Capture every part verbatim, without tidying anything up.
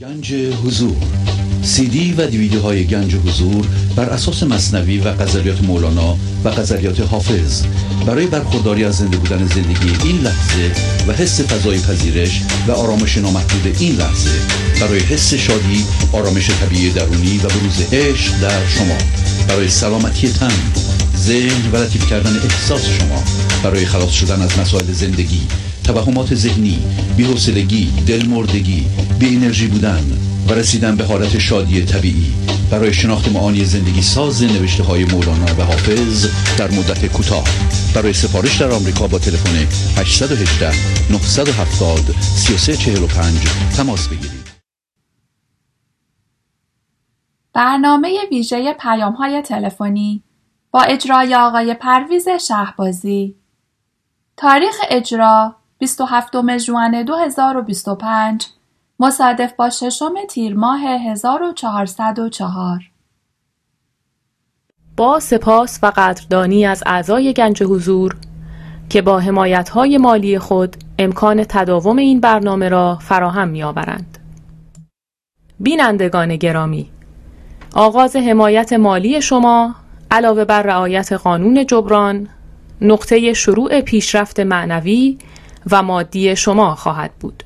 گنج حضور، سی دی و دیویدیوهای گنج حضور بر اساس مثنوی و غزلیات مولانا و غزلیات حافظ برای برخورداری از زنده بودن زندگی این لحظه و حس فضای پذیرش و آرامش نامحدود این لحظه، برای حس شادی، آرامش طبیعی درونی و بروز عشق در شما، برای سلامتی تن، ذهن و لطیف کردن احساس شما، برای خلاص شدن از مسائل زندگی، توهمات ذهنی، بی‌حوصلگی، دلمردگی، بی انرژی بودن و رسیدن به حالت شادی طبیعی، برای شناخت معانی زندگی ساز نوشته های مولانا و حافظ در مدت کوتاه. برای سفارش در آمریکا با تلفن هشت یک هشت نه هفت صفر سه سه چهار پنج تماس بگیرید. برنامه ویژه پیام‌های تلفنی با اجرای آقای پرویز شهبازی. تاریخ اجرا بیست و هفتم ژوئن دو هزار و بیست و پنج مصادف با ششم تیر ماه هزار و چهارصد و چهار. با سپاس و قدردانی از اعضای گنج حضور که با حمایت‌های مالی خود امکان تداوم این برنامه را فراهم می‌آورند. بینندگان گرامی، آغاز حمایت مالی شما علاوه بر رعایت قانون جبران نقطه شروع پیشرفت معنوی و مادی شما خواهد بود.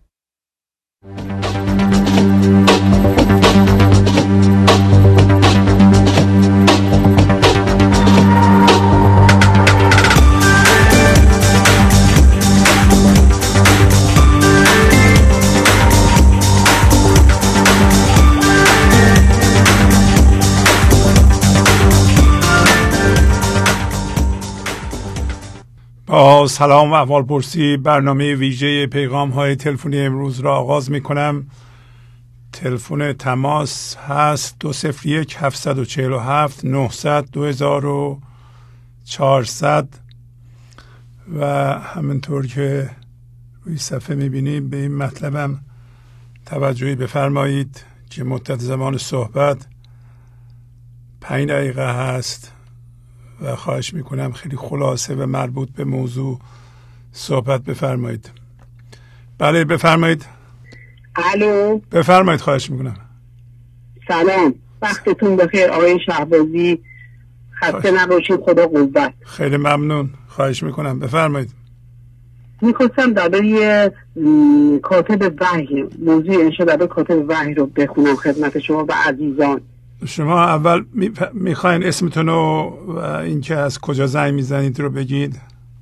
با سلام و احوالپرسی برنامه ویژه پیغام های تلفنی امروز را آغاز می کنم. تلفن تماس هست دو صفر یک هفت چهار هفت نهصد دو هزار و چهارصد و همینطور که روی صفحه می بینید به این مطلبم توجهی بفرمایید که مدت زمان صحبت پنج دقیقه هست و خواهش میکنم خیلی خلاصه و مربوط به موضوع صحبت بفرمایید. بله بفرمایید. الو بفرمایید خواهش میکنم. سلام، وقتتون بخیر آقای شهبازی، خسته نباشید، خدا قوت. خیلی ممنون، خواهش میکنم بفرمایید. میخواستم درباره کاتب وحی، موضوع انشاء درباره کاتب وحی رو بخونم خدمت شما و عزیزان. شما اول میخواین اسمتون و اینکه از کجا زنگ میزنید رو بگید.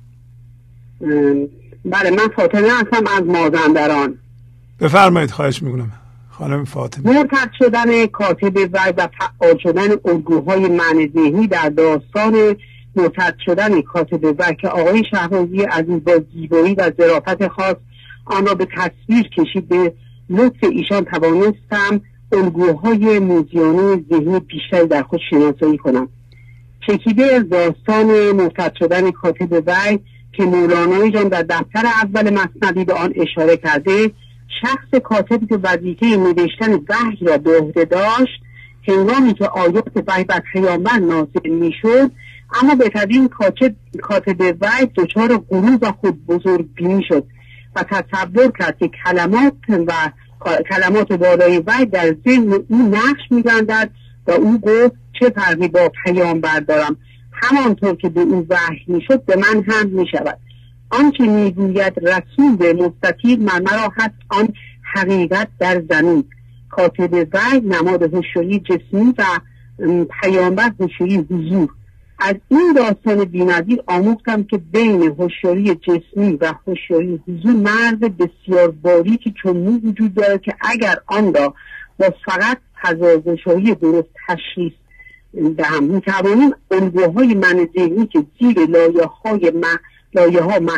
بله، من فاطمه هستم از مازندران. بفرمایید خواهش میکنم خانم فاطمه. مرتد شدن کاتب وحی و فعال شدن الگوهای معنی ذهنی در داستان مرتد شدن کاتب وحی که آقای شهبازی عزیز با زیبایی و ظرافت خاص آن را به تصویر کشید، به لطف ایشان توانستم الگوهای موزیانه ذهنی بیشتری در خود شناسایی کنم. چکیده از داستان مرتد شدن کاتب وحی که مولانای جان در دفتر اول مثنوی به آن اشاره کرده، شخص کاتبی که وظیفه نوشتن وحی را به عهده داشت هنگامی که آیات وحی بر پیامبر نازل میشد، اما به تدریج کاتب کاتب وحی دچار غرور و خود بزرگبینی شد و تصور کرد که کلمات و کلمات بالای وحی در ذهن او نقش می‌گردد و او گفت چه فرقی با پیامبر دارم، همانطور که به او وحی میشد به من هم میشود. آنچه میگوید رسول به مستطیل من مرا هست آن حقیقت در زمین. کاتب وحی نماد هوشیاری جسمی و پیامبر هوشیاری حضور. از این داستان بی‌نظیر آموختم که بین هوشیاری جسمی و هوشیاری حضور مرز بسیار باریکی چنین وجود دارد که اگر آن را با فقط تضادگشایی درست تشخیص دهم می‌توانیم الگوهای من ذهنی که زیر لایه‌های مح... لایه‌ها مح...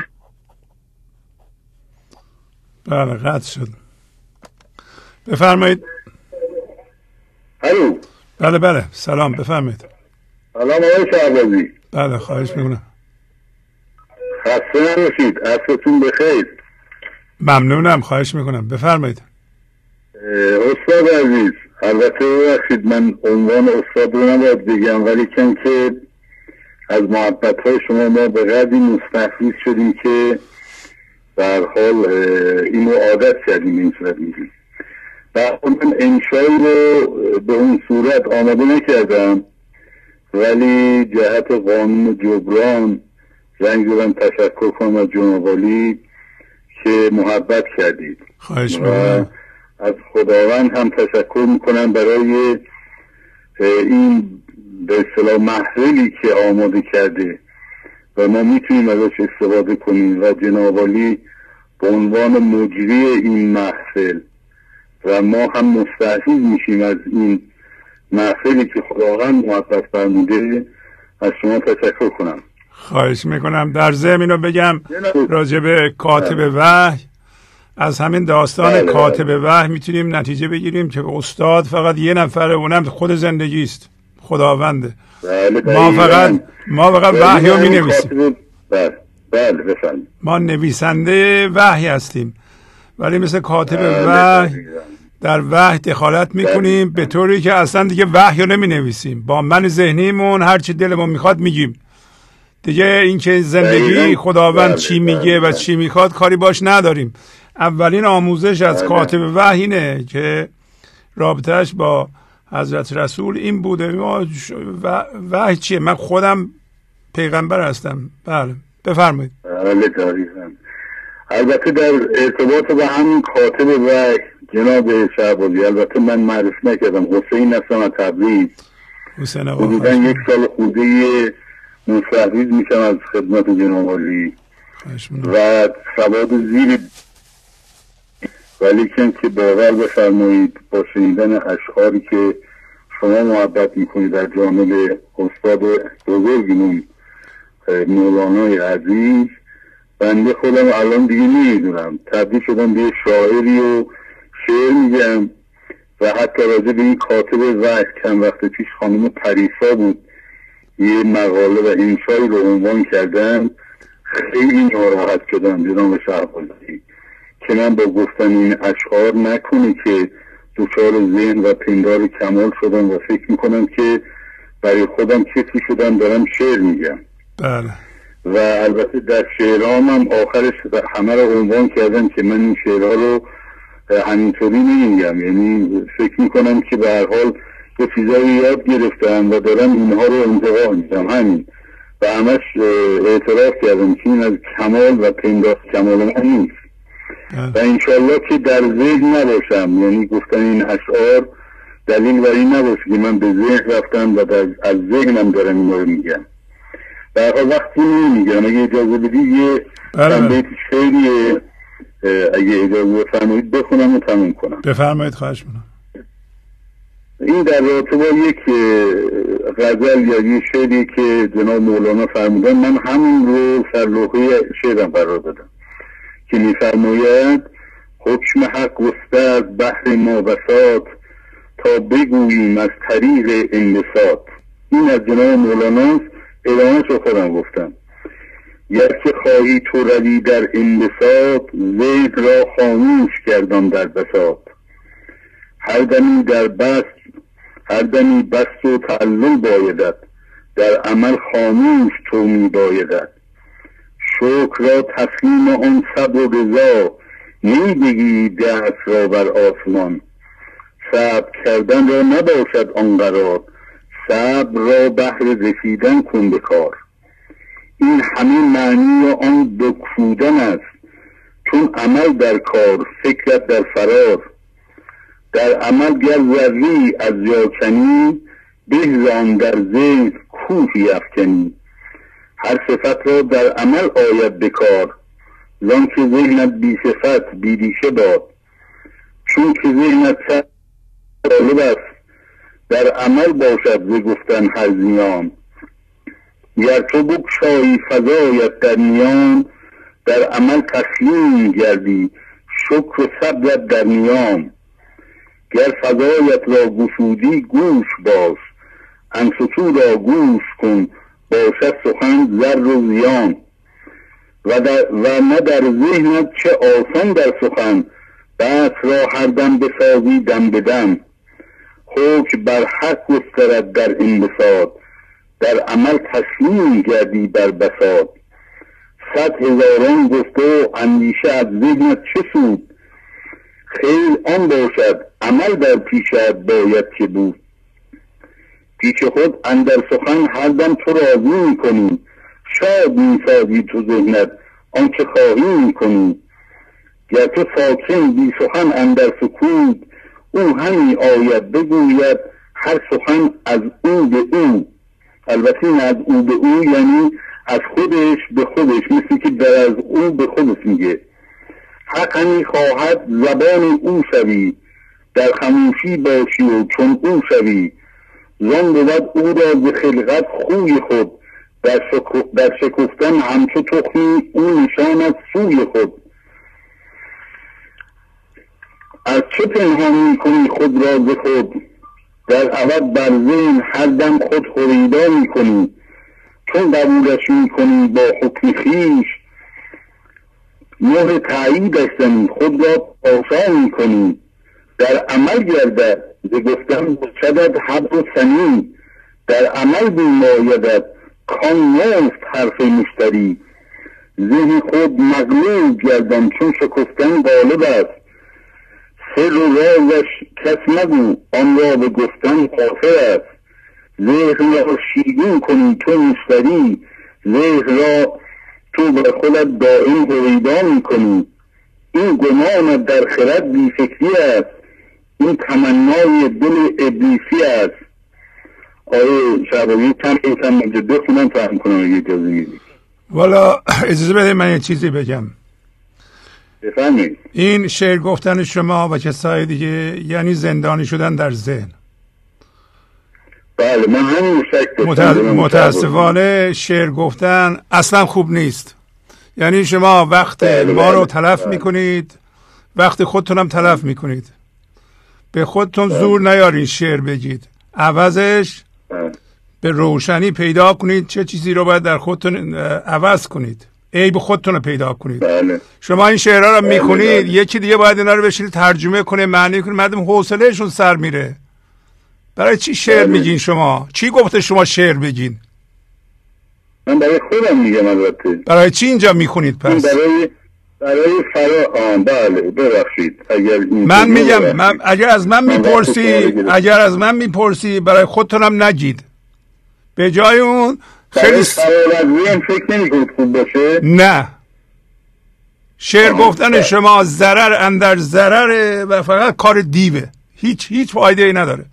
بله قطع شد. بفرمایید. الو. بله بله سلام بفرمایید. سلام آقای شهبازی. بله خواهش میکنم. خسته نباشید، عصرتون بخیر. ممنونم، خواهش میکنم بفرمایید. استاد عزیز، البته ببخشید من عنوان استاد رو نباید بگم، ولی کن که از محبت های شما ما به قدری مستحفیظ شدیم که در حال اینو عادت کردیم این صورت میگیم. و من انشایی رو به اون صورت آماده نکردم، ولی جهت قانون جبران زنگ زدم تشکر کنم از جناب عالی که محبت کردید. خواهش و می‌کنم. از خداوند هم تشکر میکنم برای این به اصطلاح محفلی که آماده کرده و ما میتونیم ازش استفاده کنیم و جناب عالی به عنوان مجری این محفل و ما هم مستفید میشیم از این محفلی که خداوند محبت فرموده. از شما تشکر کنم. خواهش میکنم. در ضمن اینو بگم راجع به کاتب وحی، از همین داستان بله کاتب بله. وحی میتونیم نتیجه بگیریم که استاد فقط یه نفره، اونم خود زندگی است، خداونده. بله ما فقط ما فقط وحی رو می نویسیم. بله بله بفرمایید. ما نویسنده وحی هستیم، ولی مثل کاتب بله وحی بله. در وحی دخالت میکنیم به طوری که اصلا دیگه وحی رو نمی نویسیم، با من ذهنیمون هر چی دلمون میخواد میگیم دیگه. این که زندگی خداوند بله چی بله میگه بله. و چی میخواد کاری باش نداریم. اولین آموزش از بله. کاتب وحی اینه که رابطهش با حضرت رسول این بوده. ما وحی چیه؟ من خودم پیغمبر هستم. بله بفرمایید. بله دقیقاً. البته در ارتباط با همین کاتب وحی جناب شهبازی، البته من معرفی نکردم، حسین هستم از تبریز. حسین آقا حدوداً یک سال خورده مستحویز میشم از خدمت جناب عالی و سواد زیر، ولی که باور بفرمایید با شنیدن اشعاری که شما محبت میکنید در جانب استاد بزرگمون مولانای عزیز، بنده خودم الان دیگه نمیدونم، تبدیل شدم به شاعری و شعر میگم. و حتی راجع به این کاتب وحی چند وقت پیش خانم پریسا بود یه مقاله و انشایی رو عنوان کردن، خیلی ناراحت شدم جناب شهبازی که من با گفتن این اشعار نکنه که دچار ذهن و پندار کمال شدم و فکر میکنم که برای خودم کسی شدم دارم شعر میگم. بله. و البته در شعرام هم آخرش همه رو عنوان کردم که من این شعرها رو همینطوری نمیگم، یعنی فکر میکنم که به هر حال یه چیزایی یاد گرفتم و دارم اینها رو انتقال میدم همین، و همش اعتراف کردم که این از کمال و پندار کمال من نیست. و انشالله که در ذهن نباشم، یعنی گفتن این اشعار دلیل بر این نباشه که من به ذهن رفتم و در از ذهنم دارم این رو میگم. در حال وقتی نمیگم، اگه اجازه بدی یه چند بیت شعریه اگه اجازه بفرمایید بخونم و تموم کنم. بفرمایید. خواهش میکنم. این در رابطه با یک غزل یا یک شعری که جناب مولانا فرمودن، من همین رو سرلوحه شعرم قرار دادم که میفرماید حکم حق گسته از بحر ما بساط تا بگوییم از طریق انبساط. این از جناب مولانا، ادامهش رو خودم گفتم. یکی خواهی تو روی در انبساط، ذهن را خاموش کردم در بساط. هر دمی در بست هر دمی بست و تعلل بایدد، در عمل خاموش تو می بایدد. شکر را تسلیم آن صبر و رضا، نمی بگی دست را بر آسمان. صبر کردن را نباشد آن قرار، صبر را بهر رسیدن کن به کار. این همه معنی آن بکفودن است، چون عمل در کار فکرت در فرار. در عمل گر ذری از جا کنی، به آن در ذهن کوهی افکنی. هر صفت را در عمل آید بکار، زان که ذهنت بی صفت بی ریشه باد. چون که ذهنت طالب است، در عمل باشد ز گفتن هر زیان. گر تو بگشایی فزایت در میان، در عمل تسلیم گردی شکر و صبرت در میان. گر فزایت را گشودی گوش باش، انصتو را گوش کن باشد سخن زر و زیان. و, در و نه در ذهنت چه آسان در سخن، بس را هر دم بسازی دم بدم. حکم بر حق گسترد در انبساط، در عمل تسلیم گردی بر بساط. صد هزاران گفته و اندیشه از ذهنت چه سود، خیل آن باشد عمل در پیشت باید که بود. پیش خود اندر سخن هر دم تو راضی میکنی، شاد میسازی تو ذهنت آنچه خواهی میکنی. گر تو ساکن بی سخن اندر سکوت، او همی آید بگوید هر سخن از او به او. البته این از او به او یعنی از خودش به خودش، مثل که در از او به خودش میگه. حق همی خواهد زبان او شوی، در خموشی باشی و چون او شوی. زان بود او را ز خلقت خوی خود، در, شک... در شکفتن همچو تخمی او نشان از سوی خود. از چه پنهان میکنی خود را ز خود، در عوض بر ذهن هر دم خود خوریدا میکنی. چون قبولش میکنی با حکم خویش، مهر تاییدش زنی خود را پاشا میکنی. در عمل گردد ز گفتن باشدت حب و سنی، در عمل بیمایدت کان نیست حرف مشتری. ذهن خود مغلوب گردان چون شکفتن غالب است، سر و رازش کس مگو آن را به گفتن قاصر است. ذهن را شیرین کنی تو مشتری، ذهن را تو بر خودت دائم هویدا میکنی. این گمانت در خرد بی فکری است، این تمنای دل ابلیسی است. آیه شعبانی تن ایتم مجد بخونم فهم کنم اگه اجازه میدی. والا اجازه بده من یه چیزی بگم. بفهمید. این شعر گفتن شما و کسای دیگه یعنی زندانی شدن در ذهن. بله من همین شک داشتم. متاسفانه شعر گفتن اصلا خوب نیست. یعنی شما وقت بله ما رو تلف بله. میکنید، وقت خودتونم تلف میکنید. به خودتون بله. زور نیارین شعر بگید، عوضش بله. به روشنی پیدا کنید چه چیزی رو باید در خودتون عوض کنید، عیب خودتون رو پیدا کنید. بله. شما این شعرها رو میخونید بله. یکی دیگه باید اینا رو بشینید ترجمه کنه، معنی کنه، مردم حوصلهشون سر میره. برای چی شعر بله. میگین شما؟ چی گفته شما شعر بگین؟ من برای خودم میگم. البته برای چی اینجا میخونید پس؟ برای برای فرا آن بله ببخشید اگر من میگم من اگر از من میپرسی اگر از من میپرسی برای خودتونم نگید. به جای اون خیلی سوالت فکر نمیکنید خوب باشه؟ نه. شعر گفتن شما ضرر اندر ضرره و فقط کار دیوه. هیچ هیچ فایده ای نداره.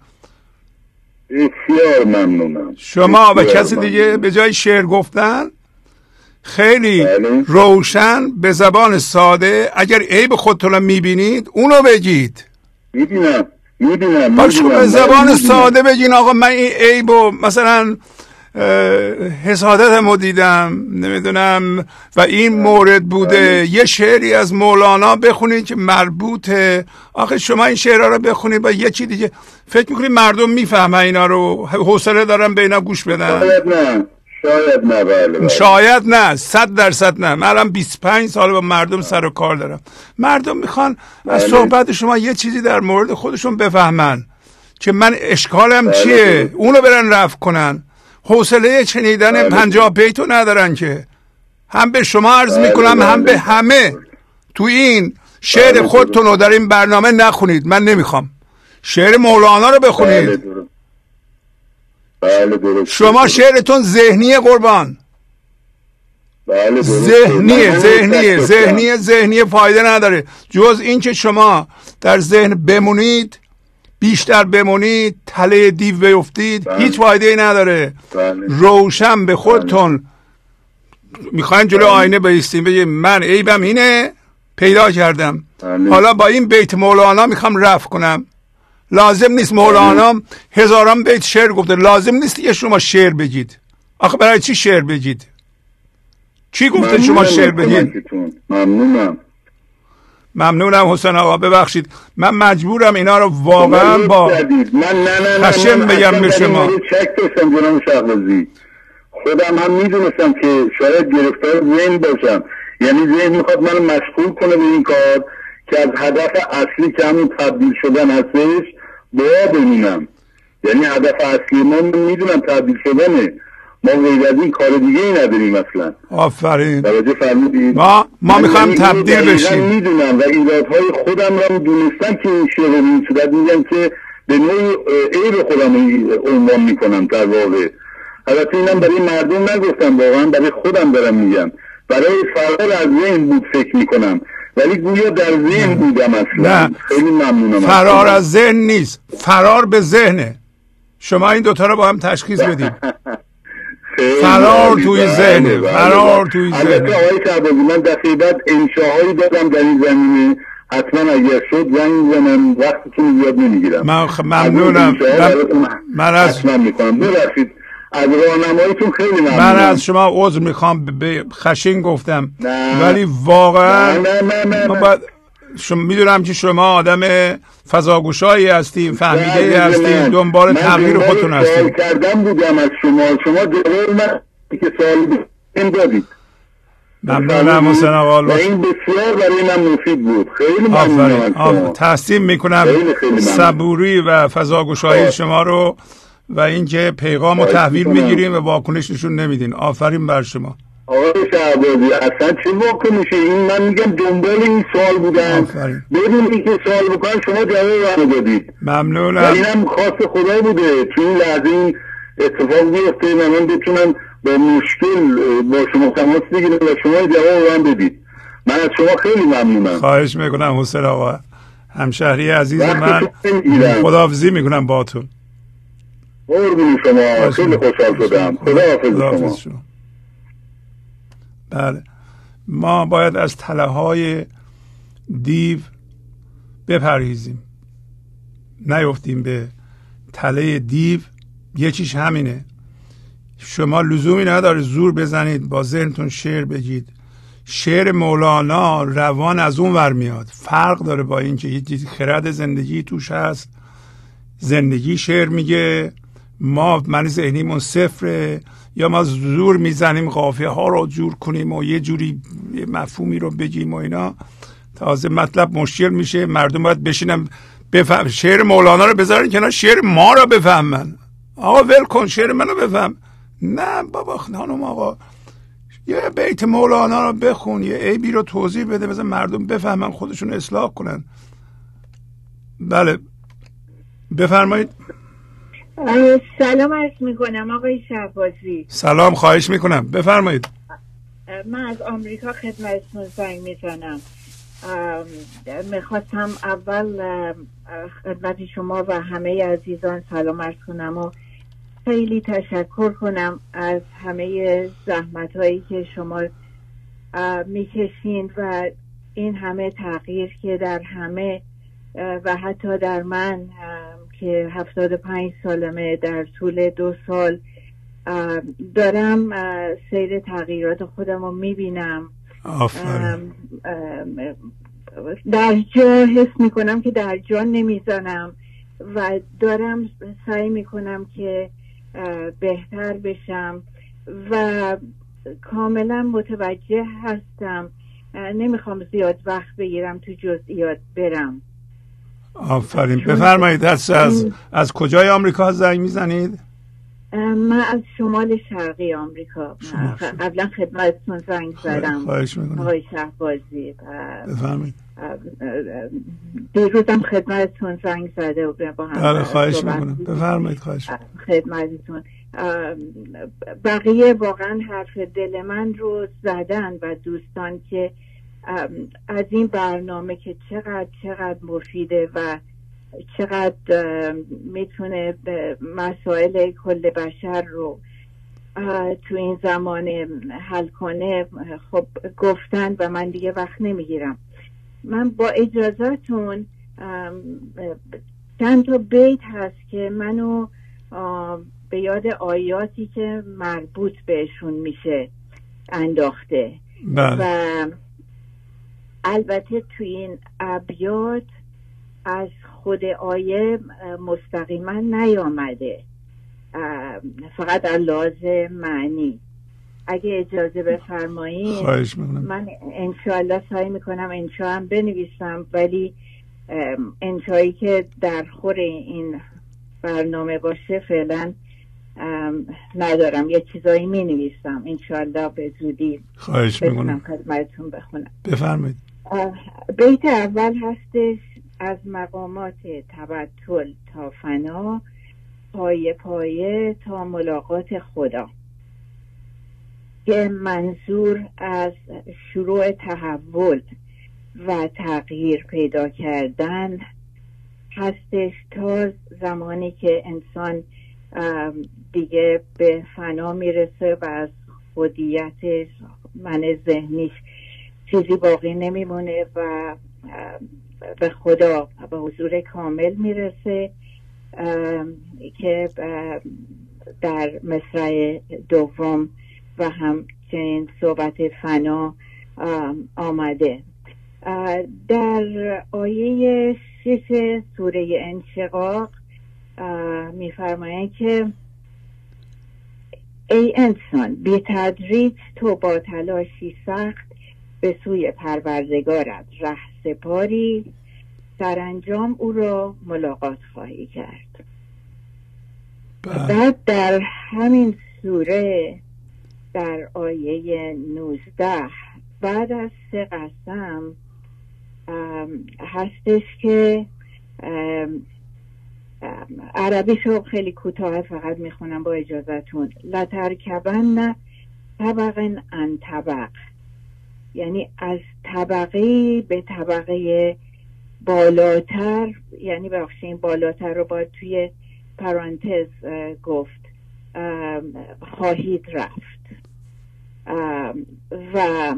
بسیار ممنونم. شما و کسی دیگه به جای شعر گفتن خیلی بله. روشن به زبان ساده اگر عیب خودتون رو میبینید اونو بگید. میبینم میبینم باشه به زبان ساده بگین آقا من این عیبو مثلا حسادتمو دیدم نمیدونم و این مورد بوده. یه شعری از مولانا بخونید که مربوطه. آخه شما این شعرها رو بخونید با یکی دیگه فکر میکنید مردم میفهمن اینا رو، حوصله دارن به اینا گوش بدن؟ شاید نه شاید نه بله بله. شاید نه صد درصد نه. من الان بیست و پنج سال با مردم سر و کار دارم. مردم میخوان بله. از صحبت شما یه چیزی در مورد خودشون بفهمن که من اشکالم بله. چیه، اونو برن رفع کنن. حوصله شنیدن بله. پنجاه بیتو ندارن که. هم به شما عرض بله. میکنم بله. هم به همه. تو این شعر بله. خودتون رو در این برنامه نخونید. من نمیخوام. شعر مولانا رو بخونید. بله. بله درست. شما شعرتون ذهنیه قربان. بله ذهنیه ذهنیه ذهنیه ذهنیه فایده نداره جز این که شما در ذهن بمونید، بیشتر بمونید، تله دیو بیفتید. بله. هیچ فایده ای نداره. بله. روشن به خودتون بله. میخواین جلو بله. آینه بایستین بگید من عیبم اینه پیدا کردم. بله. حالا با این بیت مولانا میخوام رفع کنم. لازم نیست مولانا هزاران بیت شعر گفته، لازم نیست یه شما شعر بگید. آخه برای چی شعر بگید؟ چی گفته شما شعر بگید؟ ممنونم ممنونم حسین آقا. ببخشید من مجبورم اینا رو واقعا با خشم بگم به شما. چک داشتم جناب شهبازی، خودم هم میدونستم که شاید گرفتار ذهن باشم. یعنی ذهن میخواد منو مشغول کنه به این کار که از هدف اصلی که همون تبدیل شدن هستش باید بمونم. یعنی هدف اصلی ما میدونم تبدیل شدنه. ما غیر از این کار دیگه ای نداریم اصلا. آفرین. توجه فرمودید؟ ما ما میخوایم تبدیل بشیم. میدونم و ایرادهای خودم را دونستم که این شعر رو این صورت میگم که به نوعی عیب خودم عنوان میکنم در واقع. البته اینم برای مردم نگفتم، واقعا برای خودم دارم میگم. برای فرار از ذهن بود فکر میکنم، ولی گویا در ذهن بودم اصلا. نه. خیلی ممنونم. فرار از ذهن نیست، فرار به ذهنه. شما این دوتا رو با هم تشخیص بدید. فرار توی ذهنه، فرار توی ذهنه. البته آقای شهبازی من دفعه بعد انشاهایی دادم در این زمینه، حتما اگر شد زنگ زنم، وقتتون زیاد نمیگیرم. من ممنونم. من از حتما میکنم. ببخشید از راهنماییتون خیلی ممنونم. من از شما عذر میخوام، به خشن گفتم. نه. ولی واقعا نه نه نه نه. باید... شما میدونم که شما آدم فضاگوشایی هستیم، فهمیده هستیم، دنبال تغییر خودتون هستیم. من سوال کردم بودم از شما، شما جواب من که سوال دادید. ممنونم حسین آقا. و این بسیار برای من مفید بود. خیلی ممنونم. تحسین میکنم صبوری و فضاگوشایی شما رو و اینکه پیغام رو تحویل میگیریم و واکنش نشون نمیدین. آفرین بر شما. آقای شهبازی اصلا چه واکنشه این؟ من میگم دنبال این سوال بودم، بدون اینکه سوال بکنم شما جواب رو دادید. ممنونم. و اینم خواست خدا بوده تو این لحظه این اتفاق بیفته و من بتونم با مشکل با شما تماس بگیرم و شما جواب رو بدید. من از شما خیلی ممنونم. خواهش میکنم حسین آقا، همشهری عزیز من. خداحافظی میکنم باهاتون. قربون شما، خیلی خوشحال شدم. خداحافظ شما. بله، ما باید از تله های دیو بپرهیزیم، نیفتیم به تله دیو. یکیش همینه. شما لزومی نداره زور بزنید، با ذهنتون شعر بگید. شعر مولانا روان از اون ور میاد، فرق داره با این که یه چیزی خرد زندگی توش هست. زندگی شعر میگه، ما من ذهنیمون صفره، یا ما زور میزنیم قافیه ها رو جور کنیم و یه جوری یه مفهومی رو بگیم و اینا. تازه مطلب مشکل میشه، مردم باید بشینن بفهم. شعر مولانا رو بذارن کنار، شعر ما رو بفهمن. آقا ول کن شعر منو بفهم. نه بابا خانم آقا، یه بیت مولانا رو بخون، یه عیبی رو توضیح بده، بذار مردم بفهمن، خودشون اصلاح کنن. بله بفرمایید. سلام عرض میکنم آقای شهبازی. سلام، خواهش میکنم بفرمایید. من از آمریکا خدمتتون زنگ میزنم. میخواستم اول خدمت شما و همه عزیزان سلام عرض کنم و خیلی تشکر کنم از همه زحمت هایی که شما میکشین و این همه تغییر که در همه و حتی در من که هفتاد و پنج سالمه، در طول دو سال دارم سیر تغییرات خودم رو میبینم. آفرین. در جا حس میکنم که در جا نمیزنم و دارم سعی میکنم که بهتر بشم و کاملا متوجه هستم. نمیخوام زیاد وقت بگیرم تو جزئیات برم. آفرین. بفرمایید. از از, از کجای آمریکا زنگ میزنید؟ من از شمال شرقی آمریکا. قبلا خدمتتون زنگ زدم خواهش میکنم آقای شهبازی. بفرمایید. دیروزم خدمتتون زنگ زده و با هم بله خواهش میکنم بفرمایید. خواهش خدمتتون. بقیه واقعا حرف دل من رو زدن و دوستان که از این برنامه که چقدر چقدر مفیده و چقدر میتونه مسائل کل بشر رو تو این زمان حل کنه، خب گفتن و من دیگه وقت نمیگیرم. من با اجازهتون چند تا بیت هست که منو به یاد آیاتی که مربوط بهشون میشه انداخته. بله. و البته تو این ابیات از خود آیه مستقیما نیامده، فقط در لحاظ معنی. اگه اجازه بفرمایید من انشاءالله سعی میکنم انشاء هم بنویسم، ولی انشایی که در خور این برنامه باشه فعلا ندارم، یه چیزایی می نویسم، انشالله به زودی خواهش میکنم خدمتتون بخونم. بفرمایید. بیت اول هستش: از مقامات تبتل تا فنا، پایه پایه تا ملاقات خدا، که منظور از شروع تحول و تغییر پیدا کردن هستش تا زمانی که انسان دیگه به فنا میرسه و از خودیتش، من ذهنیش چیزی باقی نمیمونه و به خدا، به حضور کامل میرسه، که در مصرع دوم و همچنین صحبت فنا آمده. در آیه شش سوره انشقاق میفرمایند که ای انسان، بی تدریج تو با تلاشی سخت به سوی پروردگارت ره سپاری، سرانجام او را ملاقات خواهی کرد. بعد در همین سوره در آیه نوزده بعد از سه قسم هستش که عربیشو خیلی کوتاه فقط میخونم با اجازتون: لترکبن طبقا عن طبق، یعنی از طبقه به طبقه بالاتر، یعنی بخشین بالاتر رو باید توی پرانتز گفت، خواهید رفت. و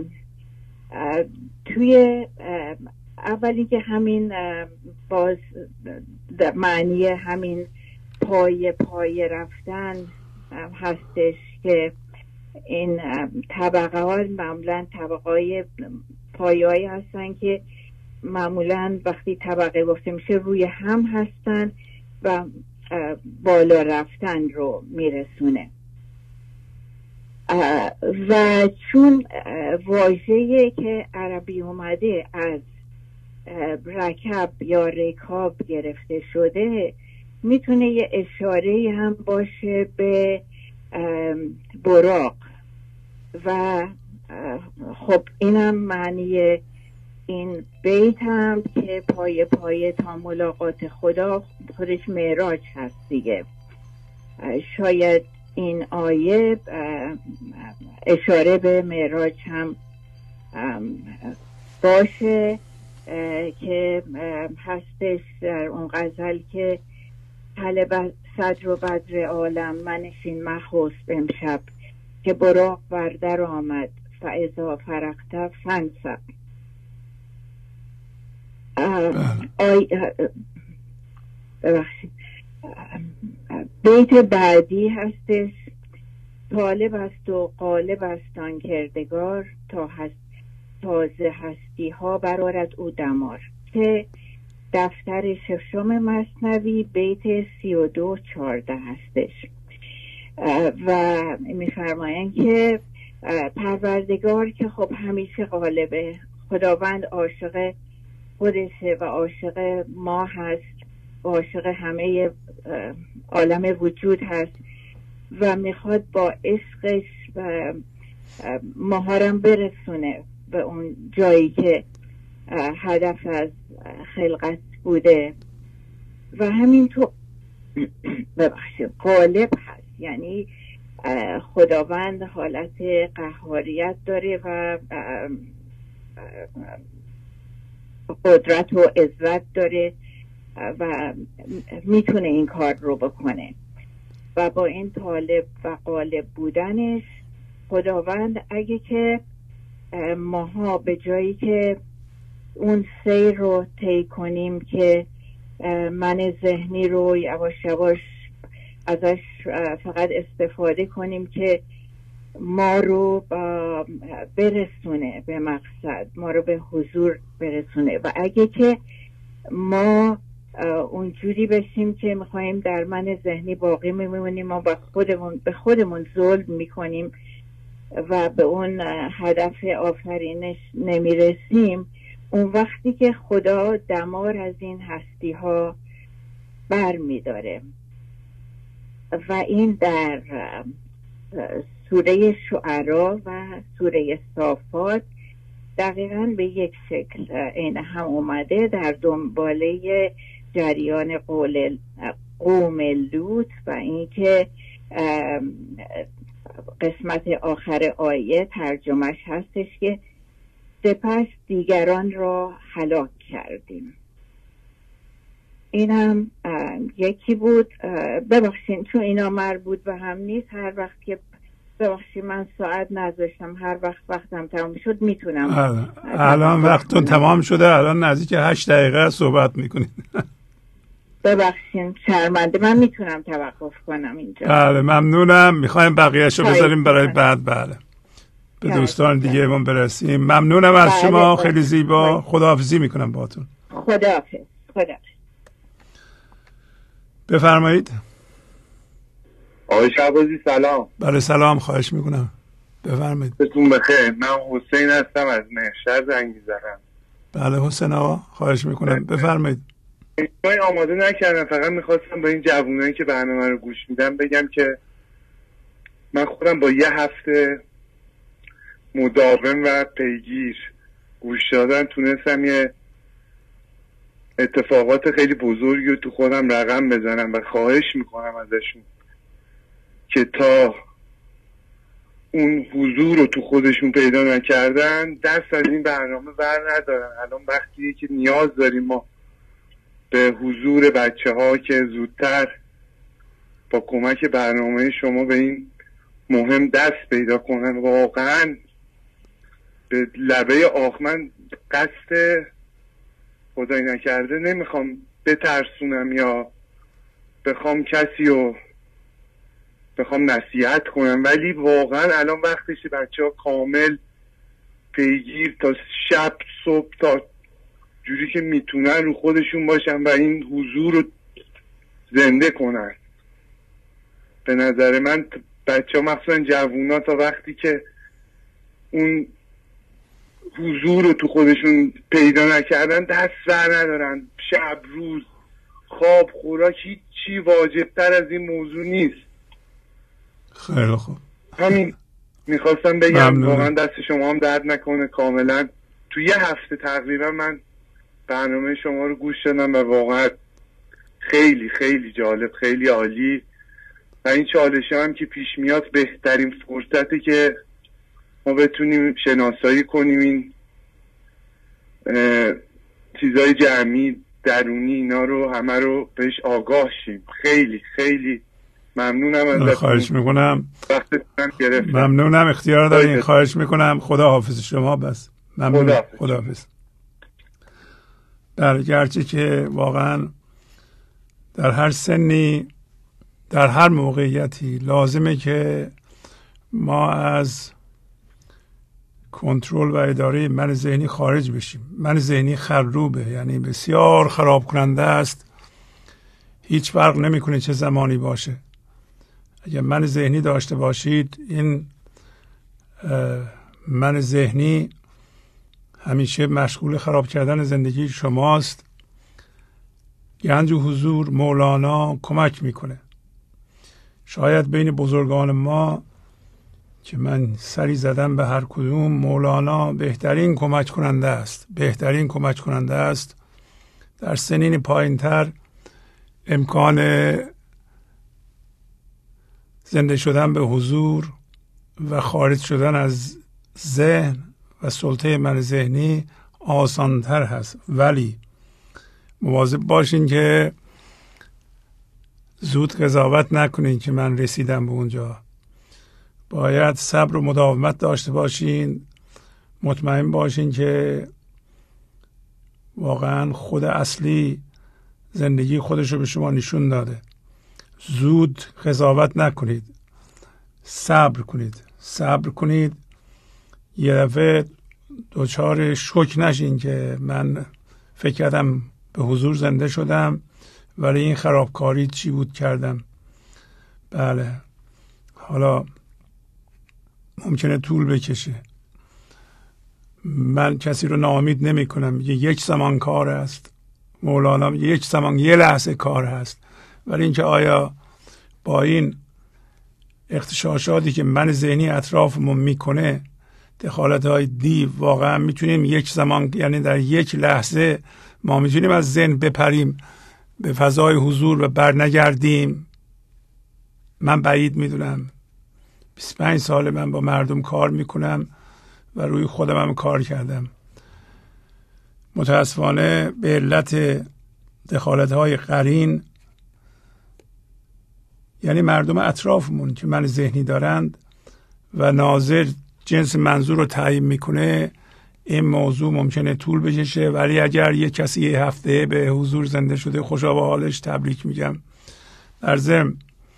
توی اولی که همین باز معنی همین پای پای رفتن هستش که این طبقه ها معمولا طبقه های پایه‌ای هستن که معمولا وقتی طبقه گفته میشه روی هم هستن و بالا رفتن رو میرسونه. و چون واژه‌ای که عربی اومده از رکب یا رکاب گرفته شده، میتونه یه اشاره هم باشه به براق و خب اینم معنی این بیت هم که پای پای تا ملاقات خدا خودش معراج هست دیگه. شاید این آیه اشاره به معراج هم باشه که هستش در اون غزل که طلب صدر و بدر عالم منشین مخوست امشب، که براق بردر آمد فاذا فرغت فانصب. ببخشید بیت بعدی هستش: طالب است و غالب است آن کردگار، تا هست تازه هستی ها برآرد او دمار، که دفتر ششم مثنوی بیت سی و دو چارده هستش. و میفرمایند که پروردگار که خب همیشه غالبه، خداوند عاشق خودشه و عاشق ما هست و عاشق همه عالم وجود هست و میخواد با عشقش و ماهارم برسونه به اون جایی که هدف از خلقت بوده. و همین تو ببخشید غالب هست، یعنی خداوند حالت قهاریت داره و قدرت و عزت داره و میتونه این کار رو بکنه. و با این طالب و غالب بودنش خداوند اگه که ماها به جایی که اون سیر رو طی کنیم که من ذهنی رو یواش یواش ازش فقط استفاده کنیم که ما رو برسونه به مقصد، ما رو به حضور برسونه. و اگه که ما اونجوری بشیم که میخواییم در من ذهنی باقی میمونیم، ما به خودمون به خودمون ظلم میکنیم و به اون هدف آفرینش نمیرسیم، اون وقتی که خدا دمار از این هستی ها بر میداره. و این در سوره شعرا و سوره صافات دقیقاً به یک شکل این هم اومده در دنباله جریان قول قوم لوط و اینکه قسمت آخر آیه ترجمهش هستش که سپس دیگران را هلاک کردیم. این هم یکی بود. ببخشید چون اینا مربوط به هم نیست، هر وقت که ببخشید من ساعت نذاشتم، هر وقت وقتم تمام شد میتونم. الان وقتون تمام شده، الان نزدیک هشت دقیقه صحبت میکنید. ببخشید شرمنده، من میتونم توقف کنم اینجا. بله ممنونم. میخوایم بقیه‌شو بذاریم برای بعد. بله به دوستان دیگه من برسیم. ممنونم از شما، خیلی زیبا. خداحافظی میکنم باهاتون. خداحافظ. خداحافظ. بفرمایید. آقای شهبازی سلام. بله سلام، خواهش میکنم. بفرمایید. بهتون بخیر. من حسین هستم از مهشر زنگ میزنم. بله حسین آقا، خواهش میکنم بفرمایید. من آماده نکردم، فقط میخواستم با این جوونایی که برنامه رو گوش میدم بگم که من خودم با یه هفته مداوم و پیگیر گوش دادن تونستم یه اتفاقات خیلی بزرگی رو تو خودم رقم بزنم و خواهش میکنم ازشون که تا اون حضور رو تو خودشون پیدا نکردن دست از این برنامه بر ندارن. الان وقتیه که نیاز داریم ما به حضور بچه ها که زودتر با کمک برنامه شما به این مهم دست پیدا کنن. واقعا به لبه آخ من قصد خدای نکرده نمیخوام بترسونم یا بخوام کسی رو بخوام نصیحت کنم، ولی واقعا الان وقتشه بچه ها کامل پیگیر تا شب صبح تا جوری که میتونن رو خودشون باشن و این حضور رو زنده کنن. به نظر من بچه ها مخصوصا جوونا تا وقتی که اون حضور رو تو خودشون پیدا نکردن دست بر ندارن. شب روز خواب خوراک هیچی واجبتر از این موضوع نیست. خیلی خوب، همین میخواستم بگم. واقعا دست شما هم درد نکنه. کاملا تو یه هفته تقریبا من برنامه شما رو گوش دادم و واقعا خیلی خیلی جالب، خیلی عالی. و این چالش هم که پیش میاد بهترین فرصتی که ما بتونیم شناسایی کنیم این چیزای جمعی درونی اینا رو همه رو بهش آگاه شیم. خیلی خیلی ممنونم ازتون. خواهش میکنم. وقتتون گرفتم. ممنونم، اختیار دارین. خواهش میکنم. خدا حافظ شما. بس ممنون. خدا حافظ. در گرچه که واقعا در هر سنی در هر موقعیتی لازمه که ما از کنترل و اداره من ذهنی خارج بشیم. من ذهنی خروبه، یعنی بسیار خراب کننده است. هیچ فرق نمیکنه چه زمانی باشه. اگر من ذهنی داشته باشید، این من ذهنی همیشه مشغول خراب کردن زندگی شماست. گنج و حضور مولانا کمک میکنه. شاید بین بزرگان ما که من سری زدم به هر کدوم، مولانا بهترین کمک کننده است. بهترین کمک کننده است. در سنین پایین تر امکان زنده شدن به حضور و خارج شدن از ذهن و سلطه من ذهنی آسانتر هست، ولی مواظب باشین که زود قضاوت نکنین که من رسیدم به اونجا. باید صبر و مداومت داشته باشین. مطمئن باشین که واقعا خود اصلی زندگی خودش رو به شما نشون داده. زود قضاوت نکنید. صبر کنید. صبر کنید. یه دفعه دوچار شوک نشین که من فکر کردم به حضور زنده شدم ولی این خرابکاری چی بود کردم. بله، حالا ممکنه طول بکشه. من کسی رو ناامید نمی کنم. یک زمان کار است. مولانا یک زمان، یه لحظه کار هست. ولی اینکه آیا با این اغتشاشاتی که من ذهنی اطرافمون میکنه، دخالت های دی، واقعا میتونیم یک زمان، یعنی در یک لحظه ما میتونیم از ذهن بپریم به فضای حضور و برنگردیم. من بعید میدونم. بیست و پنج سال من با مردم کار میکنم و روی خودم هم کار کردم. متاسفانه به علت دخالت های قرین، یعنی مردم اطرافمون که من ذهنی دارند و ناظر جنس منظور رو تعیین میکنه، این موضوع ممکنه طول بکشه. ولی اگر یک کسی یه هفته به حضور زنده شده، خوشا به حالش، تبریک میگم. در ضمن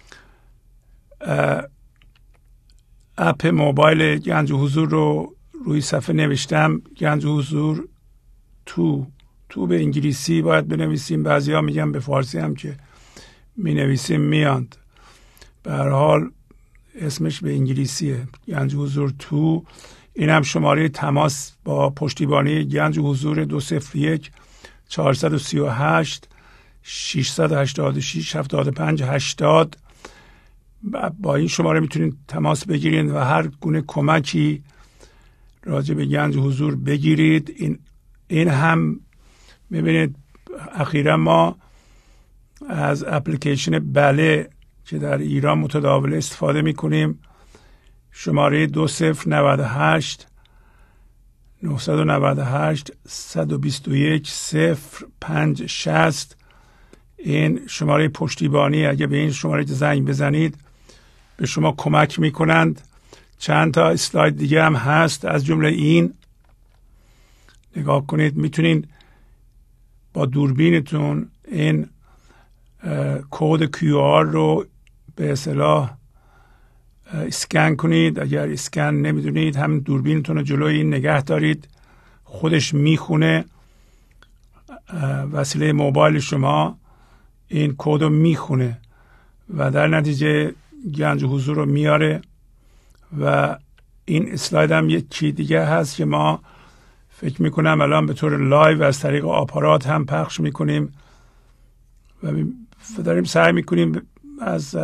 اپ موبایل گنج حضور رو روی صفحه نوشتم، گنج حضور تو تو به انگلیسی باید بنویسیم، بعضی ها میگن به فارسی هم که می نویسیم میاند. به هر حال اسمش به انگلیسیه، گنج حضور تو. این هم شماره تماس با پشتیبانی گنج حضور دو صفر یک چهارصد و سی و هشت ششصد و هشتاد و شش هفتاد و پنج هشتاد. با این شماره میتونید تماس بگیرید و هر گونه کمکی راجع به گنج حضور بگیرید. این این هم میبینید اخیرا ما از اپلیکیشن بله که در ایران متداول استفاده میکنیم، شماره دو صفر نود و هشت نهصد و نود و هشت صد و بیست و یک صفر پنج شصت، این شماره پشتیبانی. اگه به این شماره زنگ بزنید به شما کمک میکنند. چند تا اسلاید دیگه هم هست، از جمله این نگاه کنید. میتونید با دوربینتون این کد کیو آر رو به اصطلاح اسکن کنید. اگر اسکن نمیدونید، همین دوربینتون رو جلوی این نگه دارید، خودش میخونه، وسیله موبایل شما این کد رو میخونه و در نتیجه گنج حضور رو میاره. و این اسلاید هم یک چی دیگه هست که ما فکر میکنم الان به طور لایو از طریق آپارات هم پخش میکنیم و داریم سعی میکنیم از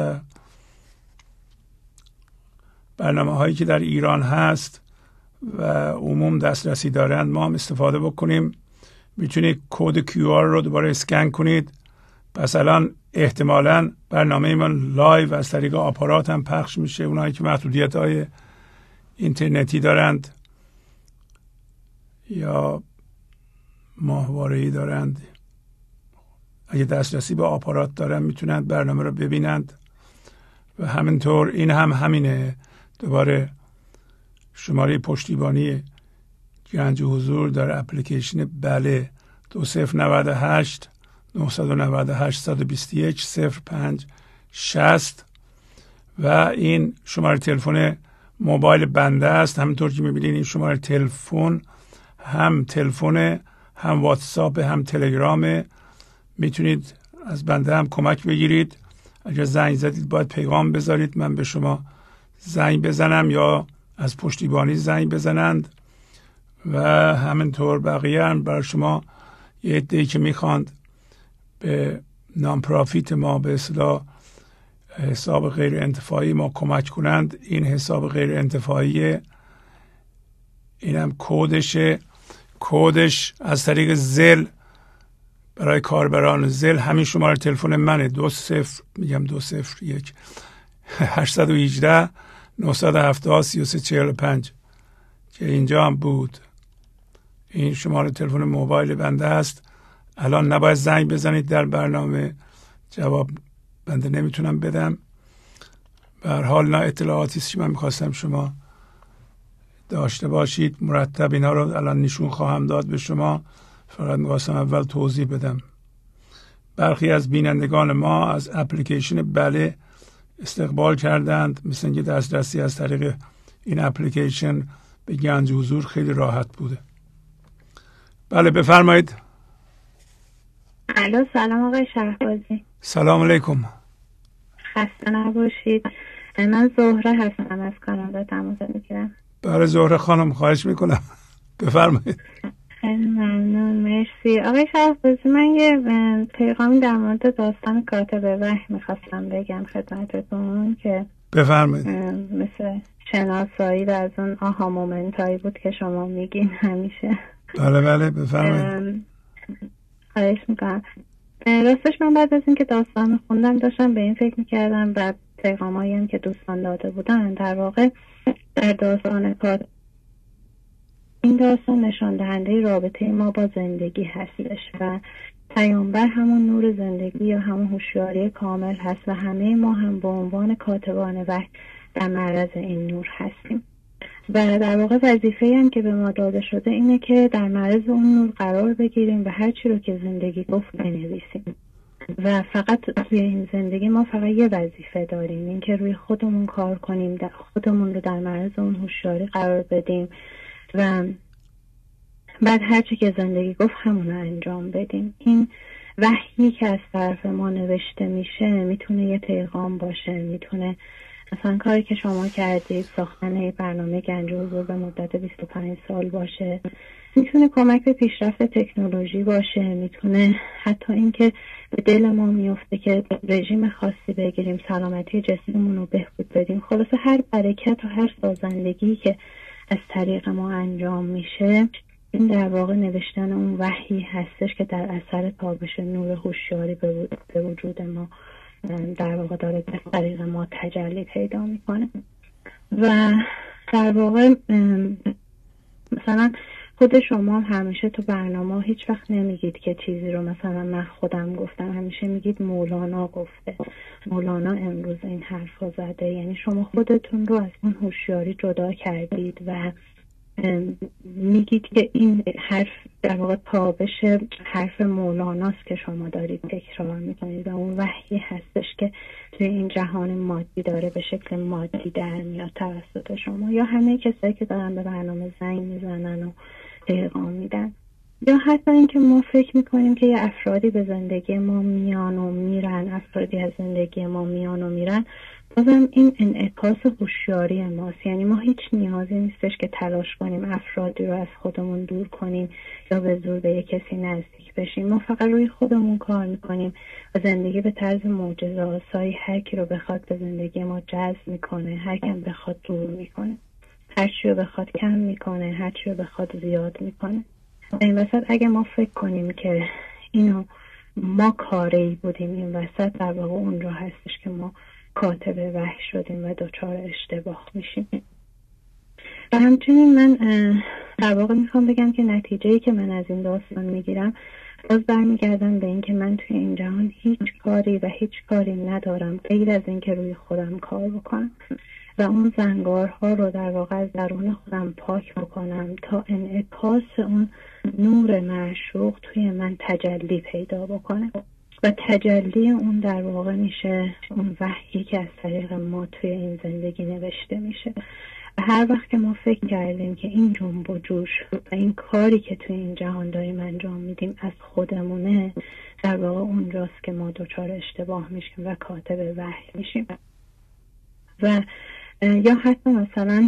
برنامه هایی که در ایران هست و عموم دسترسی دارند ما هم استفاده بکنیم. میتونید کد کیو آر رو دوباره اسکن کنید. پس الان احتمالاً برنامه من لایو از طریق آپارات هم پخش میشه. اونایی که محدودیت های اینترنتی دارند یا ماهواره‌ای دارند، اگه دسترسی به آپارات دارن میتونند برنامه رو ببینند. و همینطور این هم همینه، دوباره شماره پشتیبانی گنج حضور در اپلیکیشن بله دو صفر نود و هشت نهصد و نود و هشت صد و بیست و یک صفر پنج شصت و این شماره تلفن موبایل بنده است. همینطور که میبینید این شماره تلفن هم تلفن، هم واتساپ، هم تلگرام. میتونید از بنده هم کمک بگیرید. اگر زنگ زدید باید پیغام بذارید، من به شما زنگ بزنم یا از پشتیبانی زنگ بزنند. و همینطور بقیه هم برای شما یه عده‌ای که میخواند به نانپرافیت ما، به اصطلاح حساب غیر انتفاعی ما کمک کنند. این حساب غیر انتفاعی، اینم کودشه، کودش از طریق زل برای کاربران زل همین شماره تلفن منه، دو صفر میگم دو صفر یک هشتصد و هجده نهصد و هفتاد سی و سه چهل و پنج که اینجا هم بود. این شماره تلفن موبایل بنده است. الان نباید زنگ بزنید در برنامه، جواب بنده نمیتونم بدم. به هر حال نه اطلاعاتی است که من میخواستم شما داشته باشید. مرتب اینا رو الان نشون خواهم داد به شما. فقط میخواستم اول توضیح بدم. برخی از بینندگان ما از اپلیکیشن بله استقبال کردند، مثل اینکه دسترسی از طریق این اپلیکیشن به گنج حضور خیلی راحت بوده. بله بفرمایید. الو سلام آقای شهبازی. سلام علیکم. خسته نباشید. من زهره هستم از کانادا تماس میگیرم. بله زهره خانم خواهش میکنم بفرمایید. خیلی ممنون، مرسی. آقای شهبازی، من یه پیغامی در مورد داستان کاتب وحی میخواستم بگم خدمتتون که بفرمایید. مثل شناسایی و از اون آها مومنت هایی بود که شما میگین همیشه. بله بله بفرمایید. خواهش میکنم. راستش من بعد از اینکه داستان خوندم داشتم به این فکر میکردم و پیغام هایی هم که دوستان داده بودن، در واقع در داستان کاتب این داستان نشان دهنده رابطه ما با زندگی هستش و پیامبر همون نور زندگی یا همون هوشیاری کامل هست و همه ما هم به عنوان کاتبان وحی در معرض این نور هستیم و در واقع وظیفه‌ای هم که به ما داده شده اینه که در معرض اون نور قرار بگیریم و هر چی رو که زندگی گفت بنویسیم و فقط توی این زندگی ما فقط یه وظیفه داریم، این که روی خودمون کار کنیم، خودمون رو در معرض اون هوشیاری قرار بدیم و بعد هرچی که زندگی گفت همون رو انجام بدیم. این وحیی که از طرف ما نوشته میشه میتونه یه پیغام باشه، میتونه مثلا کاری که شما کردید ساختن برنامه گنج حضور به مدت بیست و پنج سال باشه، میتونه کمک به پیشرفت تکنولوژی باشه، میتونه حتی این که به دل ما میفته که رژیم خاصی بگیریم سلامتی جسممون رو بهبود بدیم. خلاصه هر برکت و هر سازندگی که از طریق ما انجام میشه این در واقع نوشتن اون وحی هستش که در اثر تابش نور هوشیاری به وجود ما در واقع داره به طریق ما تجلی پیدا میکنه و در واقع مثلا خود شما همیشه تو برنامه هیچ وقت نمیگید که چیزی رو مثلا من خودم گفتم، همیشه میگید مولانا گفته، مولانا امروز این حرف رو زده. یعنی شما خودتون رو از اون هوشیاری جدا کردید و میگید که این حرف در واقع تابش حرف مولاناست که شما دارید تکرار میکنید و اون وحی هستش که توی این جهان مادی داره به شکل مادی در میاد توسط شما یا همه کسایی که دارن به برنامه زنگ میزنن و پیغام میدن، یا حتی اینکه ما فکر میکنیم که یه افرادی به زندگی ما میان و میرن، افرادی از زندگی ما میان و میرن، بازم این انعکاس هوشیاری ماست. یعنی ما هیچ نیازی نیستش که تلاش کنیم افرادی رو از خودمون دور کنیم یا به زور به یک کسی نزدیک بشیم. ما فقط روی خودمون کار میکنیم و زندگی به طرز معجزه آسایی هر کی رو بخواد به زندگی ما جذب میکنه، هر کم بخواد دور میکنه، هر چی رو بخواد کم میکنه، هر چی رو بخواد زیاد میکنه. این وسط اگه ما فکر کنیم که اینو ما کاری بودیم، این وسط در واقع اون را هستش که ما کاتب وحی شدیم و دچار اشتباه میشیم. و همچنین من در واقع میخوام بگم که نتیجه‌ای که من از این داستان میگیرم باز برمیگردم به این که من توی این جهان هیچ کاری و هیچ کاری ندارم غیر از این که روی خودم کار بکنم و اون زنگارها رو در واقع از درون خودم پاک بکنم تا انعکاس اون نور معشوق توی من تجلی پیدا بکنه و تجلی اون در واقع میشه اون وحی که از طریق ما توی این زندگی نوشته میشه. و هر وقت که ما فکر کردیم که این جنب و جوش و این کاری که توی این جهان داریم انجام میدیم از خودمونه، در واقع اونجاست که ما دچار اشتباه میشیم و کاتب وحی میشیم. و یا حتی مثلا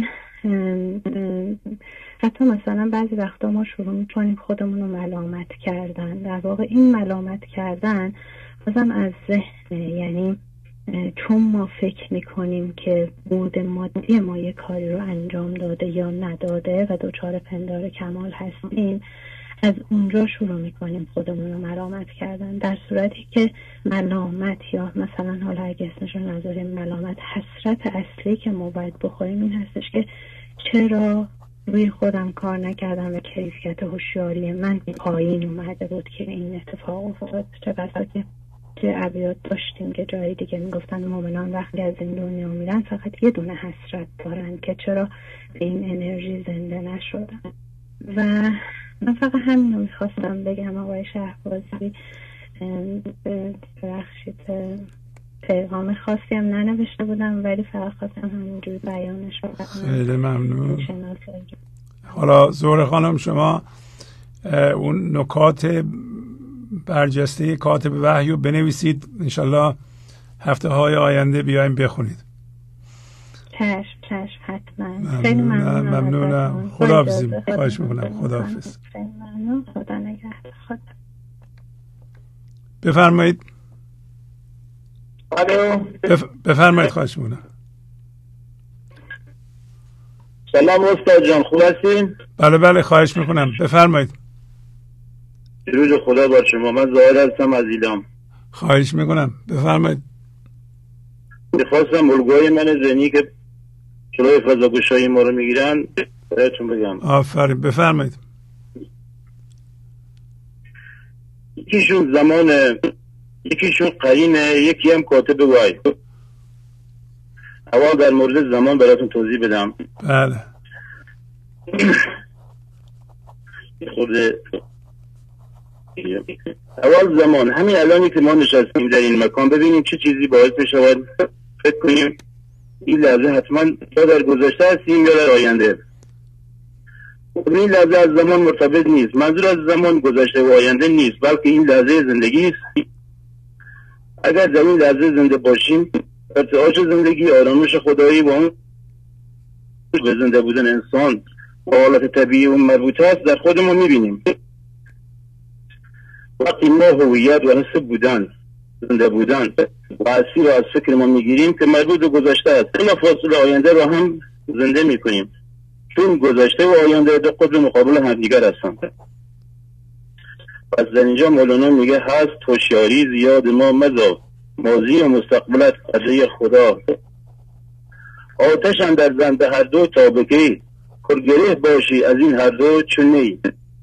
حتی مثلا بعضی وقتا ما شروع میکنیم خودمون رو ملامت کردن. در واقع این ملامت کردن بازم از ذهن، یعنی چون ما فکر میکنیم که بود مادی ما یه کاری رو انجام داده یا نداده و دچار پندار کمال هستیم، از اونجا شروع میکنیم خودمون رو ملامت کردن، در صورتی که ملامت یا مثلا حالا اگه اسمش رو نذاریم ملامت، حسرت اصلی که ما باید بخوریم این هستش که چرا روی خودم کار نکردم و کیفیت هوشیاری من پایین اومده بود که این اتفاق افتاد. چه بسا که چه ابیات داشتیم که جایی دیگه میگفتن مؤمنان وقتی از این دنیا میرن فقط یه دونه حسرت دارن که چرا به این انرژی زنده نشدن. و من فقط همین رو میخواستم بگم آقای شهبازی. ببخشید پیغام خاصی هم ننوشته بودم ولی فقط خواستم همینجور بیانش رو خیلی ممنون. حالا زهره خانم شما اون نکات برجسته کاتب وحی رو بنویسید، انشالله هفته های آینده بیایم بخونید. چشم چشم حتما. خیلی ممنونم. ممنونم. خداحافظ. خواهش میکنم. خداحافظ. خیلی ممنون. خدا نگهدار. خدا. بفرمایید. الو. بف... بفرمایید. خواهش میکنم. سلام استاد جان، خوب هستین؟ بله بله خواهش میکنم. بفرمایید. درود خدا بر شما. من ظاهر هستم از ایلام. خواهش میکنم. بفرمایید. میخواستم الگوهای من ذهنی که جلوی فضاگوشایی ما رو میگیرن براتون بگم. آفرین. بفرمایید. یکیشون زمان، یکیشون قرینه، یکی هم کاتب وای. اول در مورد زمان براتون توضیح بدم. بله. خورده اول زمان، همین الانی که ما نشستیم در این مکان، ببینیم چه چیزی باعث میشود فکر کنیم این لحظه حتما یا در گذشته هستیم یا در آینده. این لحظه از زمان مرتبط نیست. منظور از زمان گذشته و آینده نیست، بلکه این لحظه زندگی است. اگر در این لحظه زنده باشیم، ارتعاش زندگی، آرامش خدایی و اون به زنده بودن انسان با حالت طبیعی و مربوطه است در خود ما میبینیم. وقتی ما هویت و حس بودن، زنده بودن و اصلی رو از فکر ما میگیریم که مربوط به گذشته است، اما فاصله آینده رو هم زنده میکنیم، چون گذشته و آینده دو قطب مقابل همدیگر هستند. پس در اینجا مولانا میگه هست هوشیاری زیاد ما مزا، ماضی و مستقبلت قضیه خدا. آتش اندر زن به هر دو تابکی، کرگره باشی از این هر دو چون نی.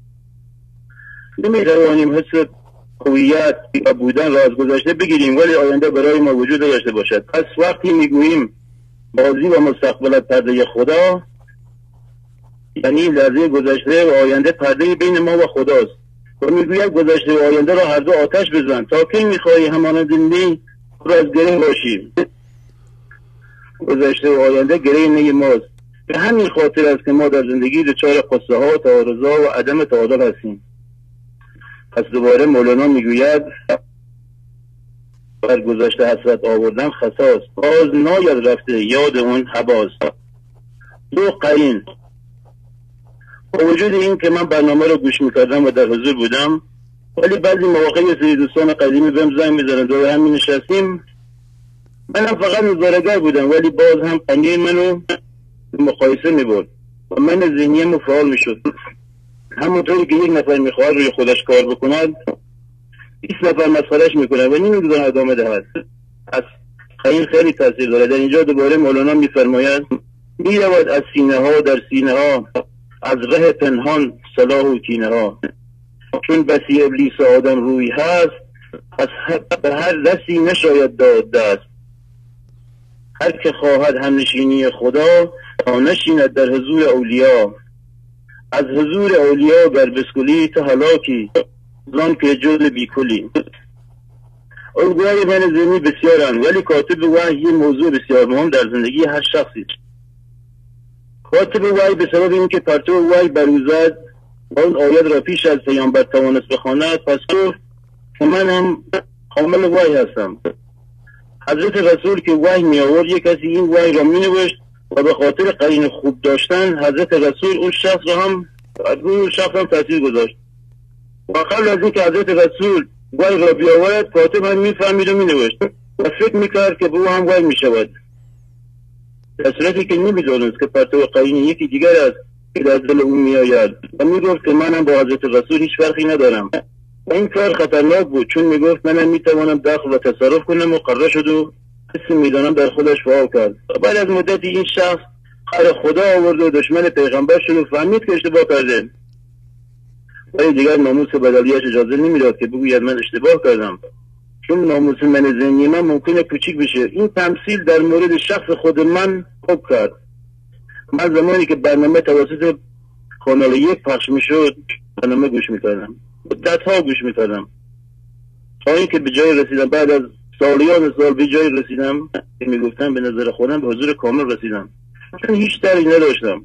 نمی توانیم حس هویت و بودن را از گذشته بگیریم ولی آینده برای ما وجود داشته باشد. پس وقتی میگوییم ماضی و مستقبلت پرده خدا، یعنی لحظه گذشته و آینده پرده بین ما و خداست. و میگوید گذشته و آینده را هر دو آتش بزن تا کی میخواهی همانند نی را از گره باشی. گذشته و آینده گره نی ماست. به همین خاطر است که ما در زندگی دچار قصه ها، تعارضها و عدم تعادل هستیم. پس دوباره مولانا میگوید بر گذشته حسرت آوردن خساست، باز ناید رفته یاد اون حباست. دو قرین. با وجود این که من برنامه رو گوش میکردم و در حضور بودم، ولی بعضی مواقع یه سری دوستان قدیمی بهم زنگ میزنن دور هم نشستیم، من هم فقط نظاره‌گر بودم ولی باز هم قنین منو مقایسه میبرد و من ذهنیم فعال میشد. همونطوری که یک نفر میخواد روی خودش کار بکند، بیست نفر مسخرش میکنه و نمیدونن ادامه دهد. پس این خیلی تاثیر داره. در اینجا دوباره مولانا میفرماید میرود از سینه ها در سینه ها، از ره پنهان صلاح و کینه ها. چون بسی ابلیس آدم روی هست، از به هر دستی نشاید داد دست. هر که خواهد همنشینی خدا، تا نشیند در حضور اولیا. از حضور اولیا بر بسکلی تا هلاکی، زان که جز بیکلی. الگوهای من ذهنی بسیارن، ولی کاتب وحی یه موضوع بسیار مهم در زندگی هر شخصی. کاتب وحی به سبب اینکه پرتو وحی بروزد و اون آیت را پیش از پیامبر توانست بخواند، پس گفت که من هم حامل وحی هستم. حضرت رسول که وحی می آورد، یک کسی این وحی را می نوشت و به خاطر قرین خوب داشتن حضرت رسول اون شخص را هم اون شخص هم تاثیر گذاشت. و قبل از اینکه حضرت رسول وحی را بیاورد، کاتب هم می فهمید و می نوشت و فکر می کرد که به او هم وحی می شود، در صورتی که نمی دانست که پرتو قرین یکی دیگر است که در دل اون می آید و می گفت که منم با حضرت رسول هیچ فرقی ندارم. و این کار خطرناک بود، چون می گفت منم می توانم دخل و تصرف کنم و قرار شد و حس می دانم در خودش فعال کرد. و بعد از مدتی این شخص خیر خدا آورد و دشمن پیغمبر شد و فهمید که اشتباه کرده، ولی دیگر ناموس بدلیش اجازه نمیداد که بگوید من اشتباه کردم، چون ناموس من ذهنی من ممکنه کوچیک بشه. این تمثیل در مورد شخص خود من خوب کرد. من زمانی که برنامه توسط کانال یک پخش میشد، برنامه گوش میکردم، مدت‌ها گوش میکردم تا اینکه به جای رسیدم. بعد از سالیان سال به جای رسیدم که میگفتم به نظر خودم به حضور کامل رسیدم، چون هیچ دری نداشتم،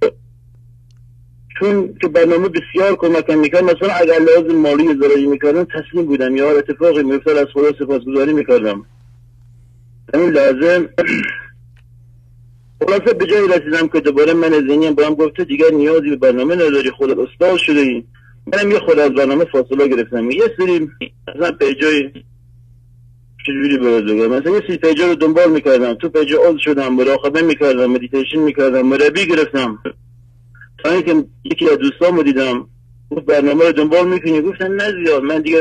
چون که برنامه بسیار کمکم میکرد. مثلا اگر لازم مالی زراعی میکردم تسلیم بودم، یا اتفاقی میافتاد از خدا سپاسگزاری میکردم. همین لحظه خلاصه به جایی رسیدم که دوباره من ذهنیم برام گفت دیگر نیازی به برنامه نداری، خودت استاد شده ای. منم یه خود از برنامه فاصله گرفتم. یه سری مثلا پیجای چجوری بگم، مثلا یه سری پیجا رو دنبال میکردم، تو پیجا عضو شدم، مراقبه میکردم، مدیتیشن میکردم، مربی گرفتم. تا اینکه یکی از دوستامو دیدم گفت برنامه رو دنبال میکنی؟ گفتم نه زیاد، من دیگه.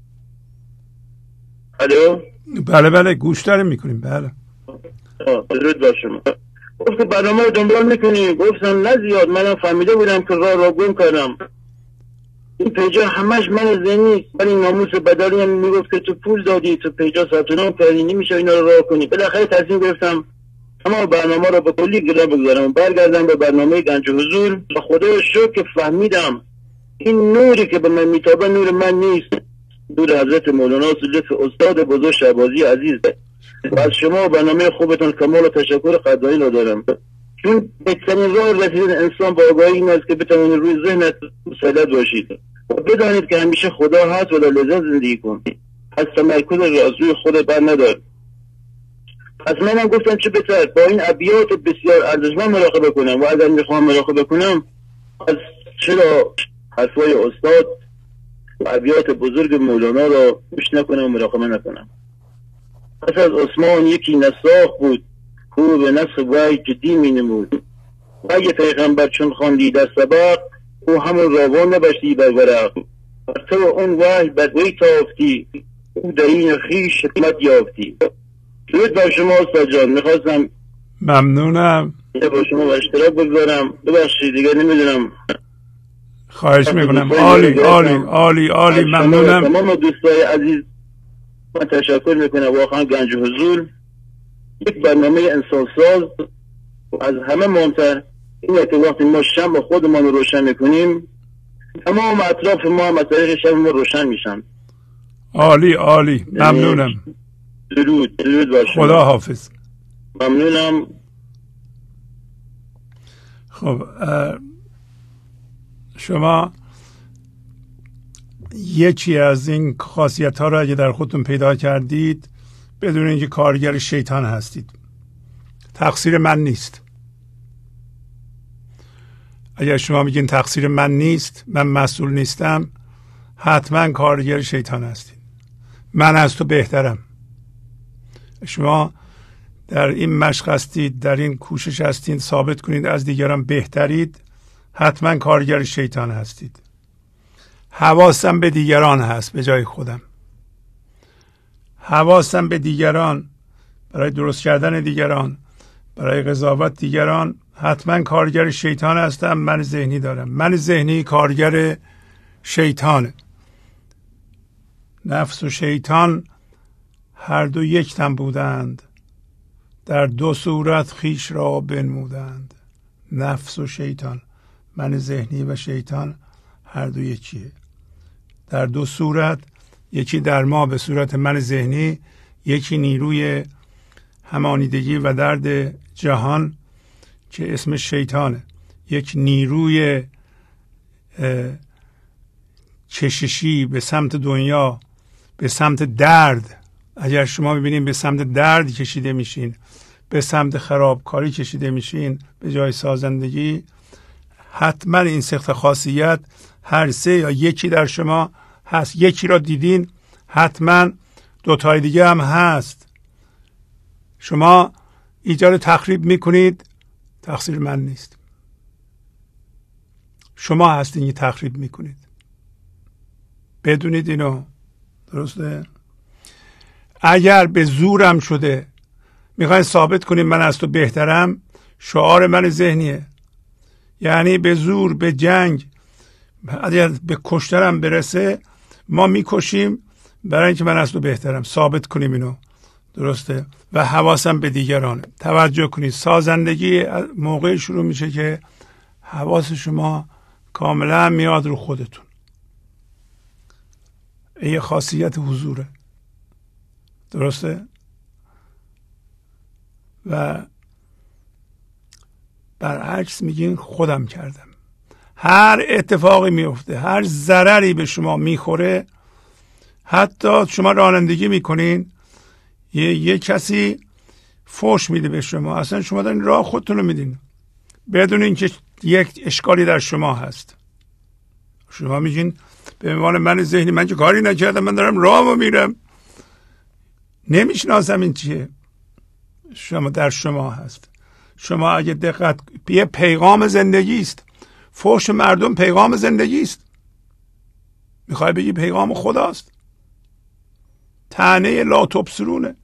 الو بله بله گوش داریم میکنیم. بله درود بر شما. گفت برنامه رو دنبال میکنی؟ گفتم نه زیاد، منم فهمیده بودم که راه را گم کردم. این پیجا همش من ذهنی، ولی ناموس بدلی هم میگفت که تو پول دادی، تو پیجا ثبت نام کردی، نمیشه اینا رو راه کنی. بالاخره تصمیم گرفتم اما برنامه رو به کلی گره بگذارم، برگردم به برنامه گنج حضور. و خدا شکر که فهمیدم این نوری که به من میتابه نور من نیست، نور حضرت مولانا لطف استاد بزرگ شهبازی عزیز. و از شما برنامه خوبتون کمال و تشکر قدری را دارم، چون بهترین راه رسیدن انسان با آگاهی این است که بتوانید روی ذهنت مسلط باشید و بدانید که همیشه خدا هست و در لذت زندگی کن. از تمرکز را از روی خود بر ندار. پس منم گفتم چه بهتر با این ابیات بسیار ارزشمند مراقبه کنم، و اگر میخوام مراقبه کنم از چرا حرفای استاد و ابیات بزرگ مولانا را گوش نکنم و مراقبه نکنم. پس از عثمان یکی نساخ بود، کو به نفس وحی جدی می نمود. وحی پیغمبر چون خواندی در سبق، او همون راوان نبشتی بر ورق. بر تو اون وحی بر وی تافتی، او در این خویش حکمت یافتی. درود بر شما استاد جان. میخواستم ممنونم با شما به اشتراک بگذارم. ببخشید دیگه نمیدونم. خواهش میکنم. عالی عالی عالی عالی ممنونم. تمام دوستای عزیز من تشکر میکنم. واقعا گنج حضور یک برنامه انسان ساز از همه مهمتر اینه که وقتی ما شمع خودمان رو روشن میکنیم تمام اطراف ما هم از طریق شمع ما روشن میشن. عالی عالی ممنونم. درود درود بر شما. خدا حافظ. ممنونم. خب شما یکی از این خاصیت ها را اگه در خودتون پیدا کردید بدون اینکه کارگر شیطان هستید. تقصیر من نیست. اگر شما میگین تقصیر من نیست، من مسئول نیستم، حتما کارگر شیطان هستید. من از تو بهترم. شما در این مشق هستید، در این کوشش هستید ثابت کنید از دیگران بهترید، حتما کارگر شیطان هستید. حواسم به دیگران هست به جای خودم. حواسم به دیگران برای درست کردن دیگران، برای قضاوت دیگران، حتما کارگر شیطان هستم. من ذهنی دارم. من ذهنی کارگر شیطانه. نفس و شیطان هر دو یک تن بودند، در دو صورت خیش را بنمودند. نفس و شیطان، من ذهنی و شیطان هر دو یکیه. در دو صورت، یکی در ما به صورت من ذهنی، یکی نیروی همانیدگی و درد جهان که اسم شیطانه. یک نیروی کششی به سمت دنیا، به سمت درد. اگر شما ببینید به سمت درد کشیده میشین، به سمت خرابکاری کشیده میشین به جای سازندگی، حتما این سخت خاصیت هر سه یا یکی در شما هست. یکی را دیدین، حتما دوتای دیگه هم هست. شما ایجاد تخریب میکنید، تقصیر من نیست. شما هستین که تخریب میکنید. بدونید اینو. درسته؟ اگر به زورم شده میخواین ثابت کنید من از تو بهترم، شعار من ذهنیه. یعنی به زور، به جنگ، اگر به کشترم برسه ما میکشیم برای اینکه من از تو بهترم. ثابت کنیم اینو. درسته؟ و حواسم به دیگران. توجه کنید سازندگی موقع شروع میشه که حواس شما کاملا میاد رو خودتون. این خاصیت حضوره. درسته؟ و برعکس میگین خودم کردم. هر اتفاقی میفته، هر ضرری به شما میخوره، حتی شما رانندگی میکنین، یه, یه کسی فحش میده به شما. اصلا شما دارین راه خودتون رو میدین بدون اینکه یک اشکالی در شما هست. شما میگین به عنوان من ذهنی من که کاری نکردم، من دارم راهمو میرم، نمیشناسم این چیه. شما در شما هست. شما اگه دقت، یه پیغام زندگی است. فحش مردم پیغام زندگی است. میخوای بگی پیغام خداست. طعنه لا تبصرونه.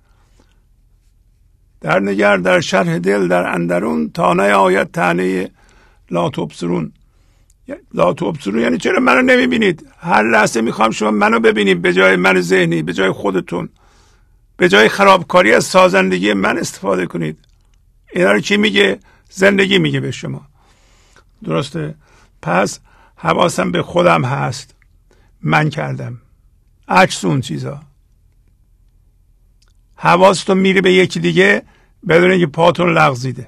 در نگر در شرح دل در اندرون تا نیاید طعنه لا تبصرون. لا تبصرون یعنی چرا منو نمیبینید؟ هر لحظه میخوام شما منو ببینید به جای من ذهنی، به جای خودتون، به جای خرابکاری از سازندگی من استفاده کنید. اینا رو کی میگه؟ زندگی میگه به شما. درسته؟ پس حواسم به خودم هست. من کردم. عکس اون چیزا. حواستون میره به یکی دیگه بدون اینکه پاتون لغزیده.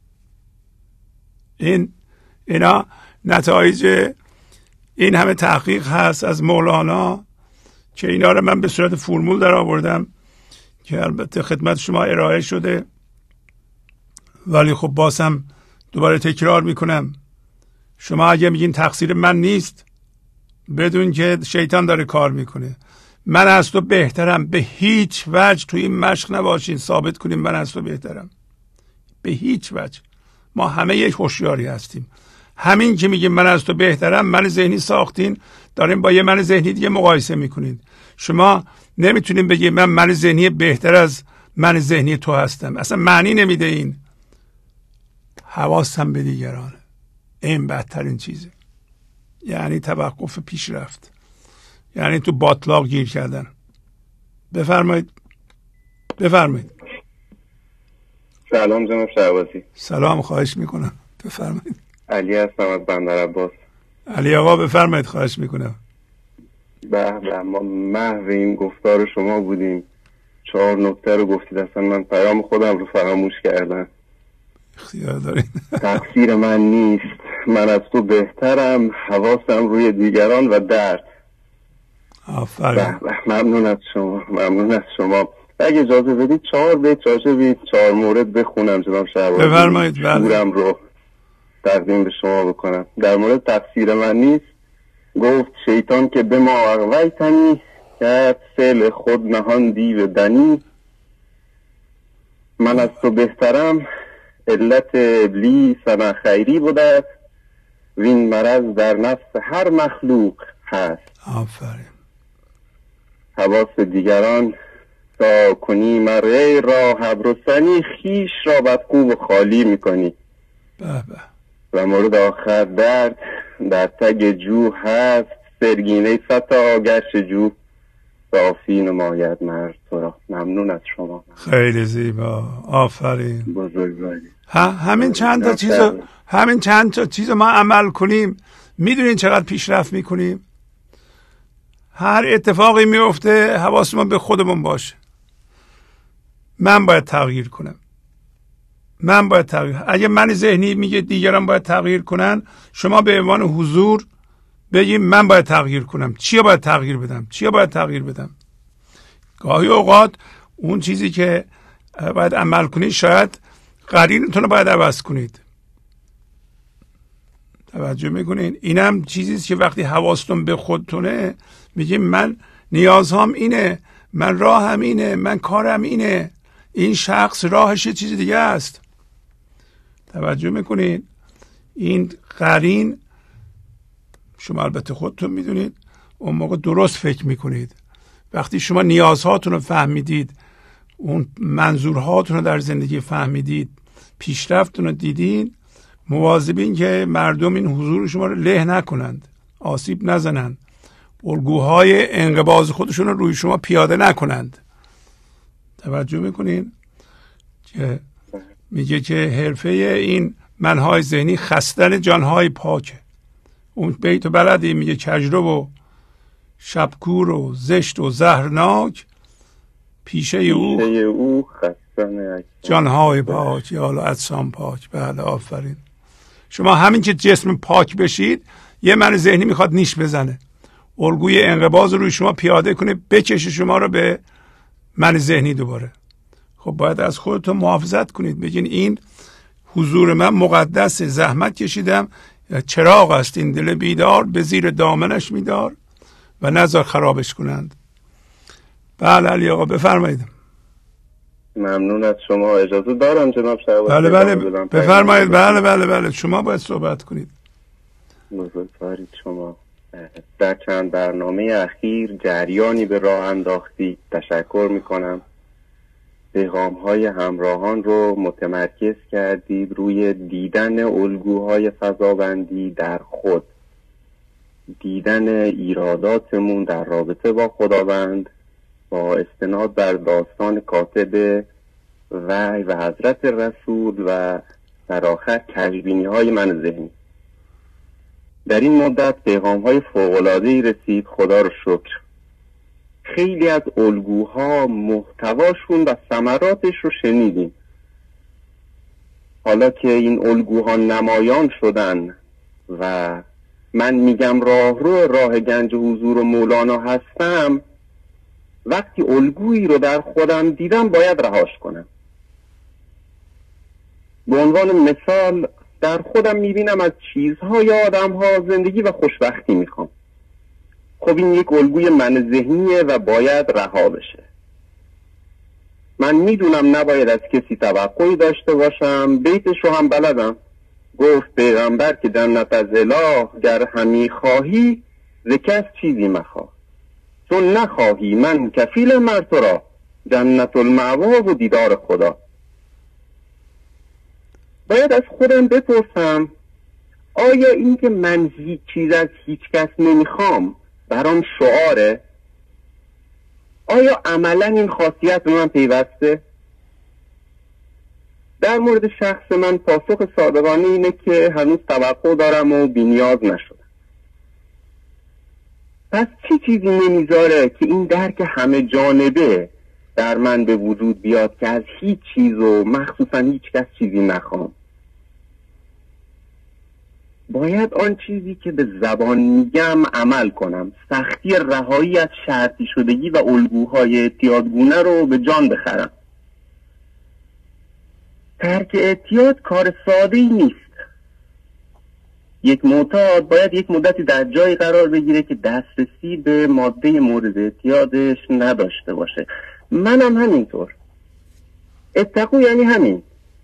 این اینا نتایج این همه تحقیق هست از مولانا که اینا رو من به صورت فرمول در آوردم که البته خدمت شما ارائه شده، ولی خب بازم دوباره تکرار میکنم. شما اگه میگین تقصیر من نیست، بدون که شیطان داره کار میکنه. من از تو بهترم. به هیچ وجه توی این مشق نباشین ثابت کنیم من از تو بهترم. به هیچ وجه. ما همه یک هوشیاری هستیم. همین که میگیم من از تو بهترم، من ذهنی ساختین، دارین با یه من ذهنی دیگه مقایسه میکنید. شما نمیتونین بگید من من ذهنی بهتر از من ذهنی تو هستم. اصلا معنی نمیده. این حواسم به دیگرانه. این بدترین چیزه. یعنی توقف پیشرفت، یعنی تو باطلاق گیر کردن. بفرمایید بفرمایید. سلام جناب شهبازی. سلام، خواهش میکنم. بفرمایید. علی هستم از بندر عباس. علی آقا بفرمایید، خواهش میکنم. به به، ما محو این گفتار شما بودیم. چهار نکته رو گفتید، اصلا من پیام خودم رو فراموش کردم. اختیار دارین. تقصیر من نیست، من از تو بهترم، حواسم روی دیگران و درد. آفرین. ممنون از شما، ممنون از شما. اگه اجازه بدید چهار بیت راجع به چهار مورد بخونم جناب شهبازی. بفرمایید. شعورم رو تقدیم به شما بکنم. در مورد تقصیر من نیست گفت شیطان که به ما اغویتنی کرد فعل خود نهان دیو دنی. من از تو بهترم علت ابلیس و خیری بوده، وین مرض در نفس هر مخلوق هست. آفرین. حواس دیگران تا کنی مره را حبرسنی، خیش را بدخو و خالی میکنی. به به. و مورد آخر درد در تگ جو هست، سرگینه ستا گشت جو صافی نماید مرد تو را. ممنون از شما. خیلی زیبا. آفرین. بزرگواری. همین چند تا چیز همین چند تا چیز ما عمل کنیم، میدونین چقدر پیشرفت میکنیم. هر اتفاقی میفته حواسمون به خودمون باشه. من باید تغییر کنم. من باید تغییر. اگه من ذهنی میگه دیگران باید تغییر کنن، شما به عنوان حضور بگیم من باید تغییر کنم. چیا باید تغییر بدم؟ چیا باید تغییر بدم؟ گاهی اوقات اون چیزی که باید عمل کنید شاید قرینتون رو باید عوض کنید. توجه میکنین؟ اینم چیزیست که وقتی حواستون به خودتونه میگیم من نیازهام اینه، من راهم اینه، من کارم اینه. این شخص راهش یه چیز دیگه است. توجه میکنین؟ این قرین شما البته خودتون میدونید اون موقع درست فکر میکنید. وقتی شما نیازهاتون رو فهمیدید، اون منظورهاتون رو در زندگی فهمیدید، پیشرفتتون رو دیدین، مواظبین که مردم این حضور شما رو له نکنند، آسیب نزنند، الگوهای انقباض خودشون رو روی شما پیاده نکنند. توجه میکنین؟ که میگه که حرفه این منهای ذهنی خستن جانهای پاکه. اون بیت بلدی میگه کجرو و شبکور و زشت و زهرناک، پیشه او, او خستن جانهای پاک یا حالا اجسام پاک. بله آفرین. شما همین که جسم پاک بشید، یه من ذهنی میخواد نیش بزنه، الگوی انقباض روی شما پیاده کنه، بکشه شما رو به من ذهنی دوباره. خب باید از خودتون محافظت کنید، بگین این حضور من مقدس، زحمت کشیدم، چراغ است این دل بیدار، به زیر دامنش میدار و نذار خرابش کنند. بله علی آقا بفرمایید. ممنون از شما. اجازه دارم جناب شهبازی؟ بله بله بفرمایید. بله بله بله شما باید صحبت کنید. بزرگوارید شما. در چند برنامه اخیر جریانی به راه انداختید، تشکر میکنم. پیغام های همراهان رو متمرکز کردید روی دیدن الگوهای فضابندی در خود، دیدن ایراداتمون در رابطه با خداوند با استناد بر داستان کاتب وحی و حضرت رسول و در آخر کجبینی های من ذهنی. در این مدت پیغام های فوق‌العاده‌ای رسید، خدا رو شکر. خیلی از الگوها محتواشون و ثمراتش رو شنیدیم. حالا که این الگوها نمایان شدن و من میگم راه رو راه گنج حضور و مولانا هستم، وقتی الگویی رو در خودم دیدم باید رهاش کنم. به عنوان مثال در خودم میبینم از چیزها یا آدمها زندگی و خوشبختی میخوام. خب این یک الگوی من ذهنیه و باید رها بشه. من میدونم نباید از کسی توقعی داشته باشم، بیتش رو هم بلدم. گفت پیغمبر که جنت از اله گر همی خواهی ز کس چیزی مخواه، چون نخواهی من کفیل مر تو را جنت المأوا و دیدار خدا. باید از خودم بپرسم آیا این که من هیچ چیز از هیچ کس نمیخوام برام شعاره؟ آیا عملا این خاصیت به من پیوسته؟ در مورد شخص من پاسخ صادقانه اینه که هنوز توقع دارم و بی‌نیاز نشدم. پس چی چیزی نمیذاره که این درک همه جانبه در من به وجود بیاد که از هیچ چیز و مخصوصا هیچ کس چیزی نخوام؟ باید آن چیزی که به زبان میگم عمل کنم. سختی رهایی از شرطی شدگی و الگوهای اعتیادگونه رو به جان بخرم. ترک اعتیاد کار ساده ای نیست. یک معتاد باید یک مدتی در جایی قرار بگیره که دسترسی به ماده مورد اعتیادش نداشته باشه. منم همینطور. اتقو یعنی همین.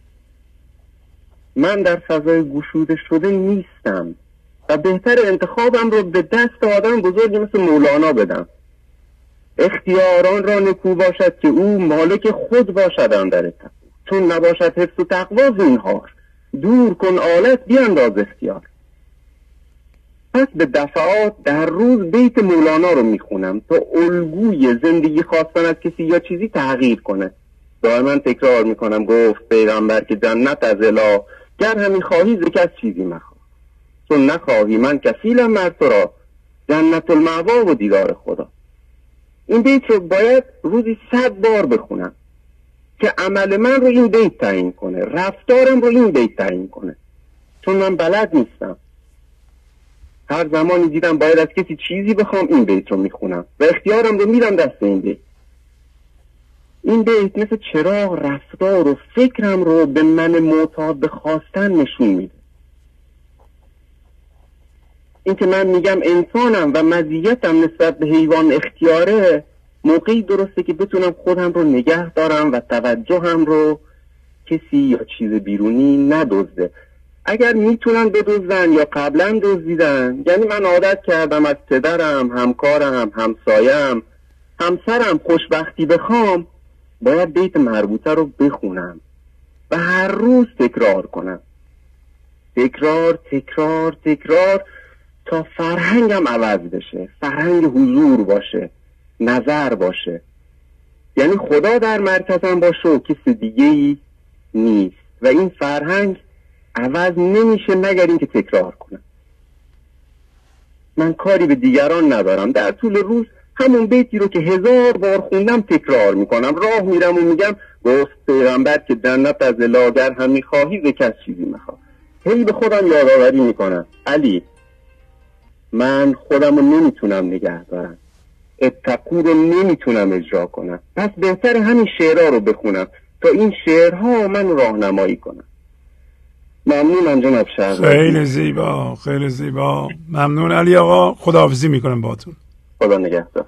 من در فضای گشوده شده نیستم و بهتر انتخابم رو به دست آدم بزرگی مثل مولانا بدم. اختیاران را نکو باشد که او مالک خود باشد اندر اتقو، چون نباشد حفظ و تقوا زینهار، دور کن آلت بیانداز اختیار. پس به دفعات در روز بیت مولانا رو میخونم تا الگوی زندگی خواستن از کسی یا چیزی تغییر کنه. دائما تکرار میکنم گفت پیغمبر که جنت از اله گر همی خواهی ز کس چیزی مخواه، چون نخواهی من کفیلم مر تو را جنت المأوا و دیدار خدا. این بیت رو باید روزی صد بار بخونم که عمل من رو این بیت تعیین کنه، رفتارم رو این بیت تعیین کنه، چون من بلد نیستم. هر زمانی دیدم باید از کسی چیزی بخوام این بیت رو میخونم و اختیارم رو میدم دست این بیت. این بیت مثل چراغ رفتار و فکرم رو به من معتاد به خواستن نشون میده. این که من میگم انسانم و مزیتم نسبت به حیوان اختیاره، موقعی درسته که بتونم خودم رو نگه دارم و توجهم رو کسی یا چیز بیرونی ندزده. اگر میتونن بدزدن یا قبلا دزدیدن، یعنی من عادت کردم از پدرم، همکارم، همسایم، همسرم خوشبختی بخوام، باید بیت مربوطه رو بخونم و هر روز تکرار کنم. تکرار تکرار تکرار تا فرهنگم عوض بشه، فرهنگ حضور باشه، نظر باشه، یعنی خدا در مرکزم باشه و کسی دیگه ای نیست و این فرهنگ عوض نمیشه مگر اینکه تکرار کنم. من کاری به دیگران ندارم، در طول روز همون بیتی رو که هزار بار خوندم تکرار میکنم. راه میرم و میگم گفت پیغمبر که جنت از اله گر همی خواهی ز کس چیزی مخواه. هی به خودم یادآوری میکنم علی من خودم رو نمیتونم نگه دارم، اتقو رو نمیتونم اجرا کنم، پس بهتر همین شعرها رو بخونم تا این شعرها من راهنمایی کنم. ممنونم جناب شهبازی. خیلی زیبا، خیلی زیبا. ممنون علی آقا. خداحافظی میکنم باهاتون. خدا نگهدار.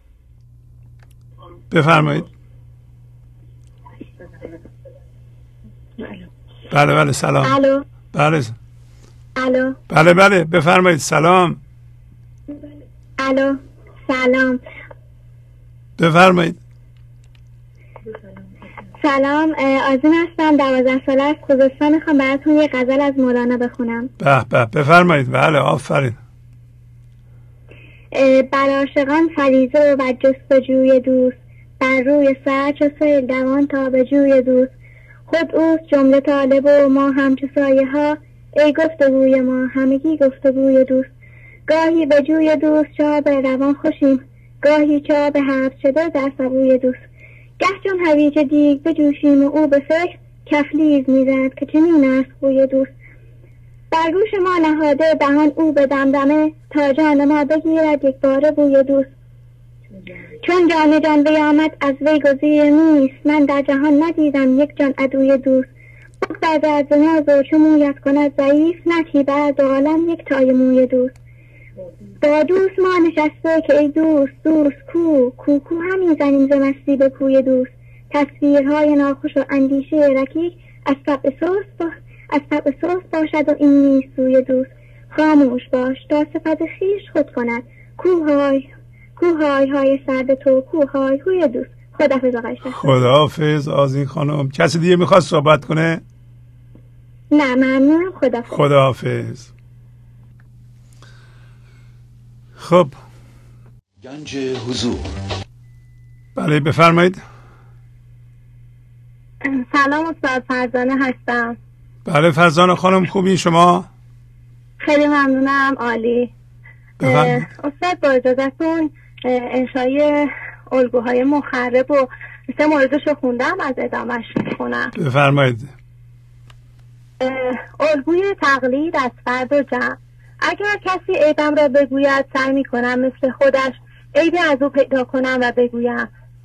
بفرمایید. بله بله سلام. الو. بله. الو. بله بله بفرمایید. سلام. الو. سلام. بفرمایید. سلام، آزین هستم، دوازده ساله از خوزستان. میخوام براتون یه غزل از مولانا بخونم. به به بفرمایید. بله آفرین. بر عاشقان فریضه و جستجوی دوست، بر روی سر چو سیل دوان تا به جوی دوست. خود اوست جمله طالب و ما همچو سایه ها، ای گفتگوی ما همگی گفتگوی دوست. گاهی به جوی دوست چا به روان خوشیم، گاهی چا به حبس شده در سبوی دوست. گه چون هویج دیگ بجوشیم و او به فکر، کفلیز میزد که چنین است خوی دوست. بر گوش ما نهاده دهان او به دمدمه، تا جان ما بگیرد یک بار بوی دوست. چون جان جان بیامد از وی گزیر نیست، من در جهان ندیدم یک جان عدوی دوست. بگذر از ناز و چو مویت کند ضعیف، نکی بر دو عالم یک تای موی دوست. با دوست ما نشسته که ای دوست دوست کو کو کو همی زنیم ز مستی به کوی دوست. تصویرهای ناخوش و اندیشه رکیک، از طبع سست با... از طبع سست باشد و این نیست سوی دوست. خاموش باش تا صفت خویش خود کند، کوهای کوهای های سرد تو کوهای هوی دوست. خداحافظ آقای شهبازی. خداحافظ آذین خانم. کسی دیگه میخواد صحبت کنه؟ نه ممنونم. خداحافظ. خداحافظ. خب گنج حضور. بله بفرمایید. سلام استاد، فرزانه هستم. بله فرزانه خانم خوبین شما؟ خیلی ممنونم. عالی. استاد با اجازتون انشای الگوهای مخرب و سه موردشو خوندم، از ادامهش کنم. بفرمایید. الگوی تقلید از فرد و جمع. اگر کسی عیبم را بگوید سعی می کنم مثل خودش عیبی از او پیدا کنم و بگویم.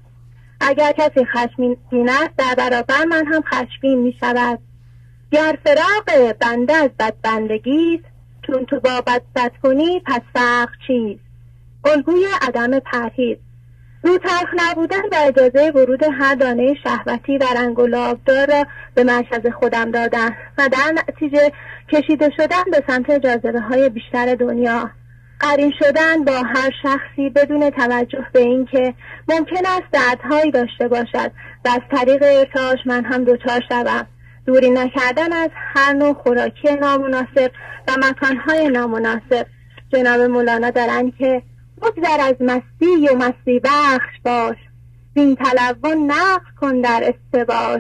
اگر کسی خشمگین است در برابر من هم خشمگین می شود. گر فراق بنده از بدبندگیست، چون تو با بد بد کنی پس فرق چیست. الگوی عدم پرهیز. رو تلخ نبودن و اجازه ورود هر دانه شهوتی و رنگ و لابدار را به مرکز خودم دادن و در نتیجه کشیده شدن به سمت جاذبه های بیشتر دنیا. قرین شدن با هر شخصی بدون توجه به این که ممکن است دردهایی داشته باشد و از طریق ارتعاش من هم دچار شوم. دوری نکردن از هر نوع خوراکی نامناسب و مکانهای نامناسب. جناب مولانا دارند که بگذر از مستی و مستی بخش باش، زین تلون نقص کن در استباش.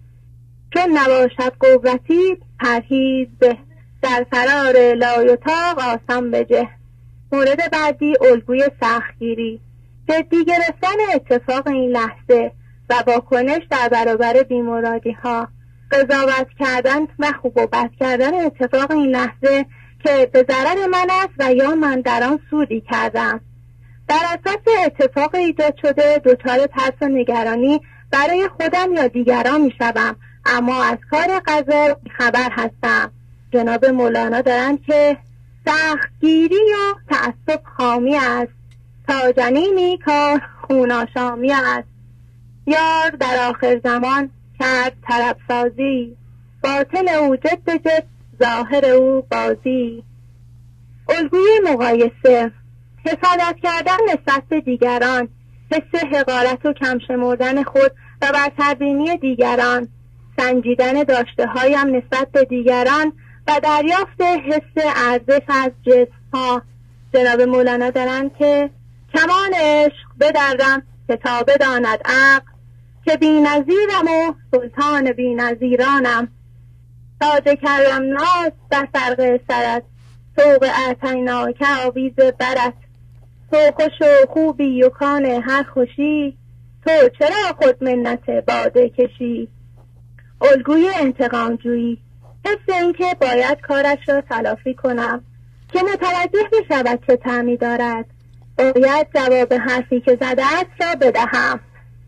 چون نباشد قوتی پرهیز به، در فرار لایتاق آسان بجه. مورد بعدی الگوی سختگیری. جدی گرفتن اتفاق این لحظه و واکنش در برابر بیمرادی ها. قضاوت کردن و خوب و بد کردن اتفاق این لحظه که به ضرر من است و یا من در آن سودی کردم. در اساس اتفاق ایجاد شده دچار ترس و نگرانی برای خودم یا دیگران می شدم، اما از کار قضا خبر هستم. جناب مولانا دارند که سختگیری و تعصب خامی است، تا جنینی کار خوناشامی است. یار در آخر زمان کرد طرب سازی، باطن او جد جد ظاهر او بازی. الگوی مقایسه. حسادت کردن نسبت به دیگران، حس حقارت و کم شمردن خود و برتربینی دیگران، سنجیدن داشته هایم نسبت به دیگران و دریافت حس ارزش از جسم ها. جناب مولانا دارند که کمان عشق بدرم که تا بداند عقل، که بی نظیرم و سلطان بی نظیرانم. تاج کرم ناز در فرق سرت، سوق اعتینا که آویز برت. تو خوش و خوبی و کان هر خوشی، تو چرا خود منت باده کشی. الگوی انتقام جویی. حس این که باید کارش را تلافی کنم که متوجه بشود چه طعمی دارد. باید جواب حرفی که زده است را بدهم.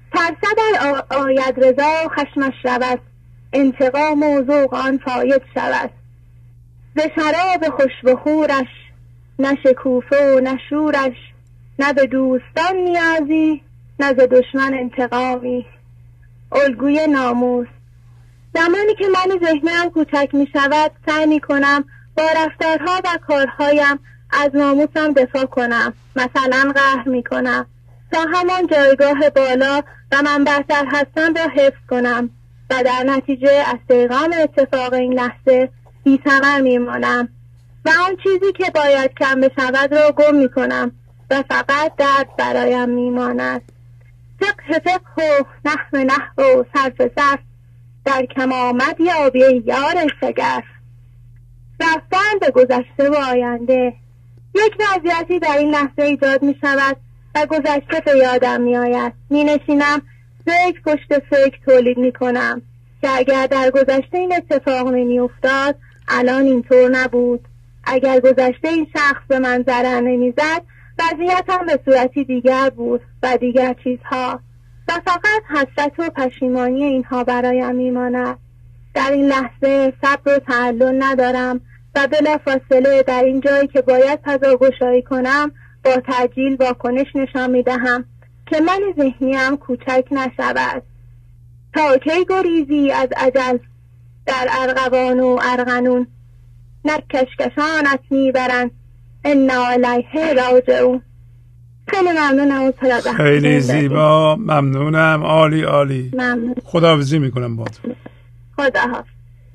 ترسد آید رضا خشمش شود، انتقام و ذوق آن فاید شود. ز شراب خوش بخورش، نه شکوفه و نه شورش، نه به دوستان نیازی، نه ز دشمن انتقامی. الگوی ناموس. زمانی که من ذهنم کوچک می شود سعی می کنم با رفتارها و کارهایم از ناموسم دفاع کنم. مثلا قهر می کنم تا همان جایگاه بالا و من برتر هستم را حفظ کنم و در نتیجه از پیغام اتفاق این لحظه بی ثمر می مانم و آن چیزی که باید کم بشود را گم می کنم و فقط درد برایم می ماند. فقه فقه و نحو نحو و صرف صرف، در کم آمد یابی یار شگرف. رفتن به گذشته و آینده. یک وضعیتی در این لحظه ایجاد می شود و گذشته به یادم می آید. می نشینم فکر پشت فکر تولید می کنم که اگر در گذشته این اتفاق نمی افتاد الان اینطور نبود. اگر گذشته این شخص به من ضرر نمی زد وضعیتم به صورتی دیگر بود و دیگر چیزها و فقط حسرت و پشیمانی اینها برایم میماند. در این لحظه صبر و تعلل ندارم و بلافاصله در این جایی که باید پذارگشایی کنم با تعجیل واکنش نشان میدهم که من ذهنیم کوچک نشود. تا کی گریزی از اجل در ارغوان و ارغنون، نه کشکشانت میبرند انا الیه راجعون. خیلی ممنونم. خیلی زیبا، ممنونم، عالی عالی. ممنون. خداحافظی میکنم با تو. خداحافظ.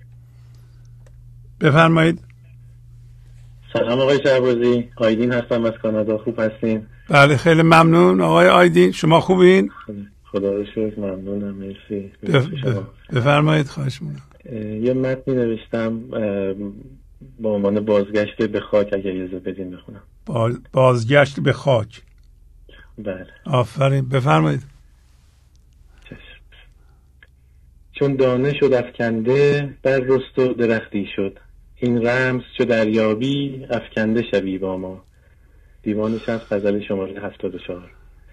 بفرمایید. سلام آقای شهبازی، آیدین هستم از کانادا. خوب هستین؟ بله خیلی ممنون آقای آیدین، شما خوبین؟ خدا رو شکر، ممنونم، مرسی. بف... بفرمایید. خواهش می‌کنم. یه متنی نوشتم با عنوان بازگشت به خاک، اگر اجازه بدین بخونم. باز... بازگشت به خاک. بله. آفرین، بفرمایید. چون دانه شد افکنده بر رست و درختی شد، این رمز چو دریابی افکنده شوی با ما. دیوان شصت غزل شماره هفتاد و چهار.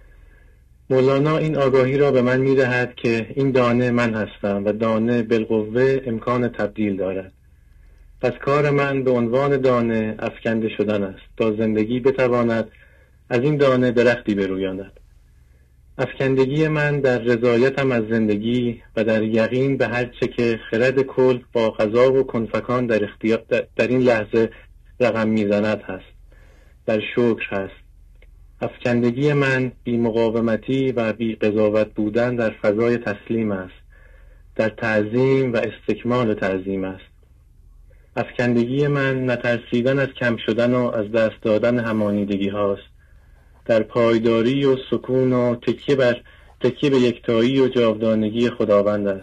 مولانا این آگاهی را به من می‌دهد که این دانه من هستم و دانه بالقوه امکان تبدیل دارد. پس کار من به عنوان دانه افکنده شدن است تا زندگی بتواند از این دانه درختی برویاند. افکندگی من در رضایتم از زندگی و در یقین به هر چه که خرد کل با قضا و کنفکان در, اختیار در این لحظه رقم میزند هست. در شکر هست. افکندگی من بی مقاومتی و بی قضاوت بودن در فضای تسلیم است. در تعظیم و استکمال تعظیم است. افکندگی من نترسیدن از کم شدن و از دست دادن همانیدگی هاست. در پایداری و سکون و تکیه بر تکیه به یکتایی و جاودانگی خداوند است.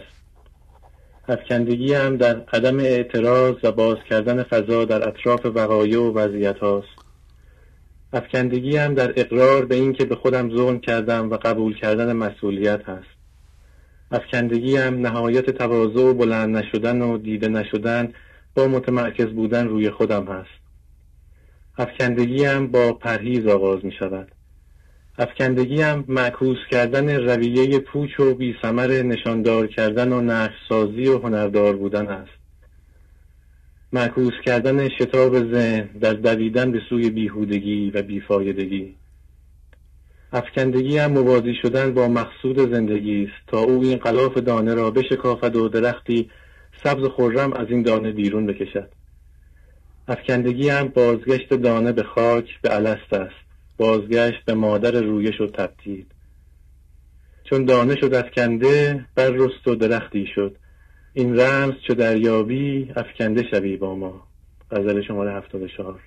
افکندگی هم در عدم اعتراض و باز کردن فضا در اطراف وقایع و وضعیت هاست. افکندگی هم در اقرار به این که به خودم ظلم کردم و قبول کردن مسئولیت هست. افکندگی هم نهایت تواضع و بلند نشدن و دیده نشدن با متمرکز بودن روی خودم هست. افکندگی هم با پرهیز آغاز می شود. افکندگی هم معکوس کردن رویه پوچ و بی ثمر نشاندار کردن و نقش‌سازی و هنردار بودن است. معکوس کردن شتاب ذهن در دویدن به سوی بیهودگی و بیفایدگی. افکندگی هم موازی شدن با مقصود زندگی است تا او این غلاف دانه را بشکافد و درختی سبز خرم از این دانه بیرون بکشد. افکندگی هم بازگشت دانه به خاک به الست است. بازگشت به مادر رویش و تبدیل. چون دانه شد افکنده بر رست و درختی شد، این رمز چو دریابی افکنده شوی با ما. غزل شماره هفتاد و چهار.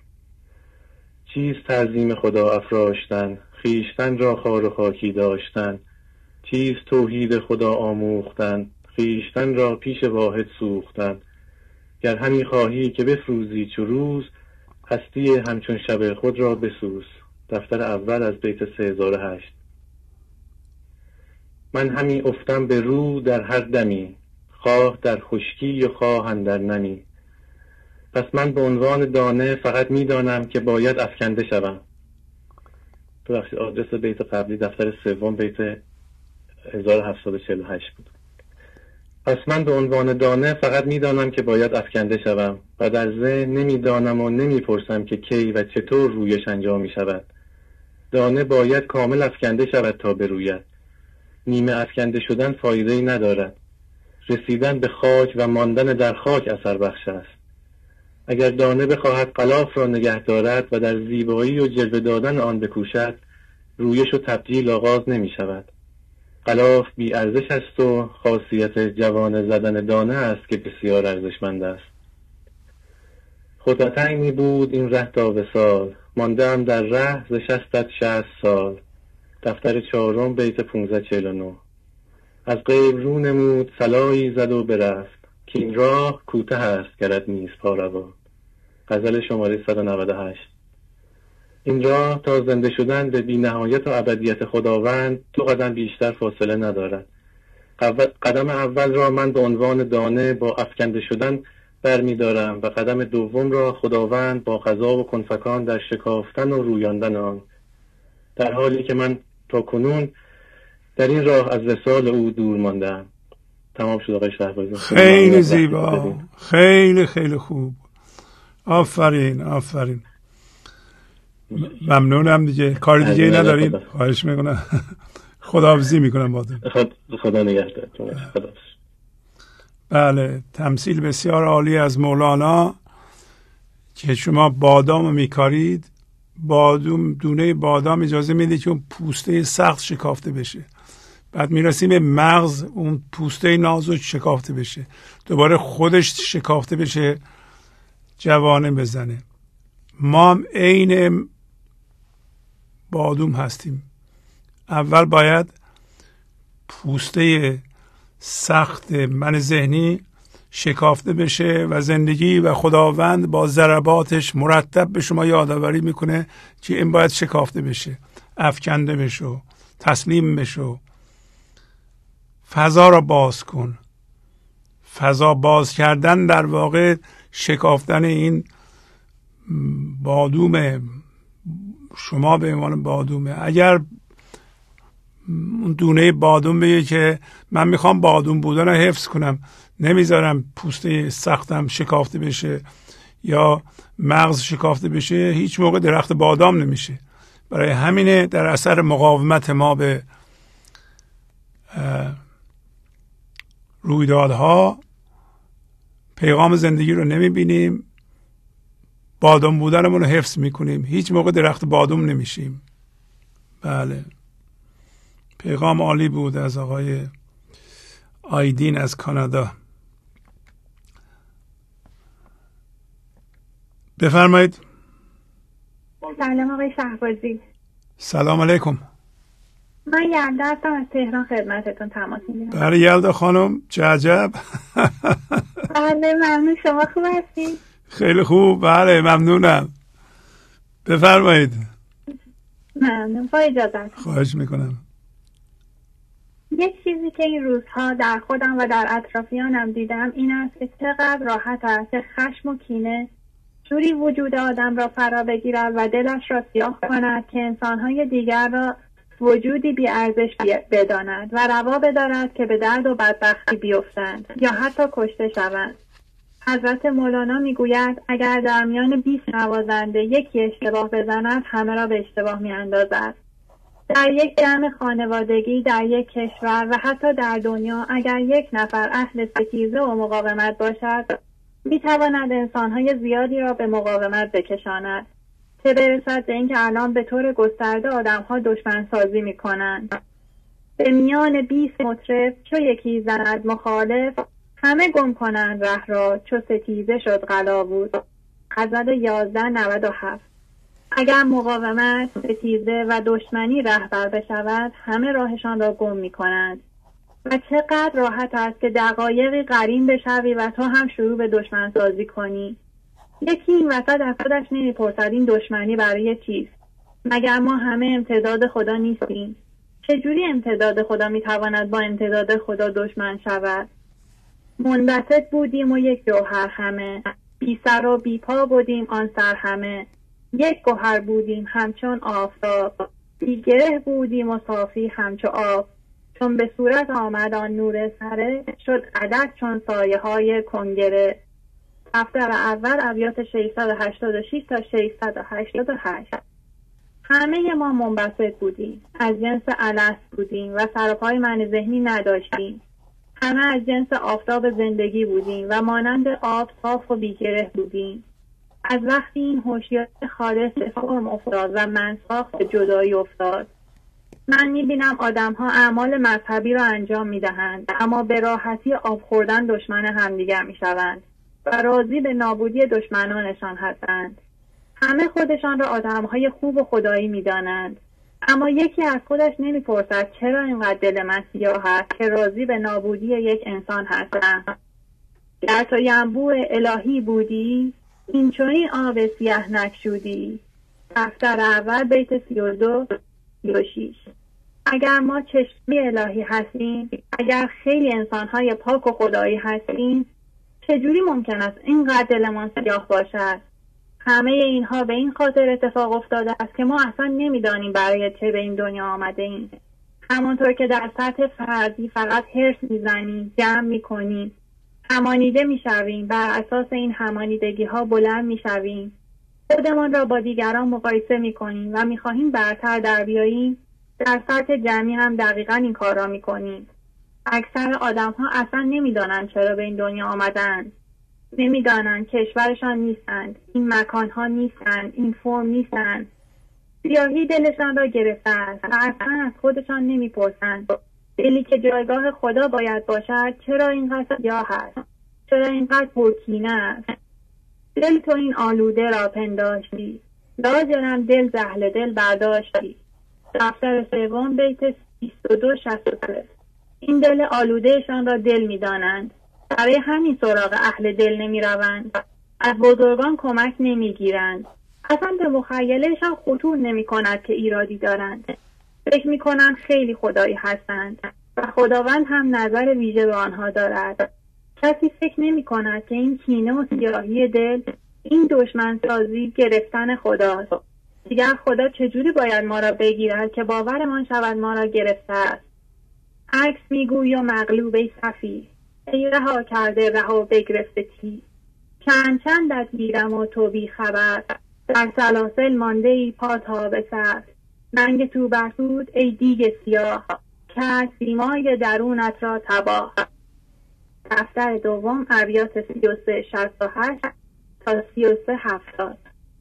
چیست تعظیم خدا افراشتن، خیشتن را خار و خاکی داشتن. چیست توحید خدا آموختن، خیشتن را پیش واحد سوختن. گر همی خواهی که بفروزی چو روز، هستی همچون شب خود را بسوز. دفتر اول از بیت سه هزار و هشت. من همی افتم به رو در هر دمی، خواه در خشکی و خواه اندر نمی. پس من به عنوان دانه فقط میدانم که باید افکنده شوم. ببخشید آدرس بیت قبلی دفتر سوم بیت هزار و هفتصد و چهل و هشت بود. پس من به عنوان دانه فقط میدانم که باید افکنده شوم و در ذهن نمیدانم و نمیپرسم که کی و چطور رویش انجام می شود. دانه باید کامل افکنده شود تا بروید. نیمه افکنده شدن فایده‌ای ندارد. رسیدن به خاک و ماندن در خاک اثر بخش است. اگر دانه بخواهد غلاف را نگه دارد و در زیبایی و جلوه دادن آن بکوشد، رویش و تبدیل آغاز نمی شود. غلاف بی ارزش است و خاصیت جوانه زدن دانه است که بسیار ارزشمند است. خطتنگی بود این ره تا وصال، ماندم در ره ز شصتت شصت سال. دفتر چهارم بیت پانصد و چهل و نه. از غیب رو نمود صلایی زد و برفت، که این راه کوته است گرد نیست پاروا. غزل شماره صد و نود و هشت. این راه تا زنده شدن به بی نهایت و ابدیت خداوند دو قدم بیشتر فاصله ندارد. قدم اول را من به عنوان دانه با افکنده شدن برمی دارم و قدم دوم را خداوند با قضا و کنفکان در شکافتن و رویاندن آن، در حالی که من تا کنون در این راه از وصال او دور ماندم. تمام شد آقای شهبازی. خیلی زیبا، خیلی خیلی خوب. آفرین آفرین. ممنونم دیگه. کار دیگه ای ندارید؟ خواهش میکنم. خداحافظی میکنم با خدا نگهدارتون. خدا. بله، تمثیل بسیار عالی از مولانا که شما بادام میکارید. بادام، دونه بادام اجازه میده که اون پوسته سخت شکافته بشه، بعد میرسیم به مغز، اون پوسته نازک شکافته بشه، دوباره خودش شکافته بشه، جوانه بزنه. ما هم عین بادام هستیم. اول باید پوسته سخت من ذهنی شکافته بشه و زندگی و خداوند با ضرباتش مرتب به شما یادآوری میکنه که این باید شکافته بشه، افکنده بشه، تسلیم بشه. فضا را باز کن. فضا باز کردن در واقع شکافتن این بادومه. شما به عنوان بادومه. اگر اون دونه بادوم بگه که من میخوام بادوم بودن رو حفظ کنم، نمیذارم پوسته سختم شکافته بشه یا مغز شکافته بشه، هیچ موقع درخت بادام نمیشه. برای همینه در اثر مقاومت ما به رویدادها پیغام زندگی رو نمیبینیم، بادام بودنمون رو حفظ میکنیم، هیچ موقع درخت بادام نمیشیم. بله، پیغام عالی بود از آقای آیدین از کانادا. بفرمایید. سلام آقای شهبازی. سلام علیکم. من یلدا هستم، از تهران خدمتتون تماس میگیرم. بله یلدا خانم، چه عجب. بله ممنون. شما خوب هستید؟ خیلی خوب. بله ممنونم. بفرمایید. ممنون. با اجازت. خواهش میکنم. یک چیزی که این روزها در خودم و در اطرافیانم دیدم این است که چقدر راحت است که خشم و کینه جوری وجود آدم را فرا بگیرد و دلش را سیاه کند که انسانهای دیگر را وجودی بی ارزش بداند و روا بدارد که به درد و بدبختی بیفتند یا حتی کشته شوند. حضرت مولانا میگوید اگر در میان بیست نوازنده یکی اشتباه بزند همه را به اشتباه میاندازد. در یک جمع خانوادگی، در یک کشور و حتی در دنیا اگر یک نفر اهل ستیزه و مقاومت باشد میتواند انسانهای زیادی را به مقاومت بکشاند، چه برسد به اینکه الان به طور گسترده آدمها دشمن سازی میکنند. به میان بیست مطرب چو یکی زند مخالف، همه گم کنند ره را چو ستیزه شد قلاووز. غزل یازده نود و هفت. اگر مقاومت، ستیزه و دشمنی رهبر بشود همه راهشان را گم می کنند و چقدر راحت است که دقایقی قرین بشوی و تو هم شروع به دشمن سازی کنی. یکی این وسط از خودش نمیپرسد این دشمنی برای چیست؟ مگر ما همه امتداد خدا نیستیم؟ چجوری امتداد خدا میتواند با امتداد خدا دشمن شود؟ منبسط بودیم و یک جوهر همه، بی سر و بی پا بودیم آن سر همه. یک گوهر بودیم همچون آفتاب، بی گره بودیم و صافی همچو آب. چون به صورت آمد آن نور سره، شد عدد چون سایه های کنگره. دفتر اول ابیات ششصد و هشتاد و شش تا ششصد و هشتاد و هشت. همه ما منبسط بودیم، از جنس الست بودیم و سرپای من ذهنی نداشتیم. همه از جنس آفتاب زندگی بودیم و مانند آب صاف و بیگره بودیم. از وقتی این هوشیاری خالص به فرم افتاد و منساخت به جدایی افتاد. من میبینم آدم ها اعمال مذهبی را انجام میدهند، اما به راحتی آب خوردن دشمن همدیگر میشوند و راضی به نابودی دشمنانشان هستند. همه خودشان را آدم های خوب و خدایی میدانند، اما یکی از خودش نمیپرسد چرا اینقدر دل من سیاه است که راضی به نابودی یک انسان هستم. گر تو ینبوع الهی بودی، این چنین آب سیاه نکشودی. دفتر اول بیت سی و دو سی و شیش. اگر ما چشمی الهی هستیم، اگر خیلی انسانهای پاک و خدایی هستیم، چجوری ممکن است اینقدر دلمان سیاه باشد؟ همه اینها به این خاطر اتفاق افتاده است که ما اصلا نمیدانیم برای چه به این دنیا آمده ایم. همانطور که در سطح فردی فقط حرص میزنیم، جمع میکنیم، همانیده میشویم، بر اساس این همانیدگی ها بلند میشویم، خودمان را با دیگران مقایسه میکنیم و میخواهیم برتر در بیاییم، در سطح جمعی هم دقیقا این کار را میکنیم. اکثر آدم ها اصلا نمیدانند چرا به این دنیا آمدند. نمیدانند کشورشان نیستند، این مکان ها نیستند، این فرم نیستند. سیاهی دلشان را گرفته است و اصلا از خودشان نمیپرسند دلی که جایگاه خدا باید باشد چرا اینقدر سیاه است، چرا اینقدر پرکینه است. دل تو این آلوده را پنداشتی، لاجرم دل زهل دل برداشتی. دفتر سوم بیت بیست و دو شصت و سه. این دل آلودهشان را دل میدانند، برای همین سراغ اهل دل نمی روند، از بزرگان کمک نمی گیرند، اصلا به مخیلهشان خطور نمی کند که ایرادی دارند. فکر می کنند خیلی خدایی هستند و خداوند هم نظر ویژه به آنها دارد. کسی فکر نمی کند که این کینه و سیاهی دل، این دشمن سازی گرفتن خداست. دیگر خدا چجوری باید ما را بگیرد که باورمان شود ما را گرفته است؟ عکس میگوی و مغلوب ای صفی، ای رها کرده رها بگرفته تی. چند چندت گیرم و تو بی خبر، در سلاسل مانده ای پا تا به سر. ننگ تو برسود ای دیگ سیاه، کرد سیمای درونت را تباه. دفتر دوم ابیات سی و سه شصت و هشت تا سی و سه هفتاد.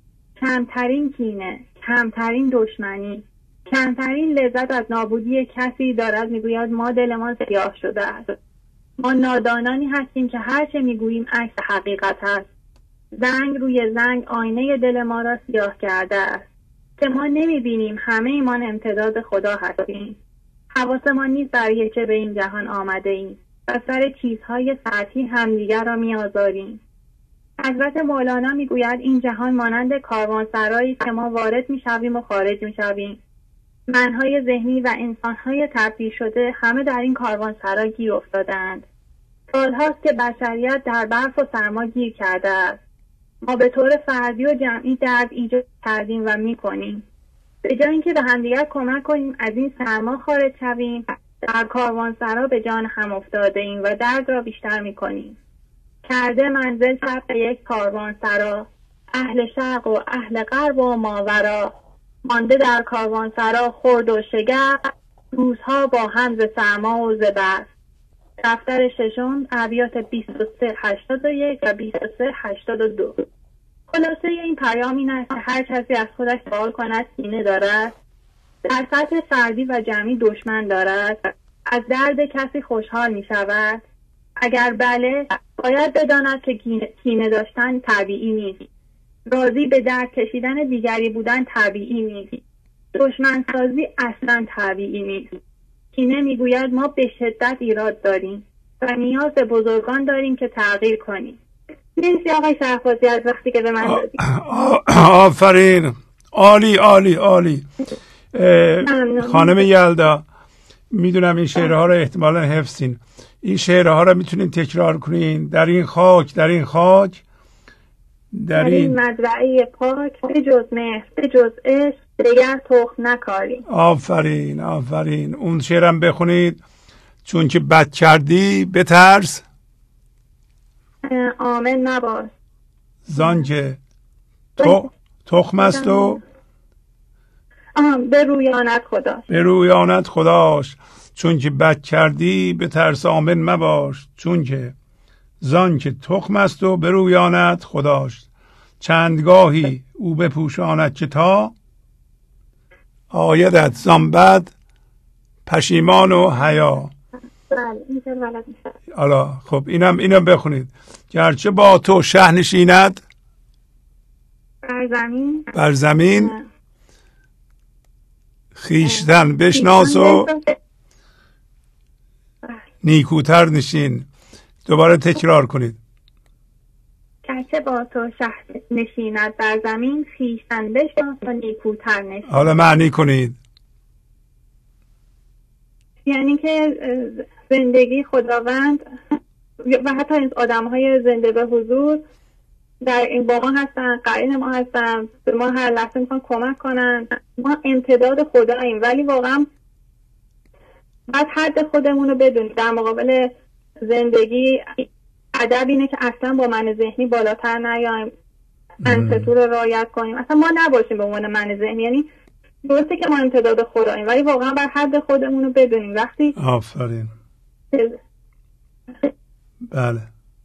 کمترین کینه، کمترین دشمنی، کمترین لذت از نابودی کسی دارد میگوید ما دلمان سیاه شده است. ما نادانانی هستیم که هرچه میگوییم عکس حقیقت است. زنگ روی زنگ آینه دل ما را سیاه کرده است که ما نمیبینیم همه ایمان امتداد خدا هستیم. حواسمان نیست برای چه به این جهان آمده ایم و سر چیزهای سطحی همدیگر را میآزاریم. حضرت مولانا میگوید این جهان مانند کاروانسرایی که ما وارد میشویم و خارج میشویم. منهای ذهنی و انسانهای تبدیل شده همه در این کاروانسرا گیر افتادند. سالهاست که بشریت در برف و سرما گیر کرده است. ما به طور فردی و جمعی درد ایجاد کردیم و میکنیم. به جای اینکه به همدیگر کمک کنیم از این سرما خارج شویم، در کاروانسرا به جان هم افتاده ایم و درد را بیشتر میکنیم. کرده منزل شب به یک کاروانسرا، اهل شرق و اهل غرب و ماورا. مانده در کاروانسرا خرد و شگرف، روزها با هم ز سرما و ز برف. دفتر ششم ابیات بیست و سه هشتاد و یک و بیست و سه هشتاد و دو. خلاصه این پیام این است که هر کسی از خودش سوال کند کینه دارد، در سطح فردی و جمعی دشمن دارد، از درد کسی خوشحال می شود. اگر بله، باید بداند که کینه داشتن طبیعی نیست. راضی به درد کشیدن دیگری بودن طبیعی نیست. دشمن سازی اصلا طبیعی نیست. کینه میگوید ما به شدت ایراد داریم و نیاز به بزرگان داریم که تغییر کنیم. مرسی آقای شهبازی از وقتی که به من دادی. آفرین، عالی عالی عالی. خانم یلدا، میدونم این شعرها رو احتمالا حفظین. این شعرها رو میتونین تکرار کنین. در این خاک، در این خاک، در این مزرعه پاک، به جز مهر، به جز عشق، دیگر تخم نکاری. آفرین آفرین. اون شعرم بخونید. چون که بد کردی بترس آمن نباش. زان که تو تخم است و به رویانت خداش. به رویانت خداش. چون که بد کردی بترس آمن مباش. چون که زان که تخم است و به رویانت خداش. چندگاهی او بپوشاند که تا آیدت زان بد پشیمان و حیا. بله اینجا ولد میشه. حالا خب اینم اینم بخونید. گرچه با تو شه نشیند بر زمین بر زمین خیشتن بشناس و نیکوتر نشین. دوباره تکرار کنید. گرچه با تو شه نشیند بر زمین خیشتن بشناس و نیکوتر نشین. حالا معنی کنید. یعنی که زندگی خداوند و حتی این آدم های زنده به حضور در این با ما هستن، قرین ما هستن، به ما هر لحظه میخوان کمک کنن. ما امتداد خداییم، ولی واقعا باید حد خودمون رو بدونیم. در مقابل زندگی ادب اینه که اصلا با من ذهنی بالاتر نیایم، انتتو رو رعایت کنیم، اصلا ما نباشیم به عنوان من ذهنی. یعنی درسته که ما امتداد خداییم، ولی واقعا بر حد خودمون رو بدونیم. وقتی آفرین. بله.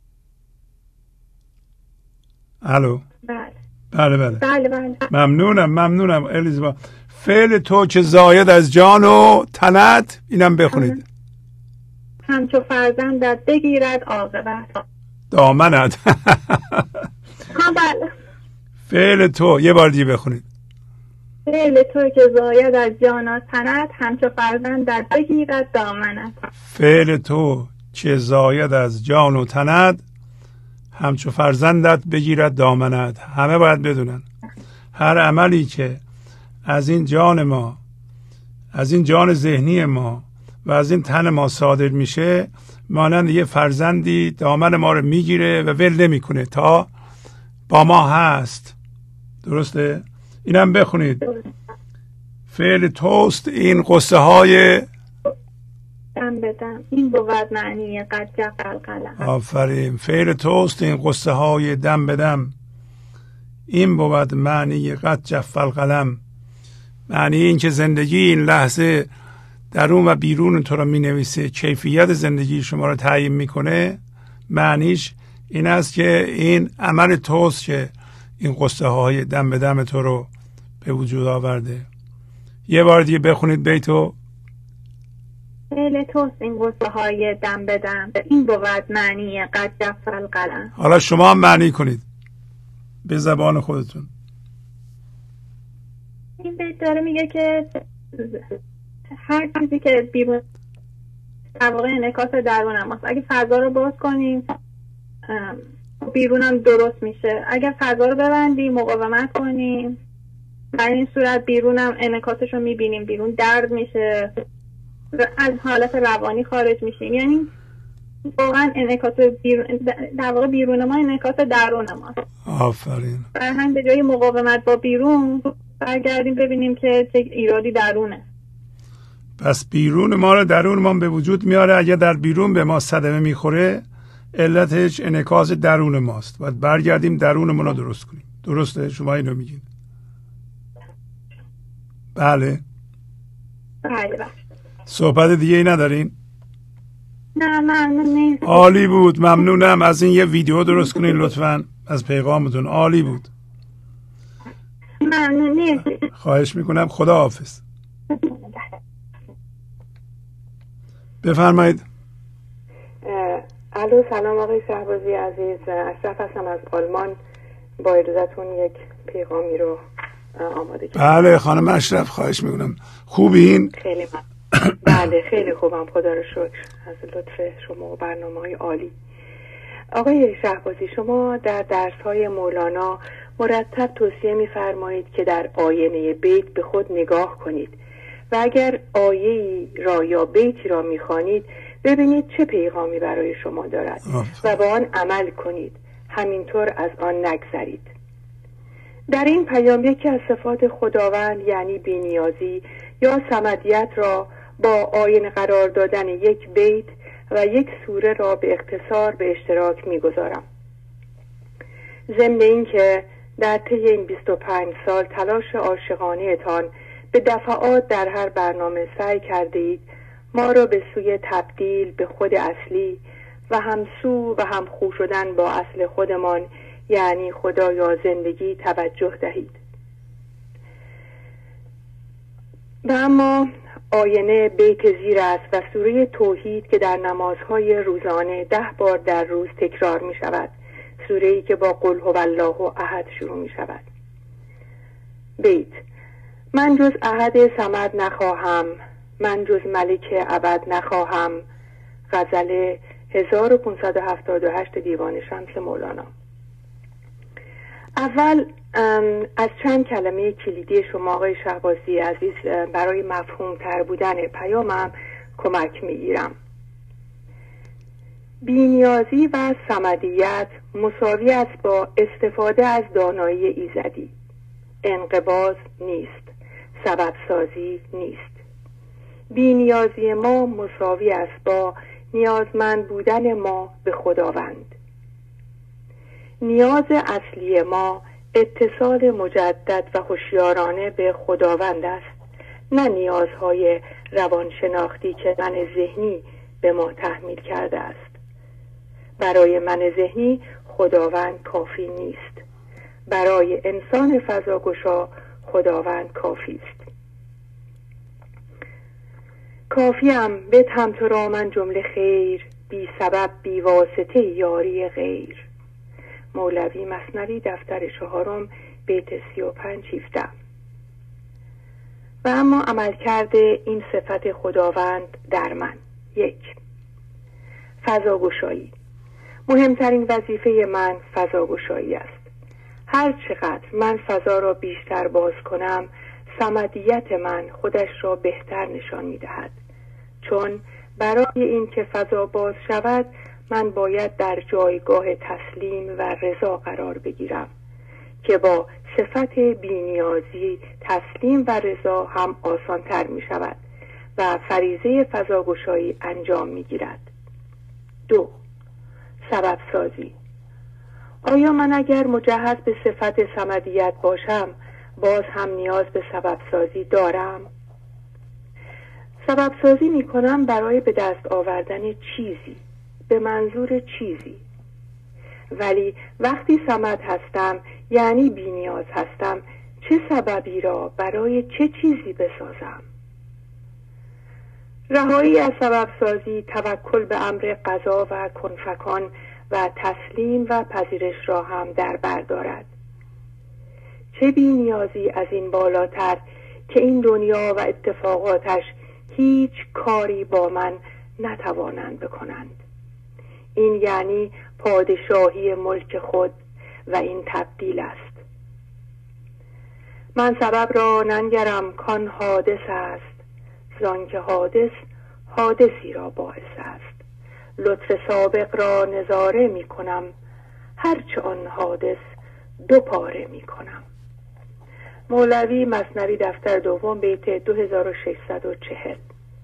الو. بله. بله بله. بله بله. ممنونم ممنونم الیزابت. فعل تو که زاید از جان و تنت، اینم بخونید. همچو فرزندت بگیرد عاقبت دامنت. ها بله. فعل تو یه بار دیگه بخونید. فعل تو که زاید از جان و تنت همچو فرزندت بگیرد دامنت. فعل تو که زاید از جان و تنت همچو فرزندت بگیرد دامنت. همه باید بدونن هر عملی که از این جان ما، از این جان ذهنی ما و از این تن ما صادر میشه، مانند یه فرزندی دامن ما رو میگیره و ول نمیکنه تا با ما هست. درسته؟ اینم بخونید. فعل توست این قصه های دم بدم این بود معنی قد جف القلم. آفرین. فعل توست این قصه های دم بدم این بود معنی قد جف القلم. معنی این که زندگی این لحظه درون و بیرون تو رو می نویسه، کیفیت زندگی شما رو تعیین میکنه. معنیش این است که این عمل توست که این قصه های دم به دم تو رو به وجود آورده. یه بار دیگه بخونید بیتو. فعل توست این قصه های دم به دم این بود معنی قد جف القلم. حالا شما هم معنی کنید به زبان خودتون. این بیت داره میگه که هر چیزی که بیرون در واقع انعکاس درون ماست. اگه فضا رو باز کنیم بیرون هم درست میشه. اگر فضا رو ببندیم مقاومت کنیم در این صورت بیرون هم انعکاسش رو میبینیم. بیرون درد میشه، از حالت روانی خارج میشیم. یعنی واقعا انعکاس بیرون، در واقع بیرون ما انعکاس درون ماست. آفرین. در همین به جای مقاومت با بیرون برگردیم ببینیم که چه ایرادی درونه. پس بیرون ما رو درون ما به وجود میاره. اگه در بیرون به ما صدمه میخوره علتش انعکاس درون ماست. باید برگردیم درونمون رو درست کنیم. درسته؟ شما اینو میگین؟ بله. بله بله. صحبت دیگه ای ندارین؟ نه ممنون نیست. عالی بود. ممنونم. از این یه ویدیو درست کنین لطفاً از پیغامتون. عالی بود. ممنون نیست. خواهش میکنم. خدا حافظ. بفرمایید. الو سلام آقای شهبازی عزیز. اشرف هستم از آلمان. با اجازهتون یک پیغامی رو آماده کردم. بله خانم اشرف خواهش میکنم. خوبین؟ خیلی من. بله خیلی خوبم خدا رو شکر از لطف شما و برنامه‌های عالی. آقای شهبازی شما در درس‌های مولانا مرتب توصیه می‌فرمایید که در آینه بیت به خود نگاه کنید و اگر آیه‌ای را یا بیتی را می‌خوانید ببینید چه پیغامی برای شما دارد و با آن عمل کنید، همینطور از آن نگذرید. در این پیام یکی از صفات خداوند یعنی بی‌نیازی یا صمدیت را با آینه قرار دادن یک بیت و یک سوره را به اختصار به اشتراک می‌گذارم. ضمن اینکه در طی این بیست و پنج سال تلاش عاشقانه‌تان به دفعات در هر برنامه سعی کرده اید ما را به سوی تبدیل به خود اصلی و همسو و همخو شدن با اصل خودمان یعنی خدا یا زندگی توجه دهید. و اما آینه بیت زیر است و سوره توحید که در نمازهای روزانه ده بار در روز تکرار می شود، سوره‌ای که با قل هو الله احد شروع می شود. بیت: من جز احد صمد نخواهم، من جز ملک ابد نخواهم. غزل هزار و پانصد و هفتاد و هشت دیوان شمس مولانا. اول از چند کلمه کلیدی شما آقای شهبازی عزیز برای مفهوم تر بودن پیامم کمک میگیرم. بی‌نیازی و صمدیت مساوی است با استفاده از دانایی ایزدی. انقباض نیست، سبب سازی نیست. بی‌نیازی ما مساوی است با نیازمند بودن ما به خداوند. نیاز اصلی ما اتصال مجدد و هوشیارانه به خداوند است، نه نیازهای روانشناختی که من ذهنی به ما تحمیل کرده است. برای من ذهنی خداوند کافی نیست، برای انسان فضاگشا خداوند کافی است. کافیم بتهم تو را من جمله خیر، بی سبب بی واسطه یاری غیر. مولوی مثنوی دفتر چهارم بیت سی و پنج هفده. و اما عمل کرده این صفت خداوند در من. یک، فضاگشایی. مهمترین وظیفه من فضاگشایی است. هر چقدر من فضا را بیشتر باز کنم، صمدیت من خودش را بهتر نشان می دهد. چون برای این که فضا باز شود من باید در جایگاه تسلیم و رضا قرار بگیرم که با صفت بی‌نیازی تسلیم و رضا هم آسان تر می شود و فریضه فضاگشایی انجام می گیرد. دو، سبب سازی. آیا من اگر مجهز به صفت صمدیت باشم باز هم نیاز به سبب سازی دارم؟ سبب سازی می کنم برای به دست آوردن چیزی، به منظور چیزی. ولی وقتی صمد هستم یعنی بی نیاز هستم، چه سببی را برای چه چیزی بسازم؟ رهایی از سبب سازی توکل به امر قضا و کنفکان و تسلیم و پذیرش را هم در بر دارد. چه بی نیازی از این بالاتر که این دنیا و اتفاقاتش هیچ کاری با من نتوانند بکنند. این یعنی پادشاهی ملک خود و این تبدیل است. من سبب را ننگرم کان حادث است، زان که حادث حادثی را باعث است. لطف سابق را نظاره می کنم، هرچه آن حادث دو پاره می کنم. مولوی مثنوی دفتر دوم بیت دو هزار و ششصد و چهل.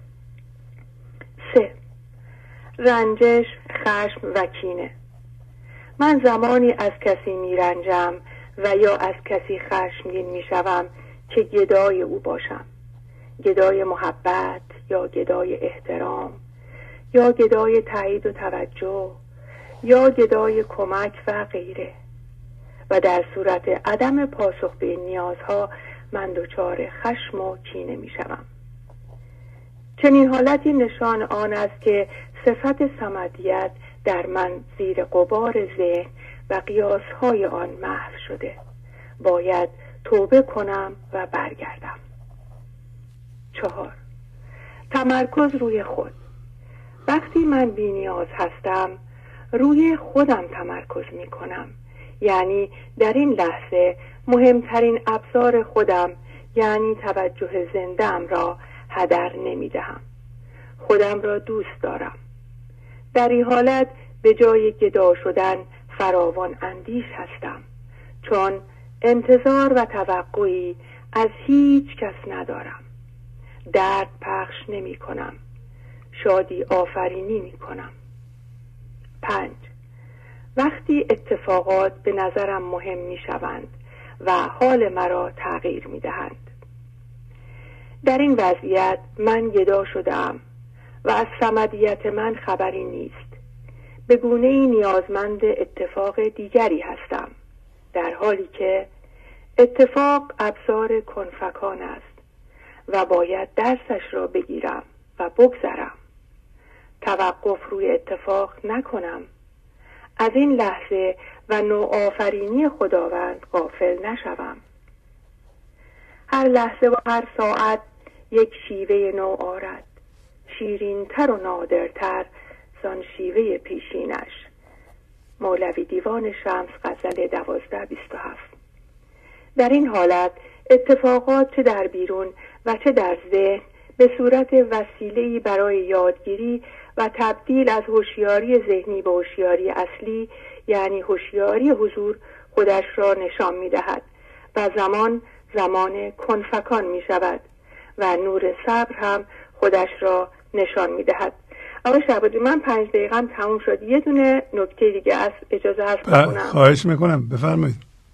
سه، رنجش، خشم و کینه. من زمانی از کسی می رنجم و یا از کسی خشمگین می شوم که گدای او باشم. گدای محبت یا گدای احترام یا گدای تایید و توجه یا گدای کمک و غیره. و در صورت عدم پاسخ به این نیازها من دچار خشم و کینه می شوم. چنین حالتی نشان آن است که صفت صمدیت در من زیر غبار ذهن و قیاسهای آن محو شده. باید توبه کنم و برگردم. چهار، تمرکز روی خود. وقتی من بی نیاز هستم روی خودم تمرکز می کنم. یعنی در این لحظه مهمترین ابزار خودم یعنی توجه زنده‌ام را هدر نمی دهم. خودم را دوست دارم. در این حالت به جای گدا شدن فراوان اندیش هستم، چون انتظار و توقعی از هیچ کس ندارم. درد پخش نمی کنم. شادی آفرینی می کنم. پنج. وقتی اتفاقات به نظرم مهم می شوند و حال مرا تغییر می دهند. در این وضعیت من گدا شدم و از صمدیت من خبری نیست. به گونه‌ای نیازمند اتفاق دیگری هستم، در حالی که اتفاق ابزار کنفکان است و باید درسش را بگیرم و بگذرم. توقف روی اتفاق نکنم. از این لحظه و نوآفرینی خداوند غافل نشوم. هر لحظه و هر ساعت یک شیوه نو آرد، شیرین‌تر و نادرتر زان شیوه پیشینش. مولوی دیوان شمس، غزل دوازده بیست و هفت. در این حالت اتفاقات چه در بیرون و چه در ذهن به صورت وسیله‌ای برای یادگیری و تبدیل از هوشیاری ذهنی به هوشیاری اصلی، یعنی هوشیاری حضور، خودش را نشان می‌دهد و زمان زمان کنفکان می‌شود و نور صبر هم خودش را نشان می‌دهد. آقای شهبازی، من پنج دقیقه‌ام تموم شد. یه دونه نکته دیگه از اجازه هست بخونم؟ خواهش میکنم، بفرمایید.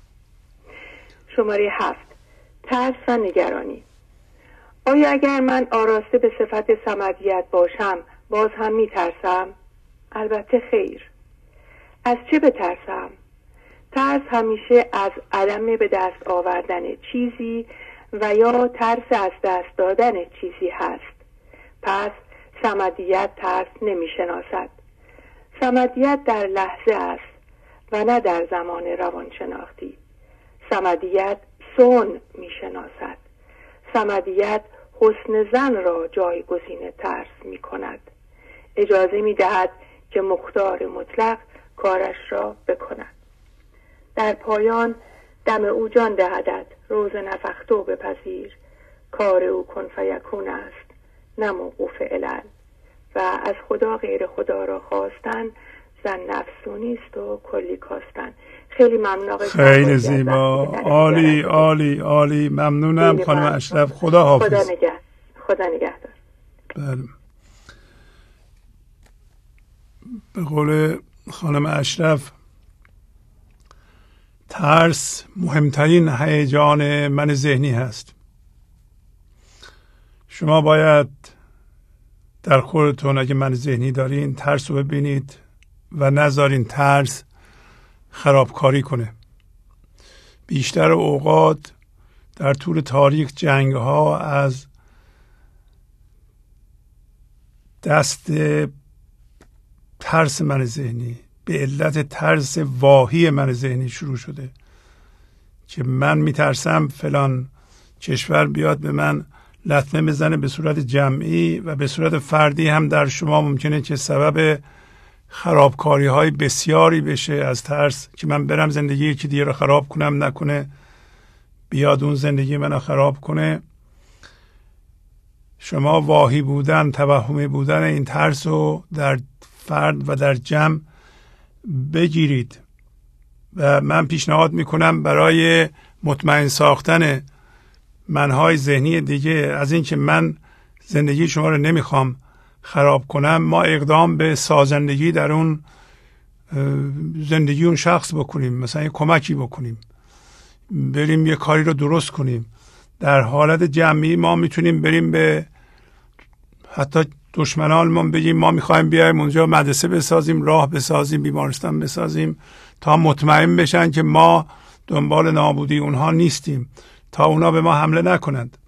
شماره هفت. ترس و نگرانی. آیا اگر من آراسته به صفت صمدیت باشم باز هم میترسم؟ البته خیر. از چه بترسم؟ ترس همیشه از عدم به دست آوردن چیزی و یا ترس از دست دادن چیزی هست. پس صمدیت ترس نمی شناسد. صمدیت در لحظه است و نه در زمان روانشناختی. صمدیت صون می شناسد. صمدیت حسن زن را جایگزین ترس می کند. اجازه می دهد که مختار مطلق کارش را بکند. در پایان دم او جان دهدت، روز نفختو بپذیر، کار او کن فیکون است، نه موقوف علل. و از خدا غیر خدا را خواستن زن نفسونی است و کلی کاستن. خیلی ممنون. خیلی زیبا، عالی عالی عالی. ممنونم خانم اشرف. خدا حافظ. خدا نگه خدا نگهدار. بله. به قول خانم اشرف، ترس مهمترین هیجان من ذهنی هست. شما باید در خودتون اگه من ذهنی دارین ترس رو ببینید و نذارین ترس خرابکاری کنه. بیشتر اوقات در طول تاریخ جنگ ها از دست ترس من ذهنی، به علت ترس واهی من ذهنی شروع شده که من میترسم فلان کشور بیاد به من لطمه بزنه به صورت جمعی و به صورت فردی هم در شما ممکنه که سبب خرابکاری های بسیاری بشه از ترس که من برم زندگی یکی دیگه رو خراب کنم، نکنه بیاد اون زندگی منو خراب کنه. شما واهی بودن، توهمی بودن این ترس رو در فرد و در جمع بگیرید و من پیشنهاد میکنم برای مطمئن ساختن منهای ذهنی دیگه از این که من زندگی شما رو نمیخوام خراب کنم، ما اقدام به سازندگی در اون زندگی اون شخص بکنیم. مثلا یه کمکی بکنیم، بریم یه کاری رو درست کنیم. در حالت جمعی ما میتونیم بریم به حتی دشمنانمون بگیم ما میخوایم بیایم اونجا مدرسه بسازیم، راه بسازیم، بیمارستان بسازیم، تا مطمئن بشن که ما دنبال نابودی اونها نیستیم، تا اونا به ما حمله نکنند.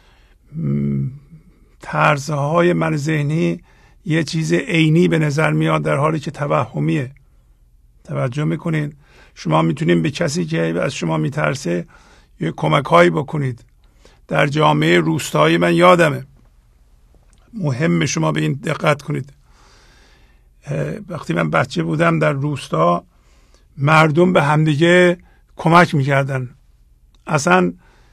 طرزهای من ذهنی یه چیز عینی به نظر میاد در حالی که توهمیه. توجه میکنین؟ شما میتونین به کسی که از شما میترسه یه کمک هایی بکنید. در جامعه روستایی من یادمه، مهم شما به این دقت کنید، وقتی من بچه بودم در روستا مردم به همدیگه کمک میکردن. اصلا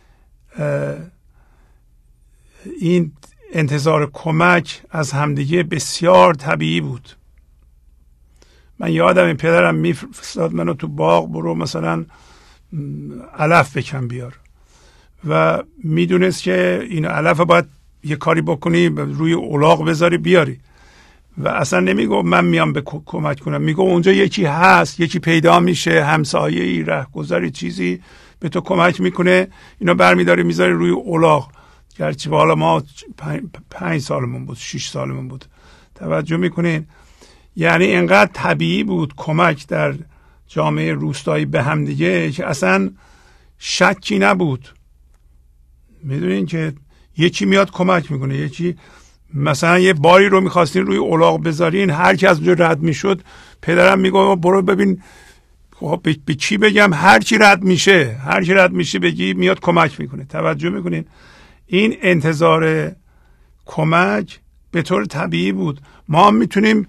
این انتظار کمک از همدیگه بسیار طبیعی بود. من یادم پدرم میفرستاد منو تو باغ، برو مثلا علف بکن بیار و میدونست که این علف باید یه کاری بکنی روی الاغ بذاری بیاری و اصلا نمیگو من میام به کمک کنم، میگو اونجا یکی هست، یکی پیدا میشه، همسایه‌ای، رهگذری، چیزی به تو کمک میکنه، اینا برمیداری میذاری روی الاغ. گرچه حالا ما پنج, پنج سالمون بود، شش سالمون بود. توجه میکنین؟ یعنی اینقدر طبیعی بود کمک در جامعه روستایی به هم دیگه که اصلا شکی نبود. میدونین که یکی میاد کمک میکنه، یکی مثلا یه باری رو میخواستین روی الاغ بذارین، هر کی از اونجا رد میشد پدرم میگه برو ببین خب به چی بگم، هر کی رد میشه هر کی رد میشه بگی میاد کمک میکنه. توجه میکنین؟ این انتظار کمک به طور طبیعی بود. ما هم میتونیم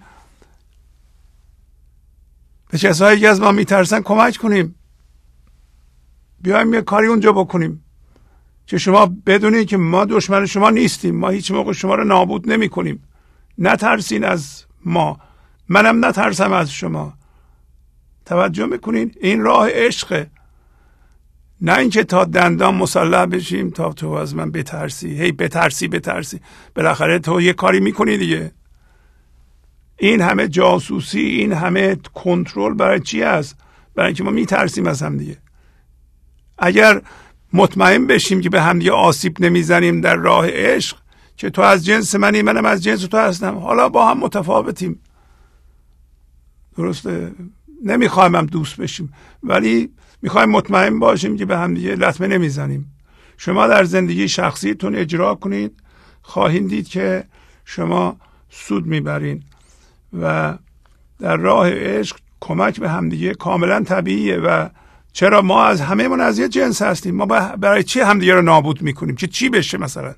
به کسایی که از ما میترسن کمک کنیم، بیایم یه کاری اونجا بکنیم که شما بدونید که ما دشمن شما نیستیم، ما هیچ موقع شما رو نابود نمی کنیم، نترسین از ما، منم نترسم از شما. توجه میکنین؟ این راه عشقه، نه اینکه تا دندان مسلح بشیم تا تو از من بترسی، هی بترسی بترسی، بالاخره تو یه کاری میکنی دیگه. این همه جاسوسی، این همه کنترل برای چی است؟ برای اینکه ما میترسیم از هم دیگه. اگر مطمئن بشیم که به هم دیگه آسیب نمیزنیم در راه عشق، که تو از جنس منی منم از جنس تو هستم، حالا با هم متفاوتیم، درسته؟ نمیخوایم هم دوست بشیم ولی میخوایم مطمئن باشیم که به هم دیگه لطمه نمیزنیم. شما در زندگی شخصیتون اجرا کنید، خواهید دید که شما سود میبرین و در راه عشق کمک به هم دیگه کاملا طبیعیه. و چرا ما از همه من از یه جنس هستیم، ما برای چی همدیگه رو نابود میکنیم که چی بشه مثلا؟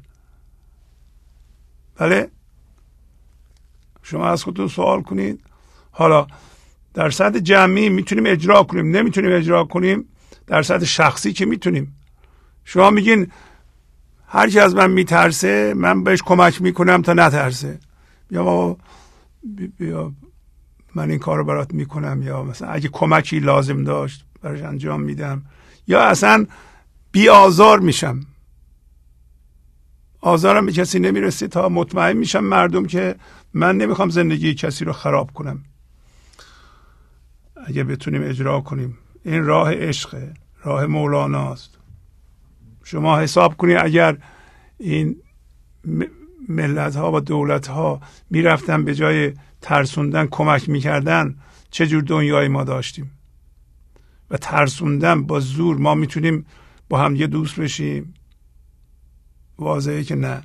بله، شما از خودتون سوال کنید. حالا در سطح جمعی میتونیم اجرا کنیم، نمیتونیم اجرا کنیم. در سطح شخصی که میتونیم. شما میگین هر کی از من میترسه من بهش کمک میکنم تا نترسه، یا بابا بیا من این کار رو برات میکنم، یا مثلا اگه کمکی لازم داشت براش انجام میدم، یا اصلا بی آزار میشم. آزارم به کسی نمیرسه تا مطمئن میشم مردم که من نمیخوام زندگی کسی رو خراب کنم. اگه بتونیم اجرا کنیم، این راه عشقه، راه مولاناست. شما حساب کنید اگر این ملت ها و دولت ها میرفتن به جای ترسوندن کمک میکردن، چه جور دنیایی ما داشتیم. و ترسوندن با زور ما میتونیم با هم یه دوست بشیم؟ واضحه که نه.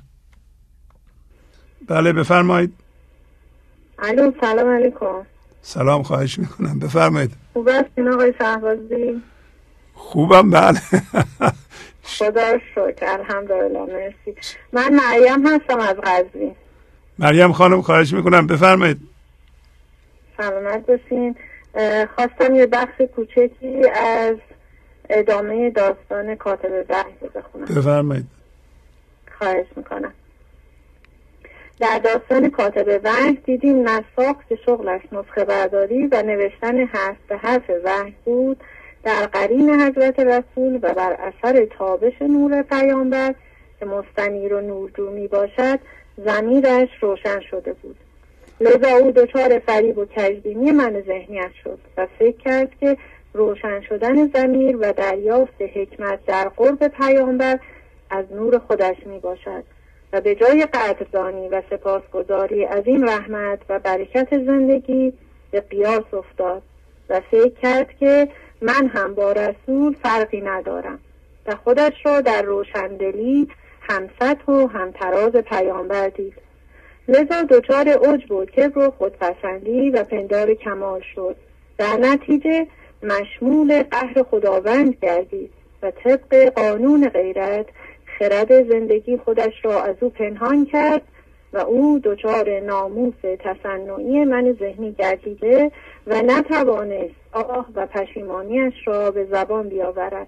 بله بفرمایید. الو سلام علیکم. سلام، خواهش میکنم بفرمایید. خوب هستین آقای شهبازی؟ خوبم بله. خدا رو شکر، الحمدلله، مرسی. من مریم هستم از قزوین. مریم خانم خواهش میکنم بفرمایید. سلامت باشین. خواستم یه بخش کوچکی از ادامه داستان کاتب وحی بخونم. بفرمایید. خواهش میکنم. در داستان کاتب وحی دیدیم نساخ که شغلش نسخه برداری و نوشتن حرف به حرف وحی بود، در قرین حضرت رسول و بر اثر تابش نور پیامبر که مستنیر و نورجو می باشد ضمیرش روشن شده بود. لذا او دچار فریب و کژبینی من ذهنیت شد و فکر کرد که روشن شدن ضمیر و دریافت حکمت در قرب پیامبر از نور خودش می باشد و به جای قدردانی و سپاسگزاری از این رحمت و برکت زندگی به قیاس افتاد و فکر کرد که من هم با رسول فرقی ندارم و خودش را در روشندلی هم سطح و هم تراز پیامبر دید. لذا دچار عجب و کبر و خودپسندی و پندار کمال شد. در نتیجه مشمول قهر خداوند گردید و طبق قانون غیرت خرد زندگی خودش را از او پنهان کرد و او دچار ناموس تصنعی من ذهنی گردیده و نتوانست آه و پشیمانیش را به زبان بیاورد.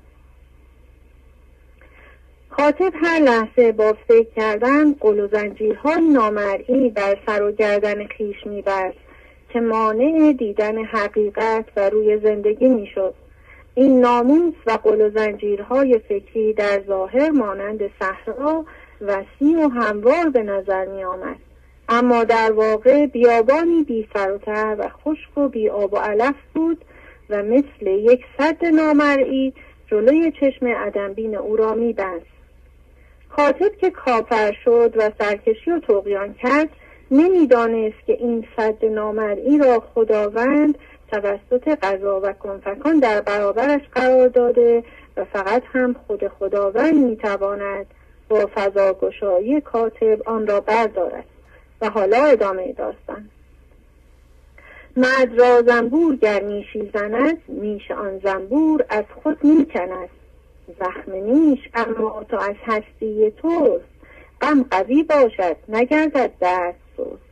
خاطب هر لحظه با فکر کردن قل و زنجیرهای نامرئی بر سر و گردن خویش می‌بست که مانع دیدن حقیقت و روی زندگی می‌شد. این ناموس و قل و زنجیرهای فکری در ظاهر مانند صحرا وسیع و هموار به نظر می آمد، اما در واقع بیابانی بی سر و ته و خشک و بی آب و علف بود و مثل یک سد نامرئی جلوی چشم عدمبین او را می بست. کاتب که کافر شد و سرکشی و طغیان کرد نمیدانست که این سد نامرئی را خداوند توسط قضا و کنفکان در برابرش قرار داده و فقط هم خود خداوند میتواند با فضاگشایی کاتب آن را بردارد. و حالا ادامه داستان. مرد را زنبور گر نیشی زند، نیش آن زنبور از خود میکند. زخم نیش اما تو از هستی توست، غم قوی باشد نگردد درد سست.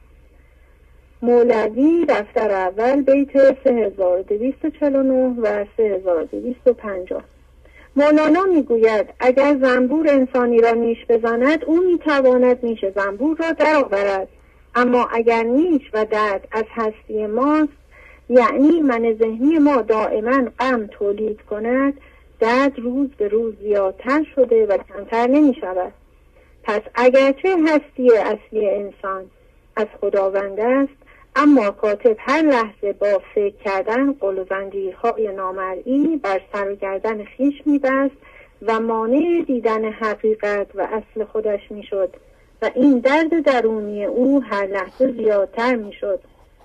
مولوی دفتر اول بیت سه هزار و دویست و چهل و نه و سه هزار و دویست و پنجاه. مولانا میگوید اگر زنبور انسانی را نیش بزند او میتواند نیش زنبور را درآورد، اما اگر نیش و درد از هستی ماست، یعنی من ذهنی ما دائما غم تولید کند، درد روز به روز زیادتر شده و کمتر نمی شود. پس اگرچه هستی اصلی انسان از خداوند است، اما کاتب هر لحظه با فکر کردن قل و زنجیرهای نامرئی بر سر و گردن خویش می‌بست و مانع دیدن حقیقت و اصل خودش میشد و این درد درونی او هر لحظه زیادتر میشد.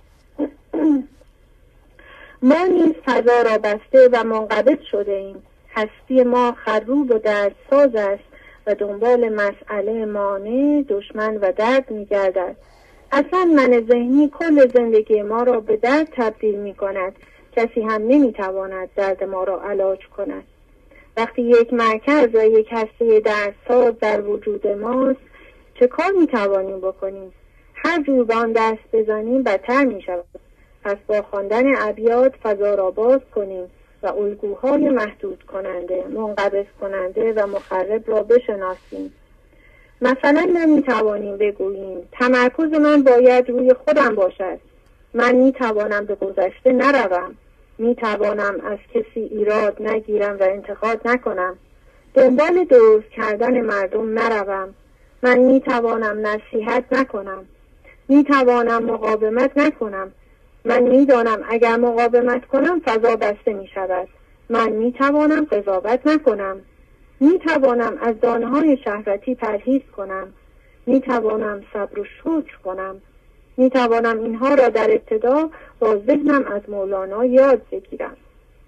ما نیز فضا را بسته و منقبض شده ایم. هستی ما خروب و دردساز است و دنبال مسئله مانع، دشمن و درد می‌گردد. اصلا من ذهنی کل زندگی ما را به درد تبدیل می کند. کسی هم نمی تواند درد ما را علاج کند. وقتی یک مرکز و یک هسته دردساز در وجود ماست، چه کار می توانیم بکنیم؟ هر جور به آن دست بزنیم بدتر می شود. پس با خواندن ابیات فضا را باز کنیم و الگوهای محدود کننده، منقبض کننده و مخرب را بشناسیم. مثلا نمی توانیم بگوییم تمرکز من باید روی خودم باشد. من می توانم به گذشته نروم. می توانم از کسی ایراد نگیرم و انتقاد نکنم. دنبال درست کردن مردم نروم. من می توانم نصیحت نکنم. می توانم مقاومت نکنم. من می دانم اگر مقاومت کنم فضا بسته می شود. من می توانم قضاوت نکنم. می توانم از دانه‌های شهوتی پرهیز کنم. می توانم صبر و شکر کنم. می توانم اینها را در ابتدا با ذهنم از مولانا یاد بگیرم.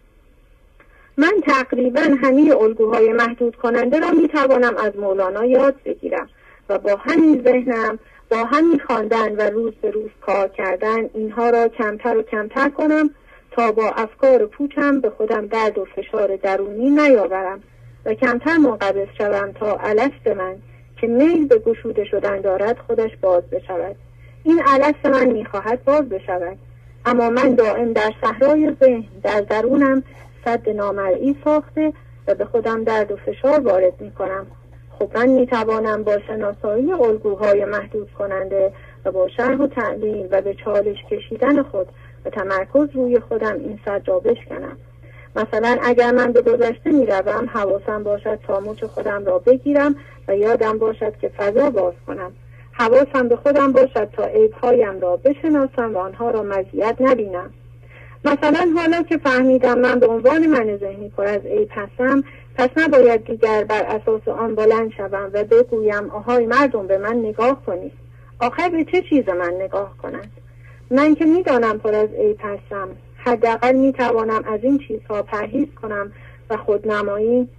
من تقریبا همه الگوهای محدود کننده را می توانم از مولانا یاد بگیرم و با همین ذهنم، با همین خواندن و روز به روز کار کردن اینها را کمتر و کمتر کنم تا با افکار پوچم به خودم درد و فشار درونی نیاورم و کمتر منقبض شوم تا الست من که میل به گشوده شدن دارد خودش باز بشود. این الست من میخواهد باز بشود، اما من دائم در صحرای ذهن در درونم سد نامرئی ساخته و به خودم درد و فشار وارد میکنم. خب من میتوانم با شناسایی الگوهای محدود کننده و با شرح و تعلیل و به چالش کشیدن خود و تمرکز روی خودم این سد را بشکنم. مثلا اگر من به گذشته می روم، حواسم باشد تا مچ خودم را بگیرم و یادم باشد که فضا باز کنم. حواسم به خودم باشد تا عیبهایم را بشناسم و آنها را مزیت نبینم. مثلا حالا که فهمیدم من به عنوان من ذهنی پر از عیب هستم، پس نباید دیگر بر اساس آن بلند شوم و بگویم آهای مردم به من نگاه کنید. آخر به چه چیز من نگاه کنند؟ من که میدانم پر از عیب هستم، حداقل می توانم از این چیزها پرهیز کنم و خودنمایی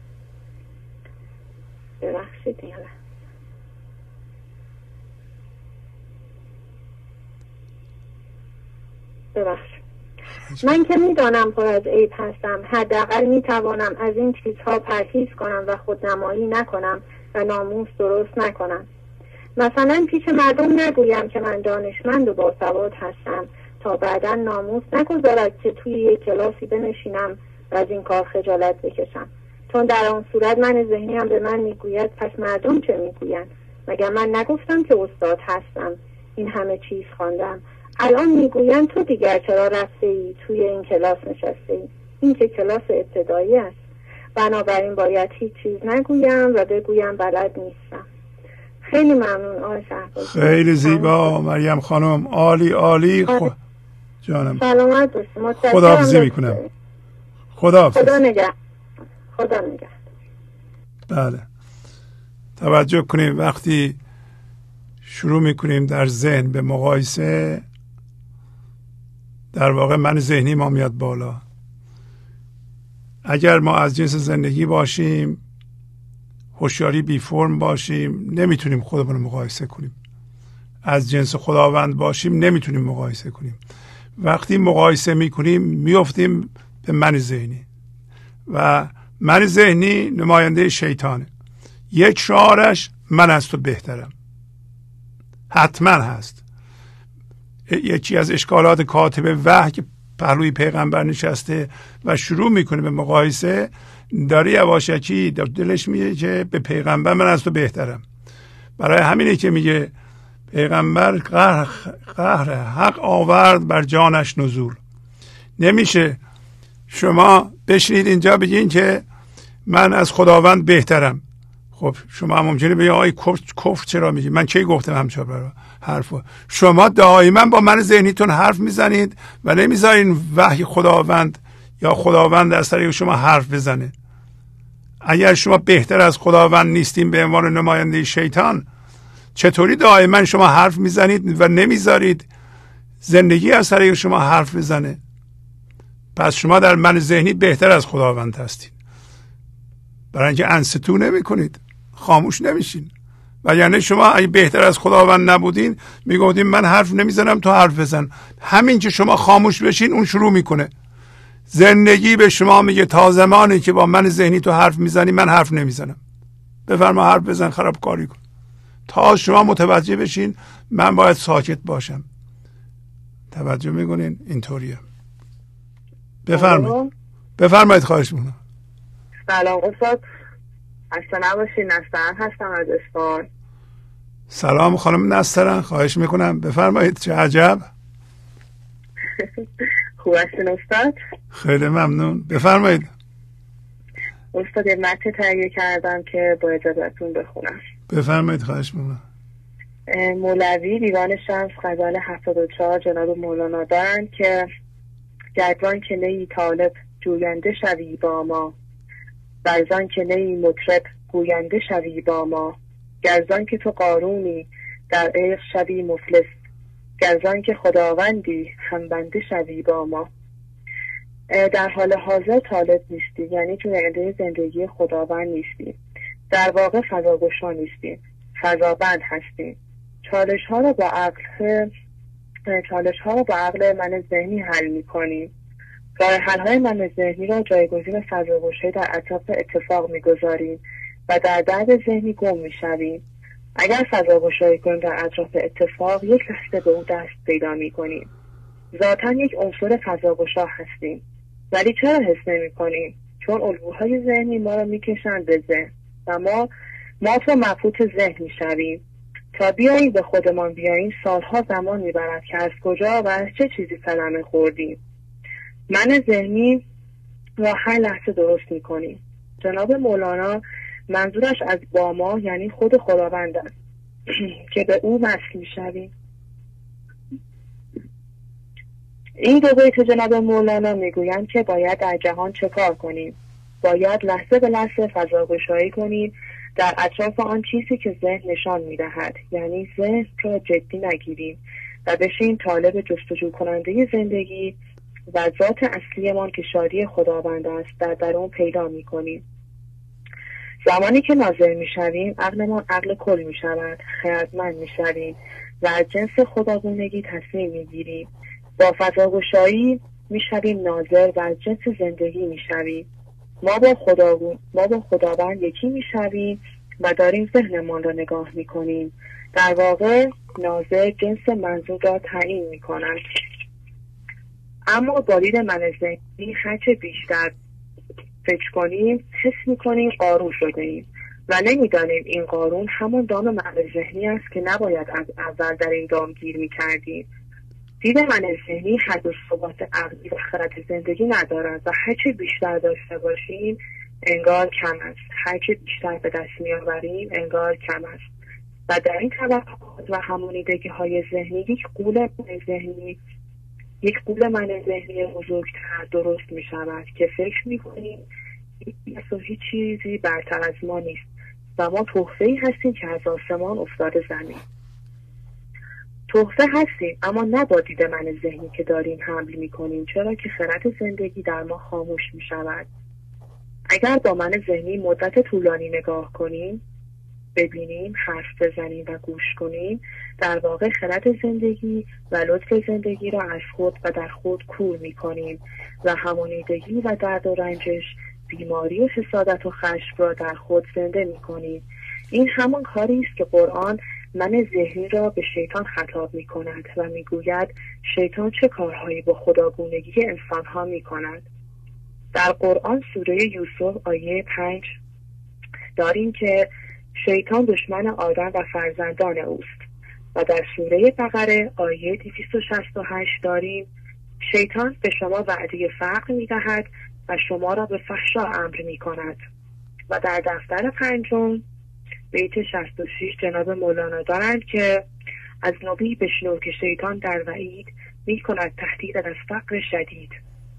ببخشید دیگه. ببخشید من که می دانم پر از عیب هستم، حداقل می توانم از این چیزها پرهیز کنم و خودنمایی نکنم و ناموس درست نکنم. مثلا پیش مردم نگویم که من دانشمند و باسواد هستم تا بعدا ناموس نگذارد که توی یک کلاسی بنشینم و از این کار خجالت بکشم، چون در آن صورت من ذهنی هم به من میگوید پس مردم چه میگویند؟ مگر من نگفتم که استاد هستم، این همه چیز خواندم، الان میگویند تو دیگر چرا رفته ای توی این کلاس نشسته ای؟ این که کلاس ابتدایی است، بنابراین باید هیچ چیز نگویم و بگویم بلد نیستم. خیلی ممنون آقای شهبازی. خیلی زیبا مریم خانم، عالی عالی. خ... جانم سلامت باشید. خداحافظی میکنم. خداحافظ. خدا نگهدار. خدا نگهدار. بله، توجه کنیم وقتی شروع میکنیم در ذهن به مقایسه، در واقع من ذهنی ما میاد بالا. اگر ما از جنس زندگی باشیم، هوشیاری بی فرم باشیم، نمیتونیم خودمون رو مقایسه کنیم. از جنس خداوند باشیم نمیتونیم مقایسه کنیم. وقتی مقایسه میکنیم میافتیم به من ذهنی و من ذهنی نماینده شیطانه. یک شعارش من از تو بهترم، حتما هست. یکی از اشکالات کاتب وحی که پهلوی پیغمبر نشسته و شروع میکنه به مقایسه، داره یواشکی دلش میگه که به پیغمبر من از تو بهترم. برای همینه که میگه پیغمبر قهر, قهر حق آورد بر جانش نزول. نمیشه شما بشینید اینجا بگین که من از خداوند بهترم. خب شما ممکنه بگید آقای کفر چرا میگی؟ من کی گفتم همچنان برای حرفا؟ شما دائما با من ذهنیتون حرف میزنید و نمیذارین وحی خداوند یا خداوند از طریق شما حرف بزنه. اگر شما بهتر از خداوند نیستین به عنوان نماینده شیطان، چطوری دائما شما حرف میزنید و نمیذارید زندگی از طریق شما حرف بزنه؟ پس شما در من ذهنی بهتر از خداوند هستید. برای اینکه انستو نمی کنید، خاموش نمیشین. و یعنی شما اگه بهتر از خداوند نبودین میگفتین من حرف نمیزنم تو حرف بزن. همین که شما خاموش بشین اون شروع میکنه. زندگی به شما میگه تا زمانی که با من ذهنی تو حرف میزنی من حرف نمیزنم. بفرما حرف بزن، خرابکاری کن. تا شما متوجه بشین من باید ساکت باشم. توجه میکنین؟ اینطوریه. بفرمایید. بفرمایید خواهش میکنم. سلام استاد، خسته نباشید. نسترن هستم از اصفهان. سلام خانم نسترن، خواهش میکنم بفرمایید. چه عجب. خوب هستین استاد؟ خیلی ممنون، بفرمایید. استاد یه متن تهیه کردم که با اجازهتون بخونم. بفرمایید خواهش میکنم. مولوی دیوان شمس غزل هفتاد و چهار جناب مولانا دارن که گردان که نیی طالب جوینده شوی با ما، برزان که نیی مطرب گوینده شوی با ما، گرزان که تو قارونی در عشق شوی مفلس، گرزان که خداوندی هم بنده شوی با ما. در حال حاضر طالب نیستی، یعنی جوینده زندگی خداوند نیستی، در واقع فضاگشا نیستی، فضابند هستی. چالش ها رو با عقل چالش ها رو با عقل من ذهنی حل می کنیم. راه حل های من ذهنی را جایگزین فضاگشایی در اطراف اتفاق می گذاریم و در درد ذهنی گم می شویم. اگر فضاگشایی کنیم در اطراف اتفاق، یک لحظه به او دست پیدا می کنیم. ذاتاً یک عنصر فضاگشا هستیم، ولی چرا حس نمی کنیم؟ چون الگوهای ذهنی ما را می کشند به ذهن و ما ما تو مبهوت ذهن می شویم. تا بیاییم به خودمان بیاییم سالها زمان می برد که از کجا و از چه چیزی صدمه خوردیم. من ذهنی را هر لحظه درست می کنیم. جناب مولانا منظورش از با ما یعنی خود خداوند است که به او وصل می شویم. این دو بیت جناب مولانا میگویند که باید در جهان چه کار کنیم. باید لحظه به لحظه فضاگشایی کنیم در اطراف آن چیزی که ذهن نشان میدهد، یعنی ذهن را جدی نگیریم و بشیم طالب جستجو کننده زندگی و ذات اصلیمان که شادی خداوند است در درون پیدا میکنیم. زمانی که ناظر میشویم عقلمان عقل کل میشود، خردمند میشویم و از جنس خداگونگی تصمیم میگیریم. با فضاگشایی میشویم ناظر و از جنس زندگی میشویم. ما با خداگون ما با خداوند یکی میشویم و داریم ذهنمان را نگاه میکنیم. در واقع ناظر جنس منظور را تعیین میکنند. اما با دید من ذهنی هرچه بیشتر فکر کنیم حس میکنیم قارون شده ایم و نمیدانیم این قارون همون دام من ذهنی است که نباید از اول در این دام گیر میکردیم. دید من ذهنی حد و ثبات عقلی و خرد زندگی ندارد و هرچه بیشتر داشته باشیم انگار کم است، هرچه بیشتر به دست میآوریم انگار کم است. و در این توقعات و همانیدگی های ذهنی یک قول من ذهنی یک قول من ذهنی بزرگتر درست می شود که فکر می کنیم هیچ چیزی برتر از ما نیست و ما تحفه‌ای هستیم که از آسمان افتاده زمین. تحفه هستیم اما نه با دید من ذهنی که داریم حمل می کنیم، چرا که خرد زندگی در ما خاموش می شود. اگر با من ذهنی مدت طولانی نگاه کنیم، ببینیم، حرف بزنیم و گوش کنیم، در واقع خرد زندگی و لطف زندگی را از خود و در خود کور می کنیم و همانیدگی و درد و رنجش، بیماری و حسادت و خشم را در خود زنده می کنیم. این همان کاری است که قرآن من ذهنی را به شیطان خطاب می کند و می گوید شیطان چه کارهایی با خداگونگی انسانها می کند. در قرآن سوره یوسف آیه پنج داریم که شیطان دشمن آدم و فرزندان اوست و در سوره بقره آیه دویست و شصت و هشت داریم شیطان به شما وعده فقر می دهد و شما را به فحشا امر می کند. و در دفتر پنجم بیت شصت و شش جناب مولانا دارند که از نبی بشنو که شیطان در وعید می کند تهدید از فقر شدید.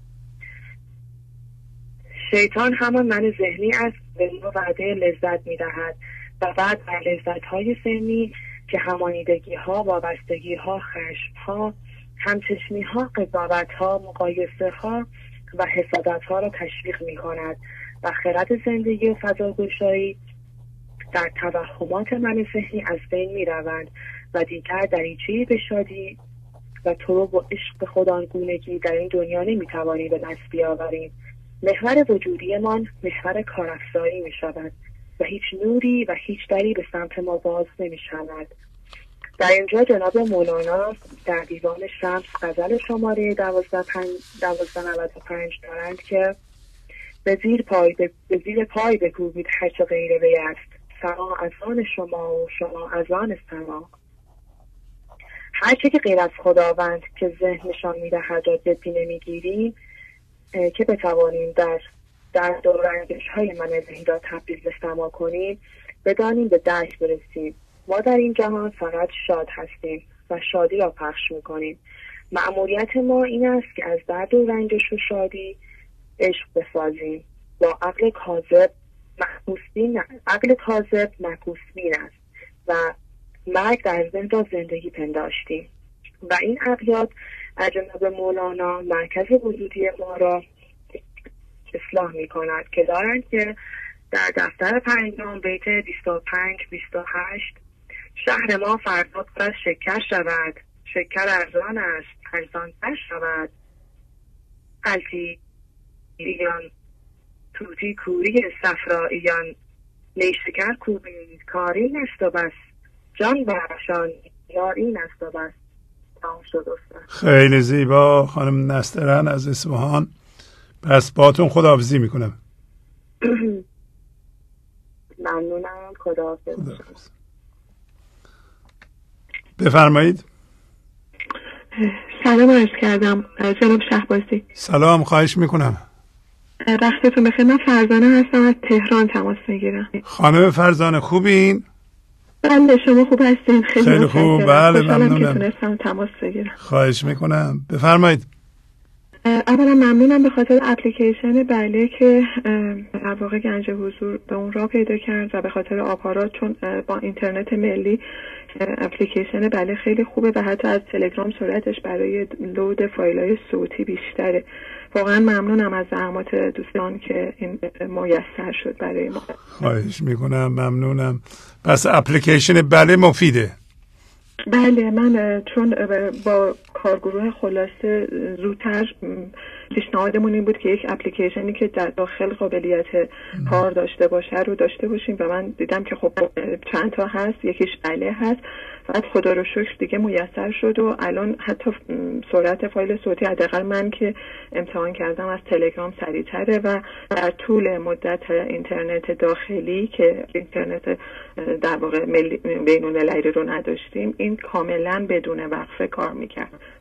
شیطان همان من ذهنی است به ما وعده لذت می دهد و بعد بر لذت های ذهنی که همانیدگی ها، وابستگی ها، خشم ها، همچشمی ها، قضاوت ها، مقایسه ها و حسادت ها را تشویق می کند و خرد زندگی و فضاگشایی در توهمات من ذهنی از بین می روند و دیگر دریچه‌ای به شادی و طرق و عشق خودآگونگی در این دنیا نمی توانیم به دست بیاوریم. محور وجودیمان محور کارافزایی می شود و هیچ نوری و هیچ دری به سمت ما باز نمی شود. در اینجا جناب مولانا در دیوان شمس غزل شماره دوازده نود و پنج دارند که به زیر پای به زیر پای بکوبید هرچه غیر وی است، سما از آن شما و شما از آن سما. هرچه که غیر از خداوند که ذهن نشان می‌دهد را جدی نمی‌گیریم که بتوانیم در در دورانگش های من ذهنی را تبدیل به سما کنیم، بدانیم به درک برسیم. ما در این جهان فقط شاد هستیم و شادی را پخش میکنیم. مأموریت ما این است که از درد و رنجش و شادی عشق بسازیم. با عقل کاذب معکوس بین عقل کاذب معکوس بین است و مرگ در ذهن را زندگی پنداشتیم و این ابیات از جناب مولانا مرکز وجودی ما را اصلاح می کند که دارند که در دفتر پنجم بیت بیست و پنج بیست و هشت شهر ما فردا پر از شکر شود، شکر ارزان است ارزان تر شود، قلتی ایان توتی کوری صفراییان نیشکر کوبید کاری نست و بس جان برشان یاری نست و بس. خیلی زیبا خانم نسترن از اصفهان. پس باتون خداحافظی میکنم. ممنونم. خداحافظ. بفرمایید. سلام عرض کردم جناب شهبازی. سلام، خواهش میکنم. وقتتون بخیر. من فرزانه هستم، از تهران تماس میگیرم. خانم فرزانه خوبین؟ بله شما خوب هستین؟ خیلی, خیلی خوب. بله ممنونم که تونستم تماس بگیرم. خواهش میکنم. بفرمایید. اولا ممنونم به خاطر اپلیکیشن بله که در واقع گنج حضور به اون راه پیدا کرد و به خاطر آپارات، چون با اینترنت ملی اپلیکیشن بله خیلی خوبه و حتی از تلگرام سرعتش برای لود فایل‌های صوتی بیشتره. واقعا ممنونم از زحمات دوستان که این میسر شد برای ما. خواهش میکنم. ممنونم. پس اپلیکیشن بله مفیده. بله من چون با کارگروه خلاصه زودتر پیشنهادمون این بود که یک اپلیکیشنی که در داخل قابلیت کار داشته باشه رو داشته باشیم و من دیدم که خب چند تا هست، یکیش بله هست. بعد خدا رو شکر دیگه میسر شد و الان حتی سرعت فایل صوتی حداقل من که امتحان کردم از تلگرام سریع‌تره و در طول مدت اینترنت داخلی که اینترنت در واقع بین المللی رو نداشتیم این کاملا بدون وقفه کار میکرد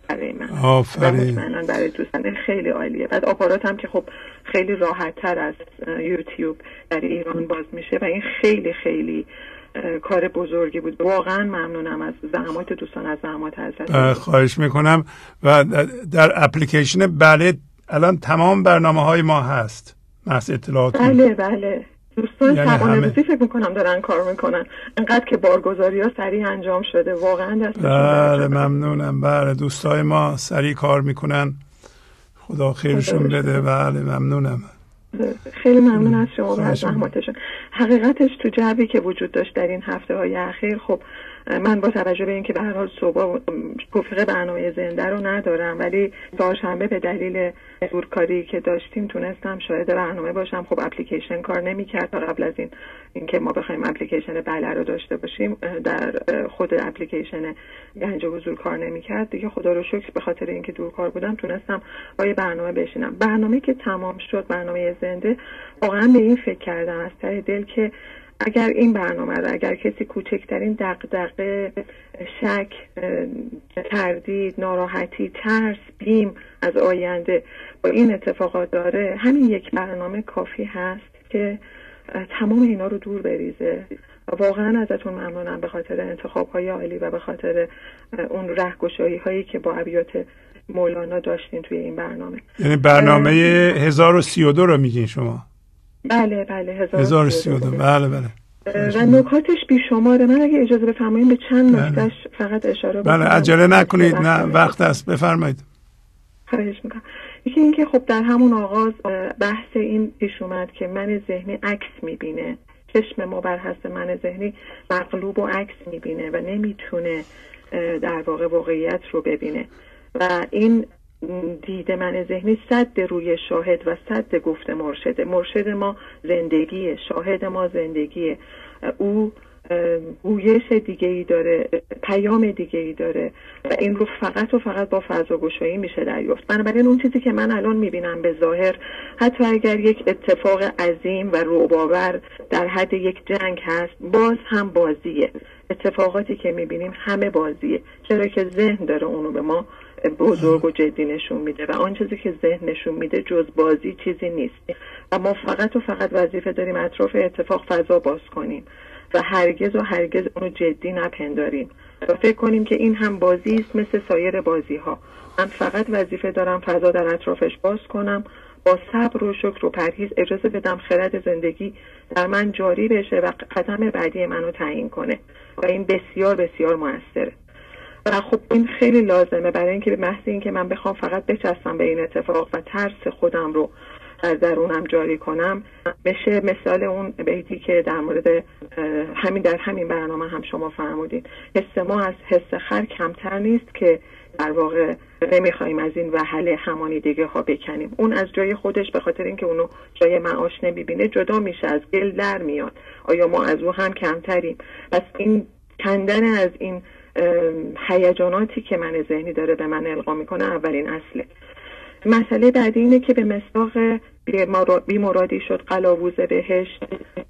برای من. آفرین. مطمئناً برای دوستان خیلی عالیه. بعد آپارات هم که خب خیلی راحت تر از یوتیوب در ایران باز میشه و این خیلی خیلی کار بزرگی بود. واقعا ممنونم از زحمات دوستان، از زحمات حضرت. خواهش میکنم. و در اپلیکیشن بله الان تمام برنامه های ما هست، محض اطلاعات. بله بله دوستان یعنی شبانه روزی فکر میکنم دارن کار میکنن، انقدر که بارگذاری ها سریع انجام شده، واقعا دستشون بله ممنونم. بله دوستای ما سریع کار میکنن، خدا خیرشون بده. بله ممنونم، خیلی ممنون از شما و از زحماتشون. حقیقتش تو جوی که وجود داشت در این هفته های اخیر، خب من با توجه به اینکه به هر حال صبح توفیق برنامه زنده رو ندارم، ولی چهارشنبه به دلیل دورکاری که داشتیم تونستم شاهد برنامه باشم. خب اپلیکیشن کار نمی‌کرد تا قبل از این اینکه ما بخوایم اپلیکیشن بله رو داشته باشیم، در خود اپلیکیشن گنج حضور کار نمی‌کرد دیگه. خدا رو شکر به خاطر اینکه دورکار بودم تونستم با یه برنامه بشینم. برنامه که تمام شد، برنامه زنده، واقعا به این فکر کردم از ته دل که اگر این برنامه رو اگر کسی کوچکترین دغدغه، شک، تردید، ناراحتی، ترس، بیم از آینده با این اتفاقات داره، همین یک برنامه کافی هست که تمام اینا رو دور بریزه. واقعا ازتون ممنونم به خاطر انتخاب‌های عالی و به خاطر اون رهگشایی‌هایی که با ابیات مولانا داشتین توی این برنامه. یعنی برنامه هزار و سی و دو رو میگین شما؟ بله بله هزار و سی و دو. بله بله. و نکاتش بیشماره. من اگه اجازه بفرمایید به چند نکتهش فقط اشاره بکنم. بله عجله نکنید، نه وقت است، بفرمایید. خواهش میکنم. یکی اینکه خب در همون آغاز بحث این پیش اومد که من ذهنی عکس میبینه، چشم ما بر حسب من ذهنی مقلوب و عکس میبینه و نمیتونه در واقع واقعیت رو ببینه و این دید من ذهنی صد روی شاهد و صد گفت مرشد. مرشد ما زندگیه، شاهد ما زندگیه. او گویش دیگه ای داره، پیام دیگه ای داره و این رو فقط و فقط با فضاگشایی میشه دریافت. بنابراین اون چیزی که من الان میبینم به ظاهر، حتی اگر یک اتفاق عظیم و رعب‌آور در حد یک جنگ هست، باز هم بازیه. اتفاقاتی که میبینیم همه بازیه، چرا که ذهن داره اونو به ما بزرگ و جدی نشون میده و آن چیزی که ذهن نشون میده جز بازی چیزی نیست و ما فقط و فقط وظیفه داریم اطراف اتفاق فضا باز کنیم و هرگز و هرگز اونو جدی نپنداریم و فکر کنیم که این هم بازی است مثل سایر بازی ها. من فقط وظیفه دارم فضا در اطرافش باز کنم، با صبر و شکر و پرهیز اجازه بدم خرد زندگی در من جاری بشه و قدم بعدی منو تعیین کنه و این بسیار بسیار موثره. و خب این خیلی لازمه برای اینکه به محض اینکه من بخوام فقط بچسبم به این اتفاق و ترس خودم رو در درونم جاری کنم، بشه مثال اون بیتی که در مورد همین در همین برنامه هم شما فرمودین، حس ما از حس خر کمتر نیست که در واقع نمیخوایم از این وهله همانی دیگه ها بکنیم. اون از جای خودش به خاطر اینکه اونو جای معاش نمیبینه جدا میشه، از گل در میاد. آیا ما از او هم کمتریم؟ پس این کندن از این هیجاناتی که من ذهنی داره به من القا میکنه اولین اصله. مسئله بعدی اینه که به مصداق بیمرادی شد قلاووز بهشت،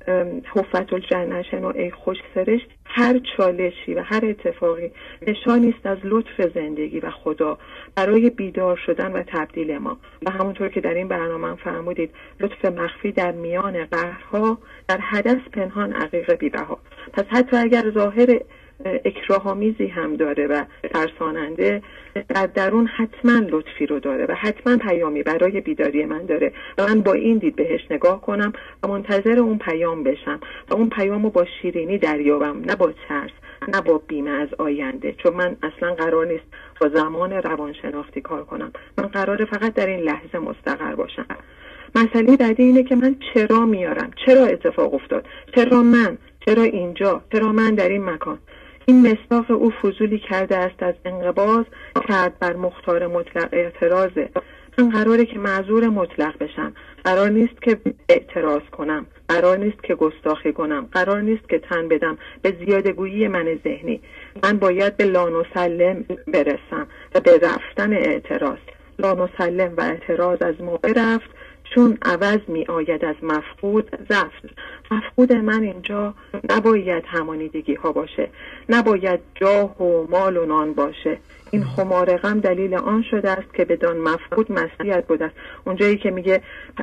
حفت الجنه شنو ای خوش سرشت، هر چالشی و هر اتفاقی نشانی است از لطف زندگی و خدا برای بیدار شدن و تبدیل ما و همونطور که در این برنامه فرمودید لطف مخفی در میان قهرها، در حدث پنهان عقیق بی‌بها. پس حتی اگر ظاهر اکراه‌آمیزی هم داره و ترساننده، در درون حتما لطفی رو داره و حتما پیامی برای بیداری من داره و من با این دید بهش نگاه کنم و منتظر اون پیام بشم و اون پیام رو با شیرینی دریابم، نه با ترس، نه با بیمه از آینده، چون من اصلا قرار نیست با زمان روانشناختی کار کنم. من قراره فقط در این لحظه مستقر باشم. مسئله بعدی اینه که من چرا میارم، چرا اتفاق افتاد، چرا من، چرا اینجا، چرا من در این مکان. این مصداق او فضولی کرده است از انقباض، کرد بر مختار مطلق اعتراضه. من قراره که معذور مطلق بشم، قرار نیست که اعتراض کنم، قرار نیست که گستاخی کنم، قرار نیست که تن بدم به زیادگویی من ذهنی. من باید به لانسلم برسم و به رفتن اعتراض. لانسلم و اعتراض از ما برفت، چون عوض می آید از مفقود ضعف. مفقود من اینجا نباید همانیدگی ها باشه، نباید جاه و مال و نان باشه. این خمار غم دلیل آن شده است که بدان مفقود مسیحیت بوده است. اونجایی که میگه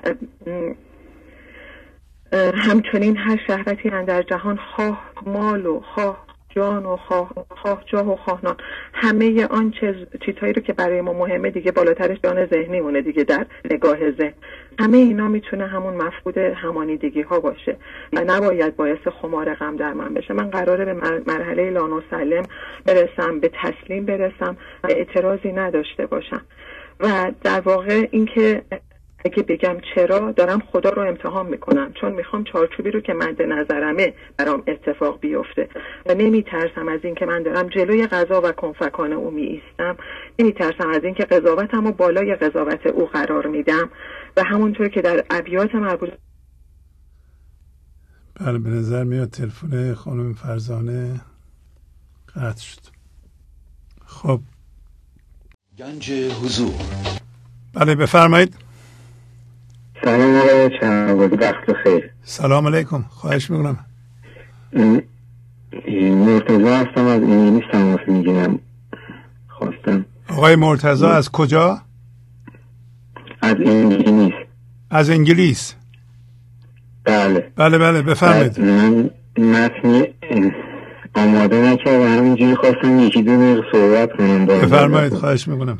همچنین هر شهوتی در جهان خواه مال و خواه جان و خواه, خواه جاه و خواه نان، همه آن چیزهایی رو که برای ما مهمه دیگه بالاترش جان ذهنی مونه دیگه در نگاه ذهن، همه اینا میتونه همون مفقود همانیدگی ها باشه و نباید باعث خمار غم در من بشه. من قراره به مرحله لانوسلم برسم، به تسلیم برسم و اعتراضی نداشته باشم. و در واقع اینکه اگه بگم چرا دارم خدا رو امتحان میکنم، چون میخوام چارچوبی رو که مد نظرمه برام اتفاق بیفته و نمیترسم از این که من دارم جلوی قضا و کنفکان او میایستم، نمیترسم از این که قضاوتم رو بالای قضاوت او قرار میدم و همونطور که در ابیات مربوط. بله، به نظر میاد تلفن خانم فرزانه قطع شد. خب گنج حضور. بله بفرمایید. سلام آقای چنگوزی، وقت بخیر. سلام علیکم، خواهش میکنم. مرتضی هستم، از انگلیس تماس میگیرم. خواستم آقای مرتضی از کجا؟ از انگلیس. از انگلیس. بله بله بله بفرمایید. من متنی آماده نکردم، همینجوری خواستم یکی دو دقیقه صحبت کنم. بفرمایید، خواهش میکنم.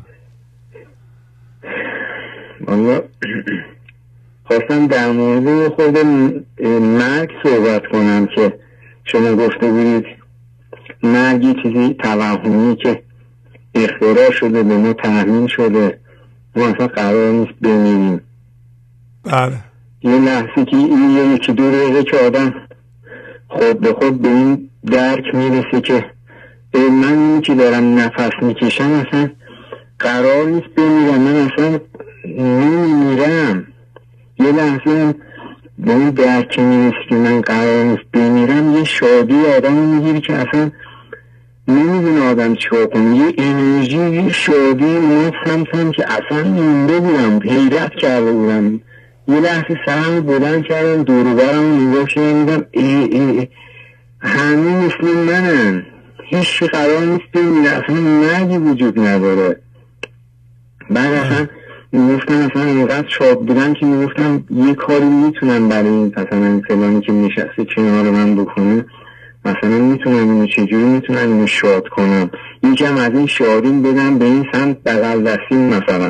والله خواستم در مورد خود مرگ صحبت کنم که شما گفته بودید مرگ یه چیزی توهمی که اختراع شده، به ما تحمیل شده، ما اصلا قرار نیست بمیریم. بله. یه لحظه که این یکی دو دقیقه که آدم خود به خود به این درک میرسه که من این که دارم نفس میکشم اصلا قرار نیست بمیرم، من اصلا نمیمیرم. یه لحظه هم به این درک میرسه که من قرار نیست بمیرم، یه شادی آدم میگیری که اصلا نمیدونه آدم چیکار کنه. یه انرژی، یه شادی من سمتم که اصلا مونده بودم، حیرت کرده بودم. یه لحظه سرم بلند کردم، دور و برم نگاه کردم، میدم ای ای همه مثل منن، هیچ قرار نیست بمیره، اصلا مرگی وجود نداره. بعد اصلا میگفتم اصلا اینقدر شاد بودم که میگفتم یه کاری میتونم برای این مثلا فلانی که نشسته کنار من بکنه، مثلا میتونم اینو چجوری میتونم اینو شاد کنم، یکم از این شادیم بدم به این سمت بغل دستیم مثلا.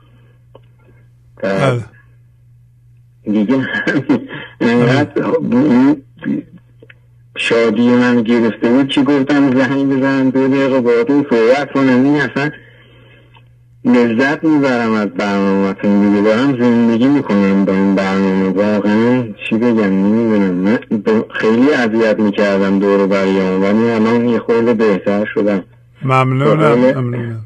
دیگه اینقدر شادی من گرفته بود که گفتم زنگ بزنم دو دقیقه باهاتون صحبت کنم. این اصلا لذت میبرم از برنامه‌تون دیگه، دارم زندگی میکنم با این برنامه. واقعا چی بگم نمیدونم، من خیلی اذیت میکردم دور و بریام، ولی الان یه خورده بهتر شدم. ممنونم ممنونم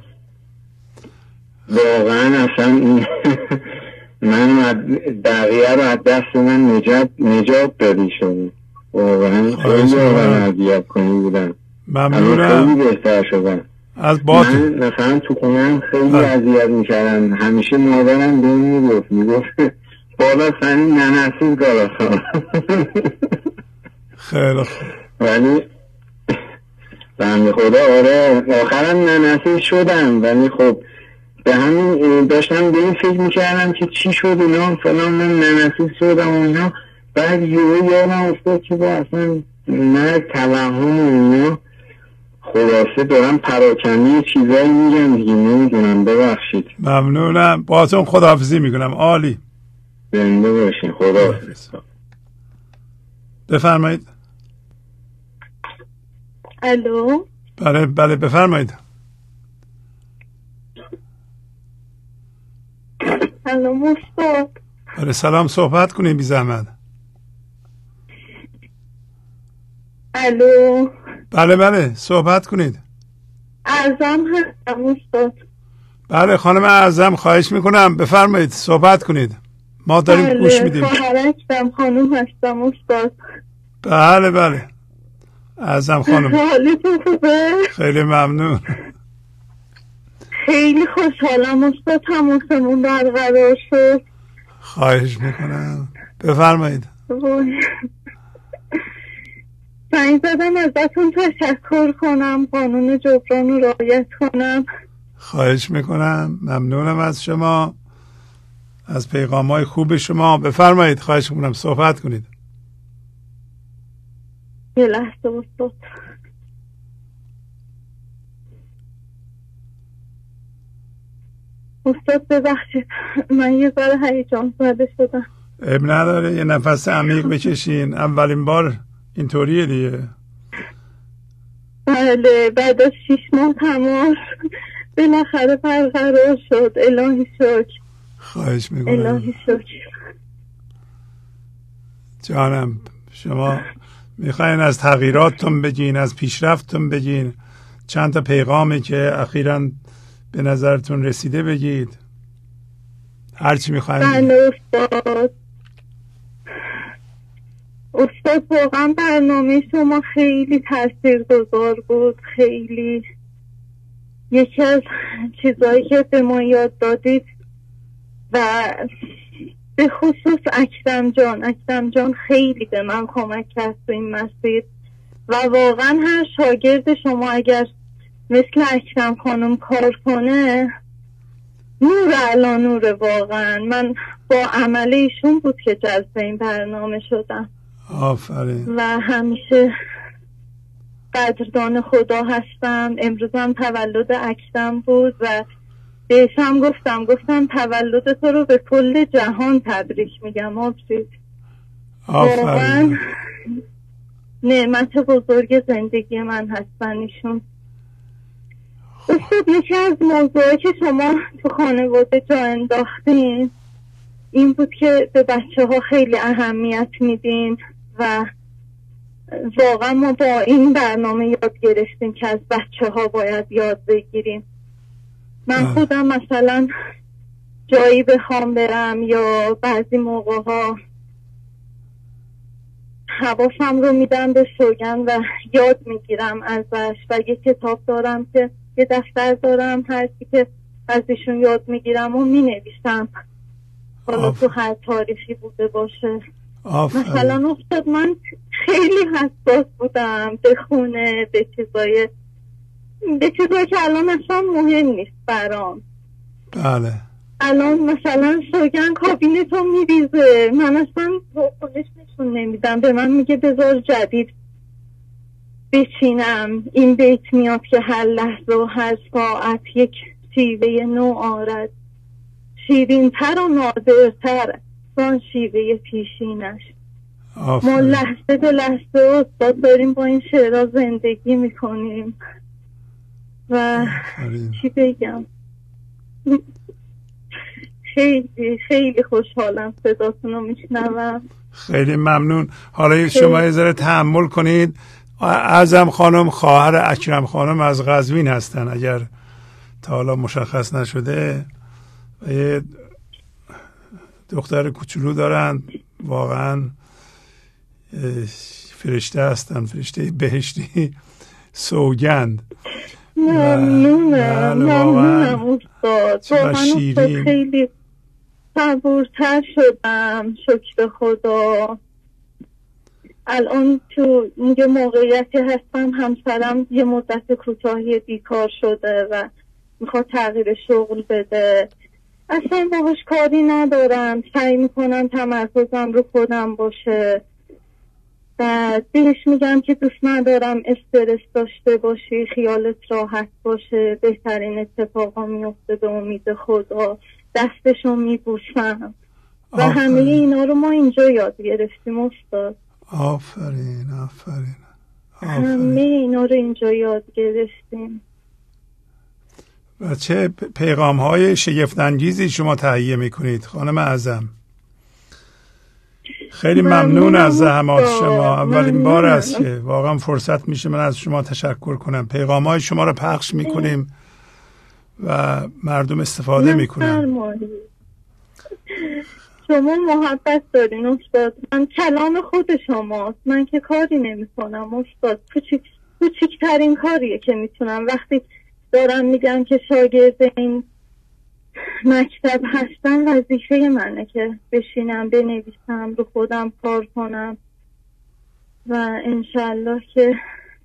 واقعا. اصلا من بقیه رو از دست من نجات نجات دادی شدم، واقعا خیلی واقعا اذیت کنی بودم. ممنونم، خیلی بهتر شدم. از بات من مثلا تو خونم خیلی اذیت میکردم، همیشه مادرم به این میگفت میگفت بالا سنی ننسیز گالا خواهم. خیلی خوب. ولی بنده خدا آره آخرم ننسیز شدم، ولی خب به همین داشتم به این فکر میکردم که چی شد اینا فلان، من ننسیز شدم و اینا. بعد یهو یادم افتاد که با اصلا مرگ توهم و اینا، خلاصه دارم پراکنی چیزایی میگم دیگه، نمیدونم، ببخشید. ممنونم، باهاتون خداحافظی میکنم. عالی، زنده باشین، خداحافظ. بفرمایید. الو. بله بله بفرمایید. سلام استاد. بله سلام، صحبت کنید بی زحمت. الو. بله بله صحبت کنید. اعظم هستم استاد. بله خانم اعظم، خواهش میکنم بفرمایید صحبت کنید، ما داریم بله، گوش میدیم. خواهرم خانم هستم استاد. بله بله اعظم خانم، حالتون خوبه؟ خیلی ممنون. خیلی خوشحالم استاد تماسمون برقرار شد. خواهش میکنم بفرمایید. زنگ زدم ازتون تشکر کنم، قانون جبران رو رعایت کنم. خواهش میکنم، ممنونم از شما، از پیغام های خوب شما. بفرمایید، خواهش میکنم صحبت کنید. یه لحظه استاد. استاد ببخشید من یه ذره هیجان زده شدم. اب نداره، یه نفس عمیق بکشین. اولین بار اینطوریه دیگه. بله، بعد از شیش ماه تماس بالاخره برقرار شد. الهی شکر. خواهش میکنم. الهی شکر. جانم، شما میخواین از تغییراتتون بگین، از پیشرفتتون بگین، چند تا پیغامی که اخیراً به نظرتون رسیده بگید، هرچی میخواین. بله استاد. استاد واقعا برنامه شما خیلی تاثیرگذار بود. خیلی یکی از چیزایی که به ما یاد دادید و به خصوص اکرم جان اکرم جان خیلی به من کمک کرد تو این مسیر و واقعا هر شاگرد شما اگر مثل اکرم خانم کار کنه نور علا نور. واقعا من با عمل ایشون بود که جذب این برنامه شدم. آفرین. و همیشه قدردان خدا هستم. امروزم تولد اکرم بود و بهش هم گفتم گفتم تولد تو رو به کل جهان تبریک میگم. آفرین. واقعا نعمت بزرگ زندگی من هستن ایشون. استاد یکی از موضوعی که شما تو خانواده جا انداختین این بود که به بچه ها خیلی اهمیت میدین و واقعا ما با این برنامه یاد گرفتیم که از بچه ها باید یاد بگیریم. من خودم مثلا جایی بخوام برم یا بعضی موقع ها حواسم رو میدم به سوگن و یاد میگیرم ازش و یه کتاب دارم که یه دفتر دارم هر چی که از ایشون یاد میگیرم و مینویسم، حالا تو هر تاریخی بوده باشه. آفرین. مثلا افتاد من خیلی حساس بودم به خونه، به چیزای به چیزایی که الان اصلا مهم نیست برام. بله. الان مثلا سوگن کابینتو میریزه، من اصلا خودش نشون نمیدم، به من میگه بذار جدید بچینم. این بیت میاد که هر لحظه و هر ساعت یک شیوه نو آرد، شیرین تر و نادرتر زان شیوه پیشینش. ما لحظه به لحظه استاد داریم با این شعرها زندگی میکنیم و چی بگم، خیلی خیلی خوشحالم صداتون رو میشنوم. خیلی ممنون. حالا شما یه ذره تحمل کنید. اعظم خانم خواهر اکرم خانم از قزوین هستن اگر تا حالا مشخص نشده، و یه دختر کوچولو دارن، واقعا فرشته هستن، فرشته بهشتی. سوگند. ممنونم ممنونم استاد. واقعا استاد خیلی صبورتر شدم، شکر خدا. الان تو یه موقعیتی هستم، همسرم یه مدت کوتاهی بیکار شده و میخواد تغییر شغل بده. اصلا باهاش کاری ندارم، سعی میکنم تمرکزم رو خودم باشه و بهش میگم که دوست ندارم استرس داشته باشی، خیالت راحت باشه، بهترین اتفاقا میفته به امید خدا. دستشو میبوسم و همه اینا رو ما اینجا یاد گرفتیم استاد. آفرین آفرین آفرین. همه اینا رو اینجا یاد گرفتیم. و چه پیغام های شگفت انگیزی شما تهیه میکنید خانم اعظم. خیلی ممنون از زحمات شما. اولین بار است که واقعا فرصت میشه من از شما تشکر کنم. پیغام های شما رو پخش میکنیم و مردم استفاده میکنن. شما محبت دارین استاد، من کلام خود شماست، من که کاری نمی کنم استاد. کوچیک کوچیکترین کاریه که میتونم. وقتی دارم میگم که شاگرد این مکتب هستم وظیفه منه که بشینم بنویسم، رو خودم کار کنم و انشالله که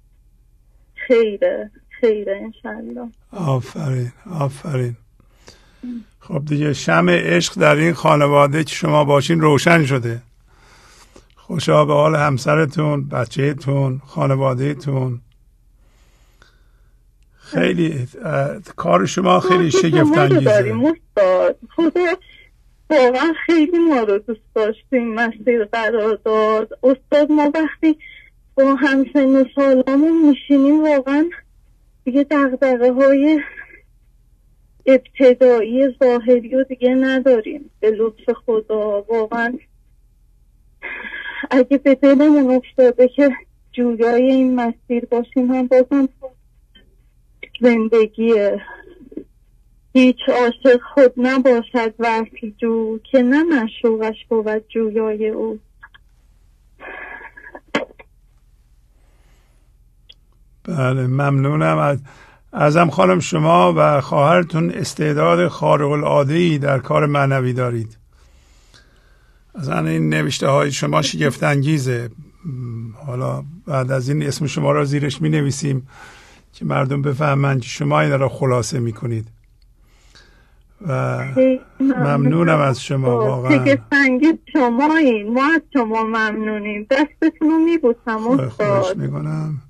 خیره خیره انشالله. آفرین آفرین. خب دیگه شمع عشق در این خانواده که شما باشین روشن شده. خوشا به حال همسرتون، بچه‌تون، خانوادهتون. خیلی کار شما خیلی شگفت انگیزه. خدا واقعا خیلی ما رو دوست داشتیم، مسیر قرار داد. استاد ما وقتی با همسن و سالامون میشینیم واقعا دیگه دغدغه های ابتدایی ظاهری رو دیگه نداریم. به لطف خدا واقعا اگه به دلمون افتاده که جویای این مسیر باشیم هم بازم زندگیه. هیچ عاشق خود نباشد وصل جو، که نه معشوقش بود جویای او. بله ممنونم از ازم خانم. شما و خواهرتون استعداد خارق العاده‌ای در کار معنوی دارید. اصلا این نوشته های شما شگفت انگیزه. حالا بعد از این اسم شما را زیرش می نویسیم که مردم بفهمند که شما این را خلاصه می کنید و ممنونم از شما واقعا. شگفت انگیز شما این، ما از شما ممنونیم. دستتون رو می بوسم استاد. خواهش می کنم.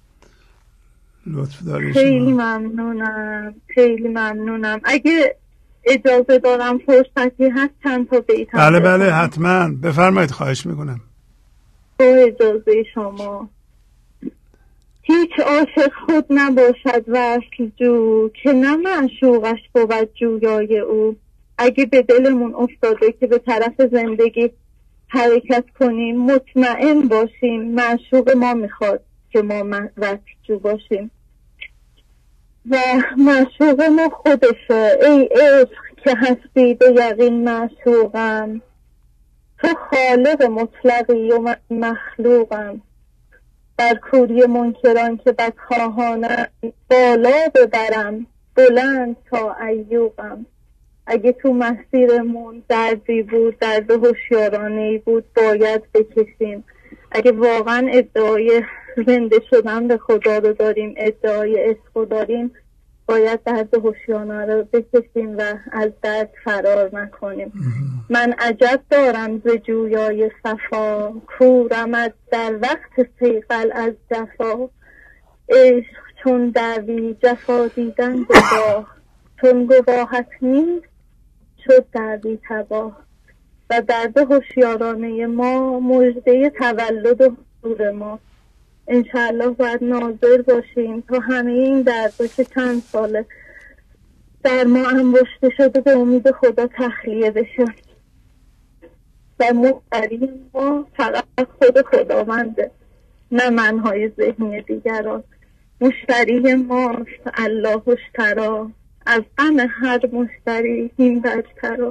لطف داری شما. خیلی ممنونم خیلی ممنونم. اگه اجازه دارم فرصتی هست چند تا بیتم. بله بله حتما بفرمایید. خواهش میکنم. با اجازه شما. هیچ عاشق خود نباشد وصل جو، که نه معشوقش بود جویای او. اگه به دلمون افتاده که به طرف زندگی حرکت کنیم، مطمئن باشیم معشوق ما میخواد که ما وصل جو باشیم و معشوق ما خودشه. ای عشق که هستی به یقین معشوقم، تو خالق مطلقی و مخلوقم. بر کوری منکران که بدخواهانم، بالا ببرم بلند تا ایوقم. اگه تو مسیرمون دردی بود، درد هوشیارانه‌ای بود، باید بکشیم. اگه واقعا ادعای زنده شدن به خدا رو داریم، ادعای عشق رو داریم، باید درد هوشیارانه رو بکشیم و از درد فرار نکنیم. من عجب دارم ز جویای صفا، کورمت در وقت صیقل از جفا. عشق چون دعوی جفا دیدن گواه، چون گواهت نیست شد دعوی تباه. و درد هوشیارانه ما مژده تولد و حضور ما. انشاءالله باید ناظر باشیم تا همه این دردا که چند ساله در ما انباشته شده به امید خدا تخلیه بشه. و مشتری ما فقط خود خداونده، نه منهای ذهنی دیگران. مشتری ماست الله اشتری، از غم هر مشتری این برترا.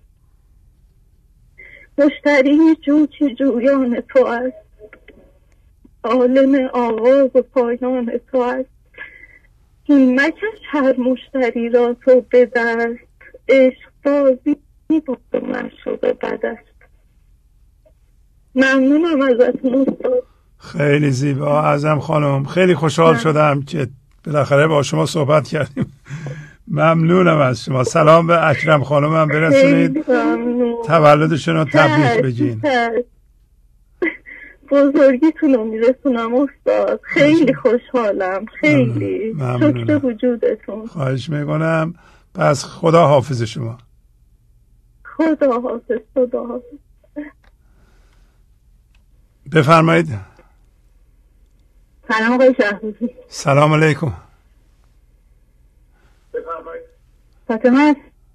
مشتری جو که جویان تو است، عالم آغاز و پایان تو است. این مکش هر مشتری را تو به دست، عشق بازی با تو معشوق بد است. ممنونم ازتون استاد. خیلی زیبا. اعظم خانم خیلی خوشحال من. شدم که بالاخره با شما صحبت کردیم. ممنونم از شما. سلام به اکرم خانمم برسونید، تولدشون رو تبریک بگین. بزرگیتون رو میرسونم استاد. خیلی خوشحالم، خیلی شکر وجودتون. خواهش میکنم. پس خدا حافظ شما. خدا حافظ. خدا حافظ. بفرمایید. سلام آقای شهبازی. سلام علیکم. فاطمه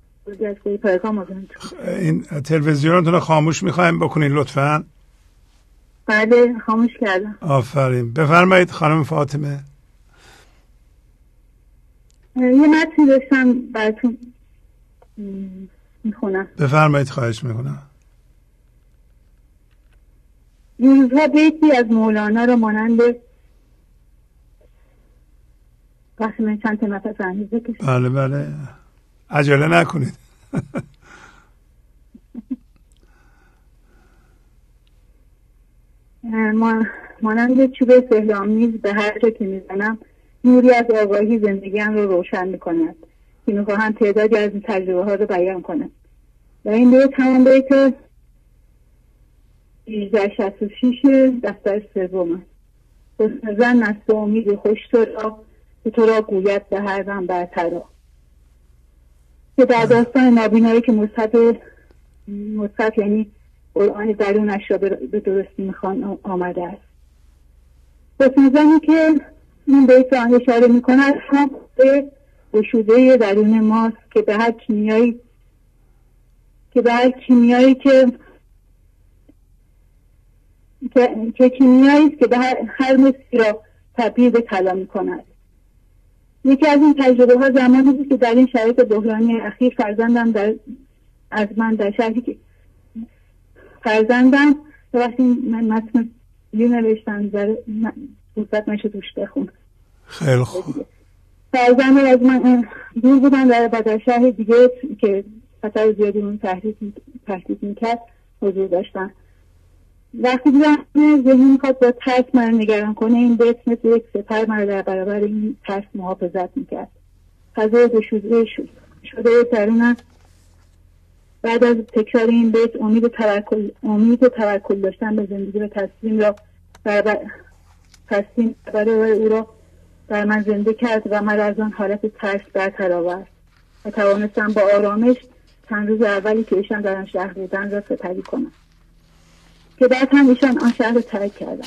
این تلویزیونتون رو خاموش میخوایم بکنین لطفاً. بله خاموش کردم. آفرین. بفرمایید خانم فاطمه. یه متنی داشتم براتون میخونم. بفرمایید. خواهش میکنم. این بیتی از مولانا رو مانند وقتی من چند تا نفس انگیزه کشم. بله بله عجله نکنید. ما مانند چوب سحرآمیز به هر جا که میزنم نوری از آگاهی زندگیم رو روشن میکند که میخواهم تعدادی از این تجربه ها رو بیان کنم. و این بیت همان بیت هجده شصت و شش دفتر سوم است. حسن زن است و امید خوش تو را که تو را گوید به هر دم برترا، که در داستان نابینایی که مصحف مصحف یعنی قرآن درونش را به درستی میخوان آمده است. حسن زنی که این بیت آن اشاره میکند هم به گشوده درون ماست که به هر کیمیایی که به هر کیمیایی که که, که کیمیایی است که به هر, هر مسی را تبدیل به طلا میکند. یکی از این تجربه ها زمانی بود که در این شرایط بحرانی اخیر فرزندم در از من در شهری که فرزندم وقتی من متن یه نوشتم در فرصت نشه توش بخون. خیلی خوب. فرزندم از من دور بودن در در شهر دیگه که خطر زیادی اون تهدید تهدید میکرد حضور داشتن. وقتی دیدم ذهنی میخواد با ترس من نگران کنه، این بیت مثل یک سپر من در برابر این ترس محافظت میکرد. فضای گشوده شده درونم بعد از تکرار این بیت امید توکل امید توکل داشتن به زندگی و تسلیم را برابر تسلیم برای او را در من زنده کرد و من از آن حالت ترس برتر آورد و توانستم با آرامش چند روز اولی که ایشان در آن شهر بودن را سپری کنم که بعد هم ایشان آن شهر را ترک کردم.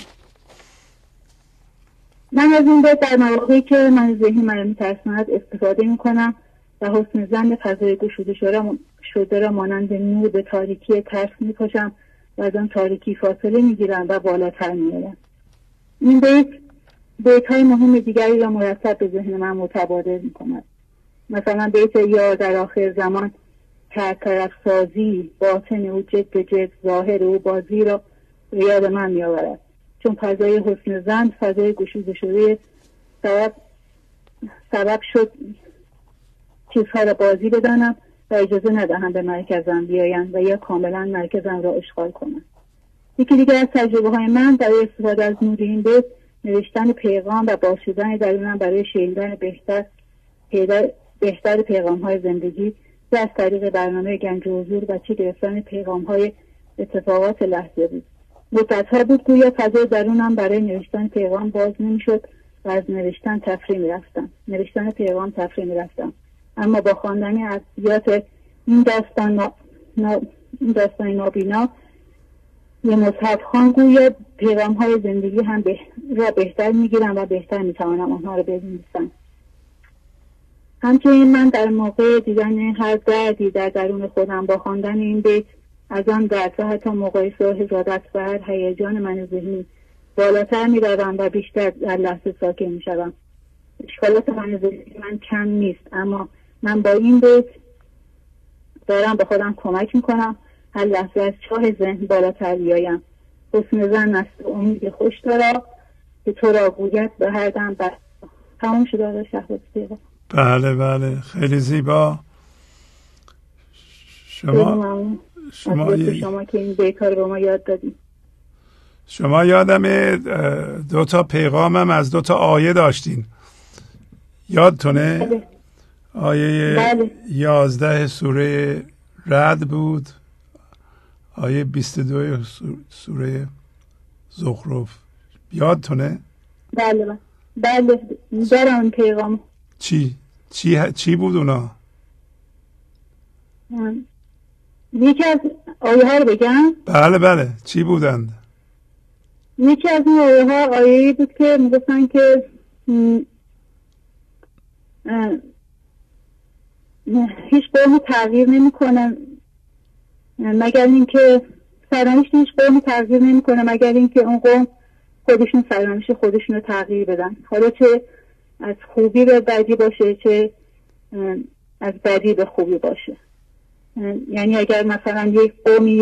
من از این بیت در مواقعی که من ذهنی من میترساند استفاده میکنم و حسن ظن فضای گشوده شده را مانند نور به تاریکی ترس میپاشم و از آن تاریکی فاصله میگیرم و بالاتر میارم. این بیت بیت های مهم دیگری را مرتب به ذهن من متبادر میکند. مثلا بیت یا در آخر زمان که طرف سازی باطن او جد به جد ظاهر او بازی را به یاد من میآورد، چون فضای حسن ظن فضای گشوده شده سبب سبب شد چیزها را بازی بدانم و اجازه ندهم به مرکزم بیایند و یا کاملا مرکزم را اشغال کنم. یکی دیگر از تجربه های من برای استفاده از نور این بیت نوشتن پیغام و باز شدن درونم برای شنیدن بهتر بهتر پیغام های زندگی و از طریق برنامه گنج و حضور و چه گرفتن پیغام های اتفاقات لحظه بود. مدت ها بود گویا فضای درونم برای نوشتن پیغام باز نمیشد و از نوشتن تفریح میرفتم نوشتن پیغام تفریح میرفتم اما با خواندن ادبیات این داستان نا... نا... این داستان نابینا یه مصحف خان گویا پیغام های زندگی هم به... را بهتر میگیرم و بهتر میتوانم آنها را بنویسم. همچنین من در موقع دیدن هر دردی در درون خودم با خواندن این بیت از آن درد و حتی مقایسه و حضادت و هر هیجان من ذهنی بالاتر میروم و بیشتر در لحظه ساکن میشوم. اشکالات من ذهنی من کم نیست، اما من با این بیت دارم به خودم کمک میکنم هر لحظه از چاه ذهن بالاتر بیایم. حسن ظن است و امید خوش تو را که تو را گوید به هر دم بر. تمام شد آقای شهبازی. بله بله خیلی زیبا. شما شما ی... شما که این بیت ها رو به ما یاد دادیم. شما یادم دو تا پیغامم از دو تا آیه داشتین، یادتونه؟ بله. آیه بله. یازده سوره رعد بود، آیه بیست و دو سوره زخرف، یادتونه؟ بله بله دارم پیغام. چی؟ چی چی بود اونا؟ یکی از آیه ها رو بگم؟ بله بله چی بودند؟ یکی از این آیه ها آیه بود که میگفتن که هیچ قومی تغییر نمی کنن مگر اینکه سرنوشت هیچ قومی تغییر نمی کنه مگر اینکه اون قوم خودشون سرنوشت خودشون رو تغییر بدن، حالا چه از خوبی به بدی باشه چه از بدی به خوبی باشه. یعنی اگر مثلا یک قومی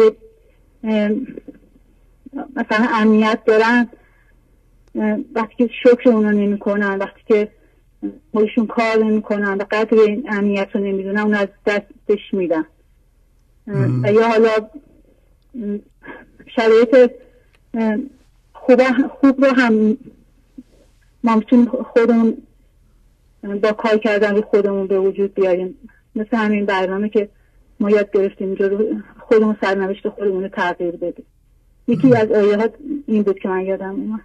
مثلا امنیت دارن، وقتی که شکر اونو نمی کنن، وقتی که خودشون کار نمیکنن و قدر این امنیت رو نمیدونن اون از دستش میدن و یا حالا شرایط خوب, خوب رو هم ما میتونیم خودمون با کار کردن رو خودمون به وجود بیاریم، مثل همین برنامه که ما یاد گرفتیم اینجا رو خودمون سرنوشت خودمون رو تغییر بدیم. یکی از آیه ها این بود که من یادم اومد.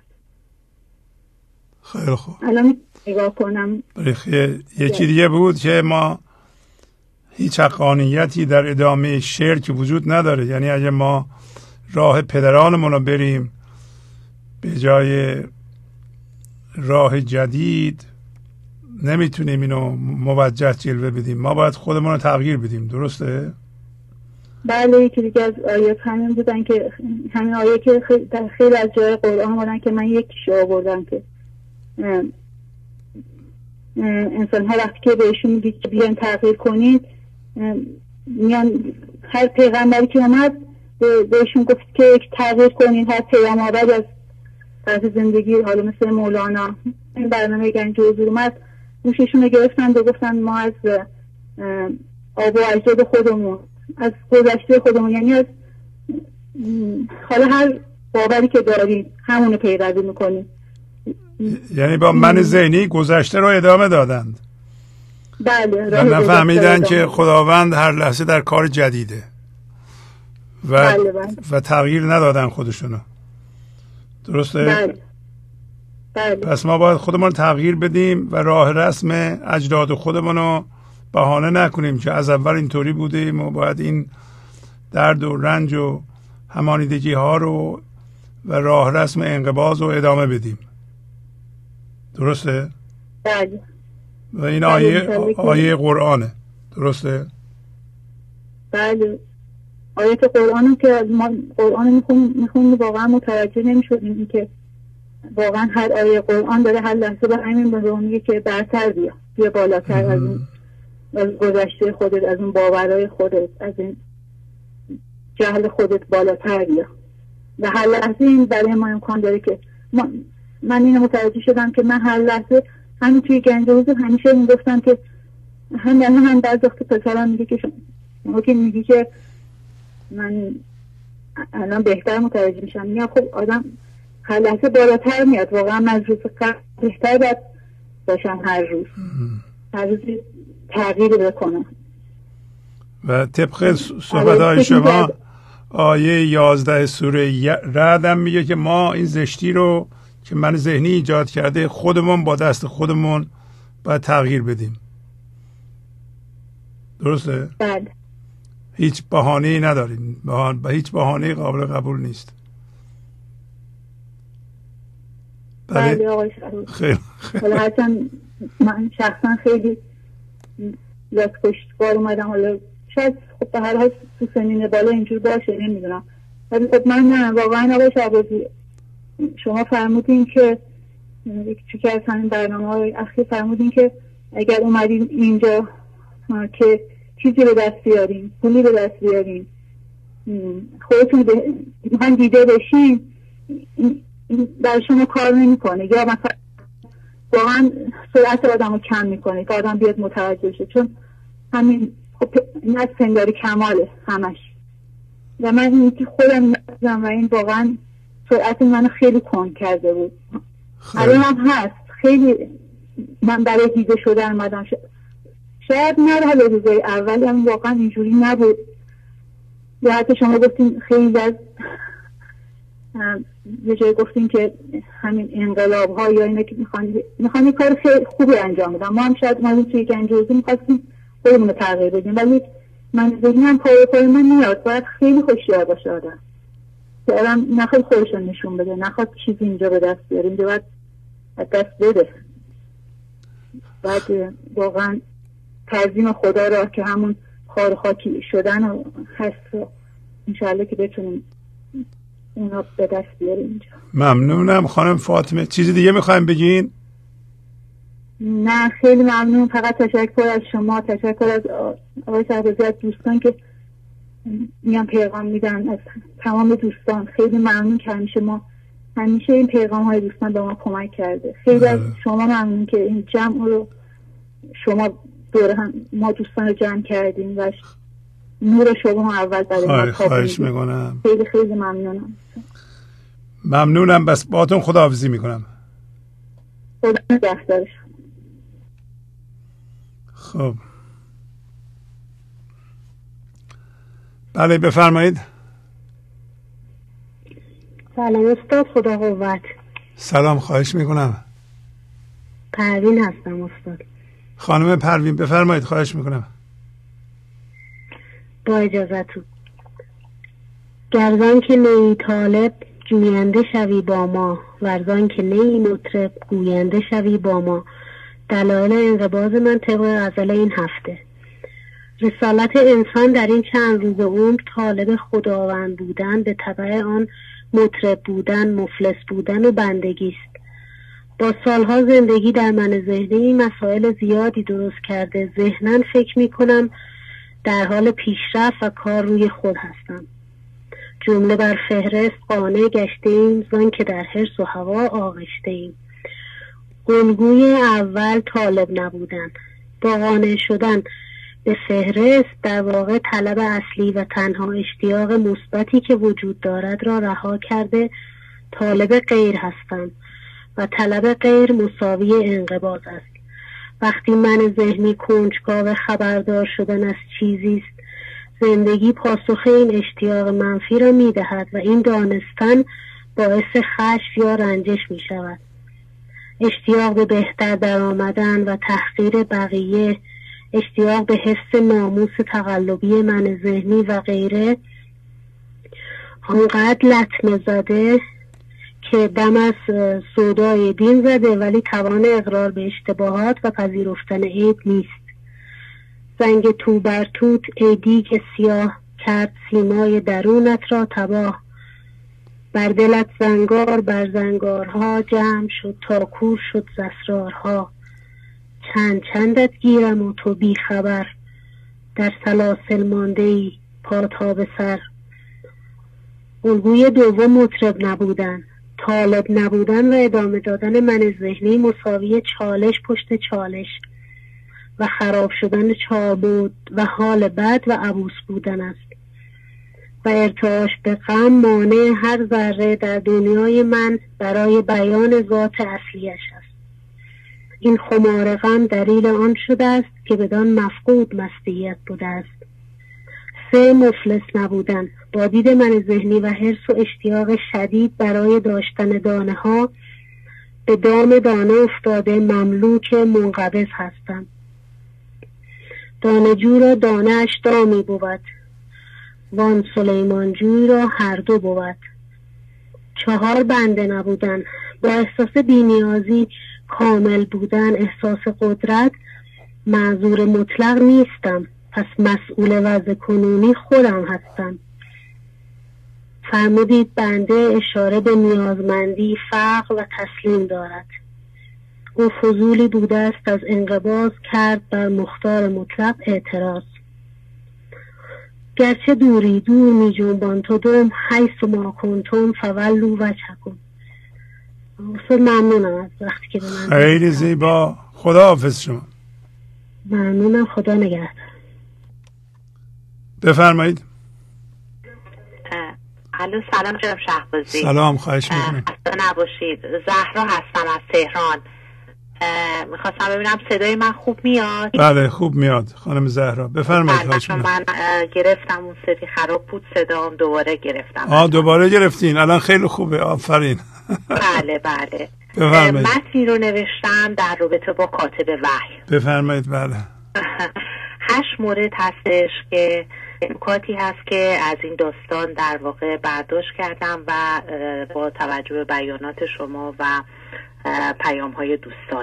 خیلی خوب. الان نگاه کنم یه چیز دیگه بود که ما هیچ حقانیتی در ادامه شرک وجود نداره. یعنی اگه ما راه پدرانمون رو بریم به جای راه جدید نمیتونیم اینو موجه جلوه بدیم، ما باید خودمون رو تغییر بدیم. درسته؟ بله. یکی دیگه از آیات همین بودن که همین آیه که در خیلی از جای قرآن بودن که من یکیشو آوردم که انسان ها وقتی که بهشون میگید که بیان تغییر کنید میان هر پیغمبری که اومد بهشون گفت که یک تغییر کنید. هر پیغمبر از طرف زندگی حالا مثل مولانا این برنامه گنج حضور اومد گوششون رو گرفتن و گفتن ما از آب و اجداد خودمون از گذشته خودمون یعنی از حالا هر باوری که داریم همونو پیروی میکنیم. یعنی با من ذهنی گذشته رو ادامه دادند. بله. و نفهمیدن که خداوند هر لحظه در کار جدیده و بله بله. و تغییر ندادن خودشونو. درسته؟ بله. بله. پس ما باید خودمون تغییر بدیم و راه رسم اجداد خودمون رو بهانه نکنیم که از اول اینطوری بودیم و باید این درد و رنج و همانیدگی ها رو و راه رسم انقباض رو ادامه بدیم. درسته؟ بله. و این آیه آیه قرآنه. درسته؟ بله. آیات قرآن که ما قرآن میخونیم میخونیم واقعا متوجه نمیشدیم این که واقعا هر آیه قرآن داره هر لحظه به همین به میگه که برتر بیا بیا بالاتر از این از گذشته خودت، از اون باورهای خودت، از این جهل خودت بالاتر بیا و هر لحظه این برای ما امکان داره که ما من اینو متوجه شدم که من هر لحظه همین توی گنج حضور همیشه میگفتم که هم هم هم بعض وقت پسرم میگه که شما که میگی که من الان بهتر متوجه میشم میگم خب آدم هر لحظه بالاتر میاد واقعا من از روز بهتر باید باشم هر روز هر روز تغییر بکنم. و طبق صحبت های شما آیه یازده سوره رعد هم میگه که ما این زشتی رو که من ذهنی ایجاد کرده خودمون با دست خودمون باید تغییر بدیم. درسته؟ بله. هیچ بهانه‌ای نداریم. بهان... به هیچ بهانه‌ای قابل قبول نیست. بله, بله آقای خیلی حالا هرچند من شخصا خیلی یاد پشتکار اومدم حالا شاید خب به هر حال تو سنین بالا اینجور باشه نمیدونم ولی خب من نه واقعا آقای شهبازی شما فرمودین که یکی که از همین برنامه های اخیر فرمودین که اگر اومدین اینجا که چیزی به دست بیارین پولی به دست بیارین خودتون به من دیده بشین این برای شما کار نمیکنه یا مثلا واقعا سرعت آدم رو کم میکنه که آدم بیاد متوجه شه چون همین خب این از پنداری کماله همش و من این که خودم ندیدم و این واقعا سرعت منو خیلی کند کرده بود. الان هم هست خیلی من برای دیده شدن اومدم شاید نه حالا روزای اول هم واقعا اینجوری نبود یا حتی شما گفتین خیلی از یه جای گفتین که همین انقلاب ها یا اینا که میخوان میخوان کار خیلی خوبی انجام بدن ما هم شاید ما توی گنج حضور میخواستیم خودمون رو تغییر بدیم ولی من ذهنم پای پای من میاد باید خیلی خوشیار باشه آدم که آدم نخواد خودش رو نشون بده نخواد چیزی اینجا به دست بیاره اینجا باید دست بده باید واقعا تعظیم خدا را که همون خار خاکی شدن و هست و انشاءالله که بتونیم اونا به دست بیاریم اینجا. ممنونم خانم فاطمه. چیزی دیگه میخوایم بگین؟ نه خیلی ممنون فقط تشکر از شما تشکر از آقای شهبازی از دوستان که میان پیغام میدن از تمام دوستان خیلی ممنون که همیشه ما همیشه این پیغام های دوستان به ما کمک کرده. خیلی از شما ممنون که این جمع رو شما دور هم ما دوستان رو جمع کردیم و نور شما اول برای ما خواهش میکنم. خیلی خیلی ممنونم. ممنونم. بس باهاتون خداحافظی میکنم. خدا نگهدارش. خب بله بفرمایید. سلام استاد، خدا قوت. سلام، خواهش میکنم. پروین هستم استاد. خانم پروین بفرمایید، خواهش میکنم. با اجازتون. گردان که نی طالب جوینده شوی با ما، ورزان که نی مطرب گوینده شوی با ما. دلایل انقباض من طبق غزل این هفته. رسالت انسان در این چند روز عمر طالب خداوند بودن، به تبع آن مطرب بودن، مفلس بودن و بندگی است. با سالها زندگی در من ذهنی مسائل زیادی درست کرده. ذهناً فکر می کنم در حال پیشرفت و کار روی خود هستم. جمله بر فهرست قانع گشته ایم، زان که در حرص و هوا آغشته ایم. الگوی اول طالب نبودن. با قانع شدن به فهرست در واقع طلب اصلی و تنها اشتیاق مثبتی که وجود دارد را رها کرده طالب غیر هستم و طلب غیر مساوی انقباض است. وقتی من ذهنی کنجکاو خبردار شدن از چیزی است، زندگی پاسخ این اشتیاق منفی را می دهد و این دانستن باعث خشم یا رنجش می شود. اشتیاق به بهتر در آمدن و تحقیر بقیه، اشتیاق به حس ناموس تقلبی من ذهنی و غیره آنقدر لطمه زده که دم از سودای دین زده ولی توان اقرار به اشتباهات و پذیرفتن عیب نیست. زنگ تو بر توت ای دیگ سیاه، کرد سیمای درونت را تباه. بر دلت زنگار بر زنگارها، جمع شد تا کور شد ز اسرارها. چند چندت گیرم و تو بی خبر، در سلاسل مانده ای پا تا به سر. الگوی دوم مطرب نبودن. طالب نبودن و ادامه دادن من ذهنی مساوی چالش پشت چالش و خراب شدن چاربود و حال بد و عبوس بودن است و ارتعاش به غم مانع هر ذره در دنیای من برای بیان ذات اصلیش است. این خمار غم دلیل آن شده است که بدان مفقود مستیت بوده است. سه مفلس نبودن. با دید من ذهنی و حرص و اشتیاق شدید برای داشتن دانه ها به دام دانه افتاده مملوک منقبض هستم. دانه جو را دانه اش دامی بود، وان سلیمان جوی را هر دو بود. چهار بنده نبودن. با احساس بی‌نیازی کامل بودن، احساس قدرت، معذور مطلق نیستم، پس مسئول وضع کنونی خودم هستم. فرمودید بنده اشاره به نیازمندی، فقر و تسلیم دارد. او فضولی بوده است از انقباض کرد بر مختار مطلق اعتراض. گرچه دوری دور می جنبان تو دم، حیث ما کنتم فولوا وجهکم. استاد ممنونم از وقتی که به من خیلی زیبا. خدا حافظ شما. ممنونم. خدا نگهدار. بفرمایید. الو سلام جناب شهبازی. سلام، خواهش میکنم. خسته نباشید. زهرا هستم از تهران. میخواستم ببینم صدای من خوب میاد؟ بله خوب میاد خانم زهرا، بفرمایید. خواهش میکنم. من گرفتم اون سری خراب بود صدام، دوباره گرفتم. آه دوباره گرفتین؟ الان خیلی خوبه، آفرین. بله بله. بفرمایید. متنی رو نوشتم در رابطه با کاتب وحی. بفرمایید. بله. هشت مورد هستش که نکاتی هست که از این داستان در واقع برداشت کردم و با توجه به بیانات شما و پیام های دوستان.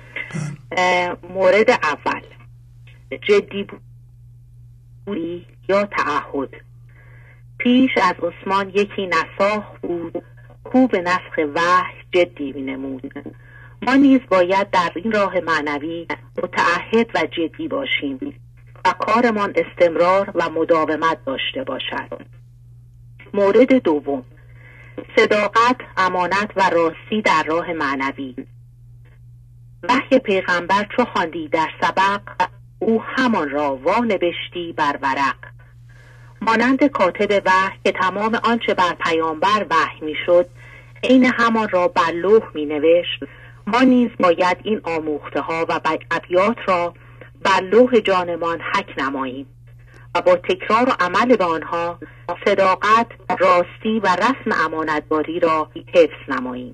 مورد اول، جدی بودی یا تعهد. پیش از عثمان یکی نساخ بود، کو به نسخ وحی جدی می نمود. ما نیز باید در این راه معنوی متعهد و جدی باشیم و کارمان استمرار و مداومت داشته باشد. مورد دوم، صداقت، امانت و راستی در راه معنوی. وحی پیغمبر چو خواندی در سبق، او همان را وانبشتی بر ورق. مانند کاتب وحی که تمام آنچه بر پیامبر وحی میشد عین همان را بر لوح می نوشت، ما نیز باید این آموخته ها و ابیات را بر لوح جانمان حک نماییم و با تکرار و عمل به آنها صداقت، راستی و رسم امانتداری را حفظ نماییم.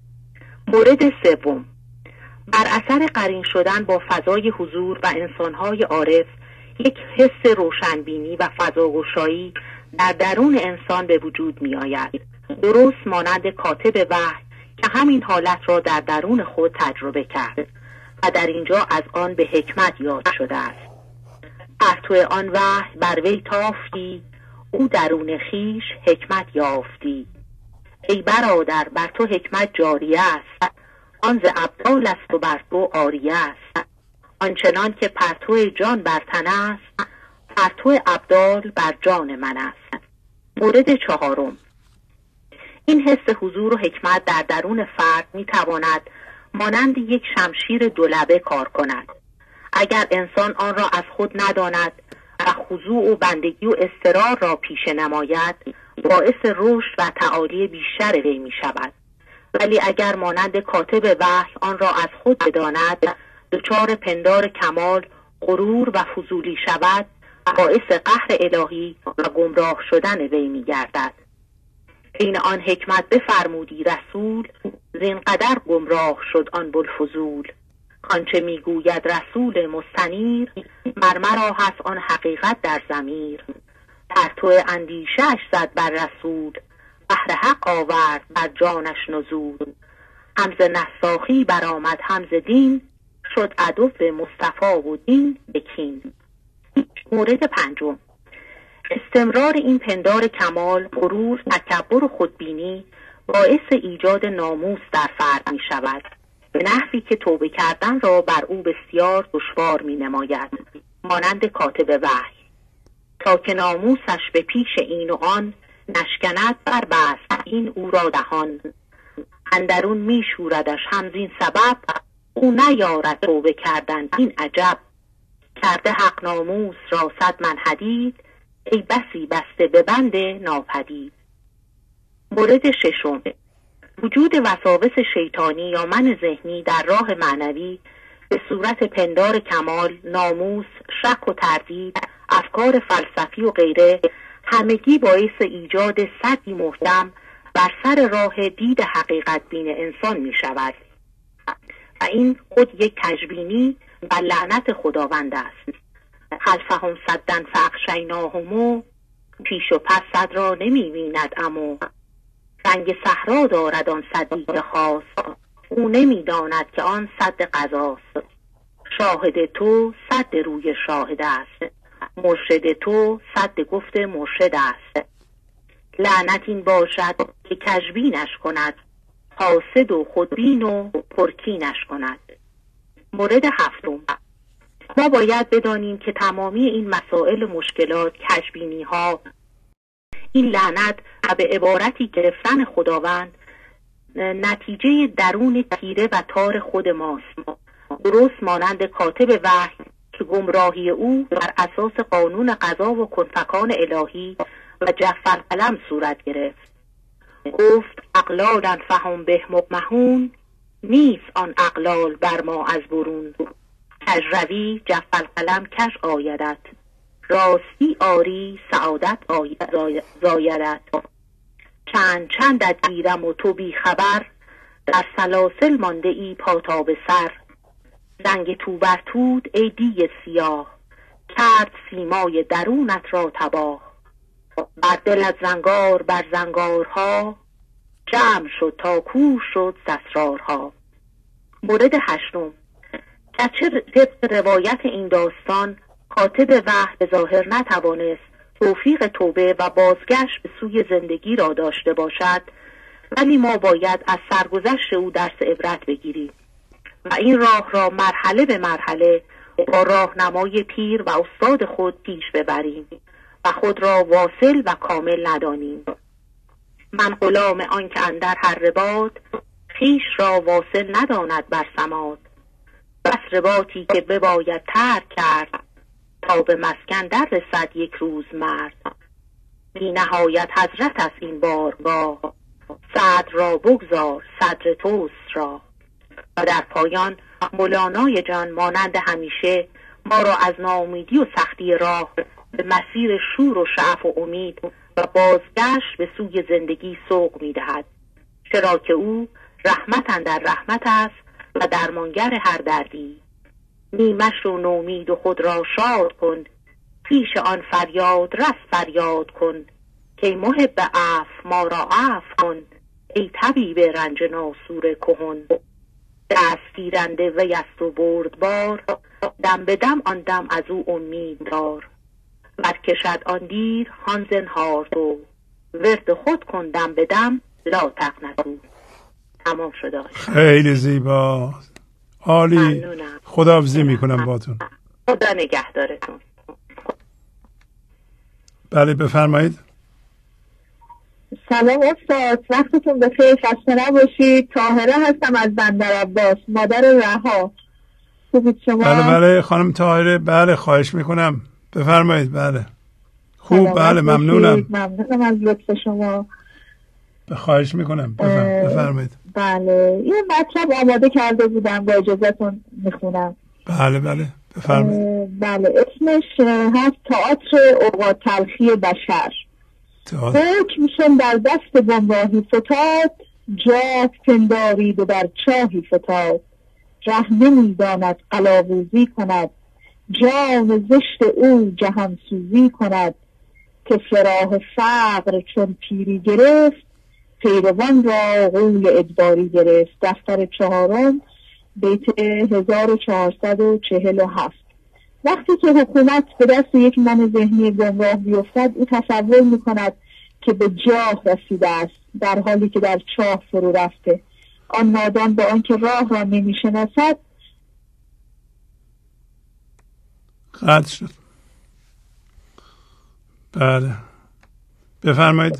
مورد سوم، بر اثر قرین شدن با فضای حضور و انسانهای عارف یک حس روشنبینی و فضاگشایی در درون انسان به وجود می آید، درست مانند کاتب وحی که همین حالت را در درون خود تجربه کرد و در اینجا از آن به حکمت یاد شده است. پرتو آن وحی بر وی تافتی، او درون خیش حکمت یافتی. ای برادر بر تو حکمت جاری است، آن ز ابدال است و بر تو عاریه است. آنچنان که پرتو جان بر تن است، پرتو ابدال بر جان من است. مورد چهارم، این حس حضور و حکمت در درون فرد می تواند مانند یک شمشیر دولبه کار کند. اگر انسان آن را از خود نداند و خضوع و بندگی و اضطرار را پیشه نماید، باعث رشد و تعالی بیشتر وی می شود. ولی اگر مانند کاتب وحی آن را از خود بداند، دچار پندار کمال، غرور و فضولی شود، باعث قهر الهی و گمراه شدن وی می گردد. این آن حکمت بفرمودی رسول، زینقدر گمراه شد آن بوالفضول. آنچه میگوید رسول مستنیر، مرمرا هست آن حقیقت در ضمیر. پرتو اندیشش زد بر رسول، بحر حق آورد بر جانش نزول. همز نساخی برآمد همز دین، شد عدو مصطفی و دین بکین. مورد پنجم، استمرار این پندار کمال، غرور، تکبر و خودبینی باعث ایجاد ناموس در فرد می شود، به نحوی که توبه کردن را بر او بسیار دشوار می نماید، مانند کاتب وحی. تا که ناموسش به پیش این و آن، نشکند بر بست این او را دهان. اندرون می شوردش همزین سبب، او نیارد توبه کردن این عجب. کرده حق ناموس را صد من حدید، ای بسی بسته به بند ناپدید. مورد ششم، وجود وساوس شیطانی یا من ذهنی در راه معنوی به صورت پندار کمال، ناموس، شک و تردید، افکار فلسفی و غیره، همگی باعث ایجاد سدی محکم بر سر راه دید حقیقت بین انسان می شود و این خود یک کژبینی و لعنت خداوند است. خلفهم صدن فاغشیناهم، پیش و پس صد را نمی بیند امو. رنگ صحرا دارد آن صدیق خاص، او نمی داند که آن صد قضاست. شاهد تو صد روی شاهد است، مرشد تو صد گفت مرشد است. لعنت این باشد که کژبینش کند، حاسد و خودبین و پرکینش کند. مورد هفتم، ما باید بدانیم که تمامی این مسائل مشکلات، کژبینی ها، این لعنت و به عبارتی گرفتن خداوند نتیجه درون تیره و تار خود ماست، درست مانند کاتب وحی که گمراهی او بر اساس قانون قضا و کنفکان الهی و جف القلم صورت گرفت. گفت اقلالا فهم به مقمحون، نیست آن اقلال بر ما از برون. کژ روی جف القلم کژ آیدت، راستی آری سعادت زایدت. چند چندت گیرم و تو بی خبر، در سلاسل مانده ای پا تا به سر. زنگ تو بر تود ای دیگ سیاه، کرد سیمای درونت را تباه. بر دل از زنگار بر زنگارها، جمع شد تا کور شد اسرارها. مورد هشتم، گرچه طبق روایت این داستان کاتب وحی به ظاهر نتوانست توفیق توبه و بازگشت به سوی زندگی را داشته باشد، ولی ما باید از سرگذشت او درس عبرت بگیریم و این راه را مرحله به مرحله با راهنمای پیر و استاد خود پیش ببریم و خود را واصل و کامل ندانیم. من غلام آن که اندر هر رباط، خویش را واصل نداند بر سماط. بس رباطی که بباید ترک کرد، تا به مسکن در رسد یک روز مرد. بی نهایت حضرت است این بارگاه، صدر را بگذار صدر توست را. و در پایان مولانای جان مانند همیشه ما را از ناامیدی و سختی راه به مسیر شور و شعف و امید و بازگشت به سوی زندگی سوق می دهد، چرا که او رحمت در رحمت است و درمانگر هر دردی. نیمش و نومید و خود را شاد کن، پیش آن فریاد رس فریاد کن. که محب عفو ما را عفو کن، ای طبیب رنج ناسور کهن. دست گیرنده وی است و بردبار، دم به دم آن دم از او امید دار. ور کشد آن دیر هان زنهار تو، ورد خود کن دم به دم لا تقنطوا. تمام شده. خیلی زیبا، عالی. خداحافظی میکنم باتون. خدا نگهدارتون. بله بفرمایید. سلام استاد، وقتتون بخیر، خسته نباشید. طاهره هستم از بندر عباس، مادر رها. خوبید شما؟ بله بله خانم طاهره، بله خواهش میکنم بفرمایید. بله خوب، بله ممنونم. ممنونم از لطف شما. خواهش میکنم بفرمایید. بله یه مطلب آماده کرده بودم، با اجازهتون میخونم. بله بله بفرمایید. بله اسمش هست تئاتر اوقات تلخی بشر. حکمشون در دست گمراهی فتاد، جات پندارید و در چاهی فتاد. ره نمیداند قلاووزی کند، جان زشت او جهان سوزی کند. که سراح فقر چون پیری گرفت، پیروان را غول ادباری گرفت. دفتر چهارم بیت هزار و چهارصد و چهل و هفت. وقتی که حکومت به دست یک من ذهنی گمراه بیفتد، او تصور میکند که به جاه رسیده است، در حالی که در چاه فرو رفته. آن نادان با آنکه راه را نمیشناسد. قطع شد. بله بفرمایید.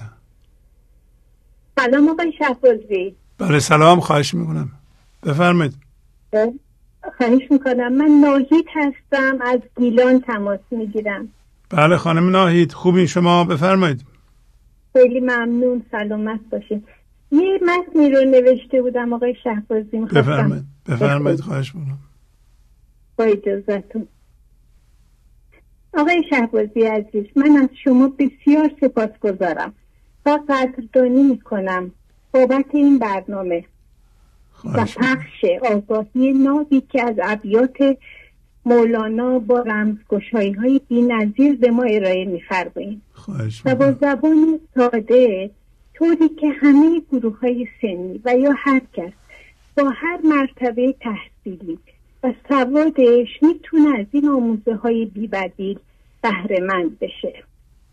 سلام آقای شهبازی. بله سلام، خواهش میکنم بفرمایید. خواهش میکنم. من ناهید هستم، از گیلان تماس میگیرم. بله خانم ناهید، خوبین شما؟ بفرمایید. خیلی ممنون، سلامت باشید. یه متنی رو نوشته بودم آقای شهبازی، میخواستم بفرمایید بفرمایید خواهش میکنم. با اجازهتون. آقای شهبازی عزیز، من از شما بسیار سپاسگزارم و قدردانی میکنم بابت این برنامه و پخش آگاهی نابی که از ابیات مولانا با رمزگشایی های بی‌نظیر به ما ارائه می‌فرمایید و با زبان ساده، طوری که همه گروه های سنی و یا هر کس با هر مرتبه تحصیلی و سوادش میتونه از این آموزه های بی‌بدیل بهره مند بشه.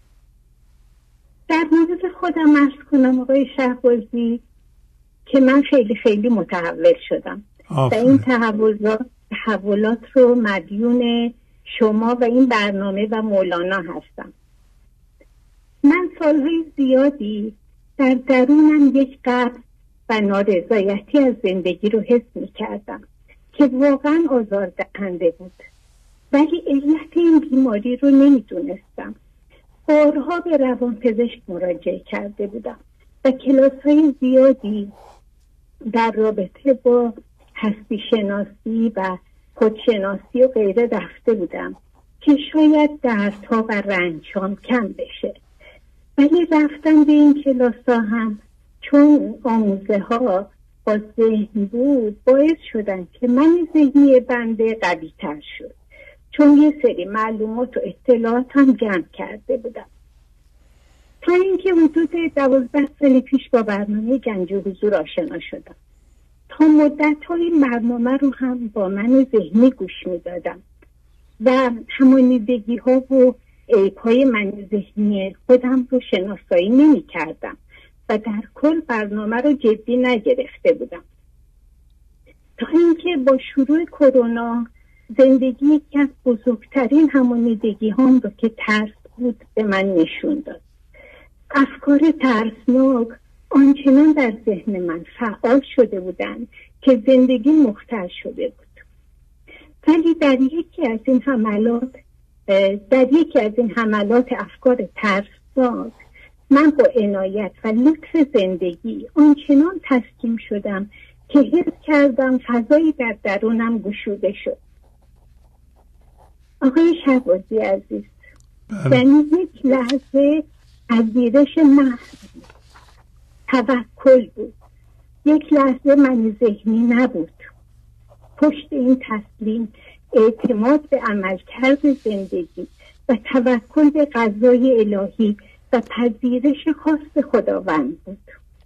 در مورد خودم عرض کنم آقای شهبازی که من خیلی خیلی متحول شدم و این تحولات تحولات رو مدیون شما و این برنامه و مولانا هستم. من سالهای زیادی در درونم یک قبض و نارضایتی از زندگی رو حس می کردم که واقعا آزاردهنده بود، ولی علت این بیماری رو نمی دونستم. بارها به روانپزشک مراجعه کرده بودم و کلاس های زیادی در رابطه با هستی شناسی و خودشناسی و غیره رفته بودم که شاید دردها و رنجام کم بشه، ولی رفتن به این کلاس ها هم چون آموزه ها با ذهن بود باعث شدن که من ذهنی بنده قوی تر شد، چون یه سری معلومات و اطلاعات هم جمع کرده بودم. تا اینکه حدود دوازده سال پیش با برنامه گنج و حضور آشنا شدم. تا مدت های این برنامه رو هم با من ذهنی گوش می دادم و همانیدگی ها و عیب های من ذهنی خودم رو شناسایی نمی کردم و در کل برنامه رو جدی نگرفته بودم. تا اینکه با شروع کرونا زندگی یکی از بزرگترین همانیدگی هم رو که ترس بود به من نشون داد. افکار ترسناک آنچنان در ذهن من فعال شده بودند که زندگی مختل شده بود. ولی در یکی از این حملات در یکی از این حملات افکار ترسناک من با عنایت و لطف زندگی آنچنان تسکین شدم که حس کردم فضایی در درونم گشوده شد. آقای شهبازی عزیز، یعنی یک لحظه پذیرش محض توکل بود. یک لحظه من ذهنی نبود. پشت این تسلیم اعتماد به عملکرد زندگی و توکل به قضای الهی و پذیرش خواست خداوند بود.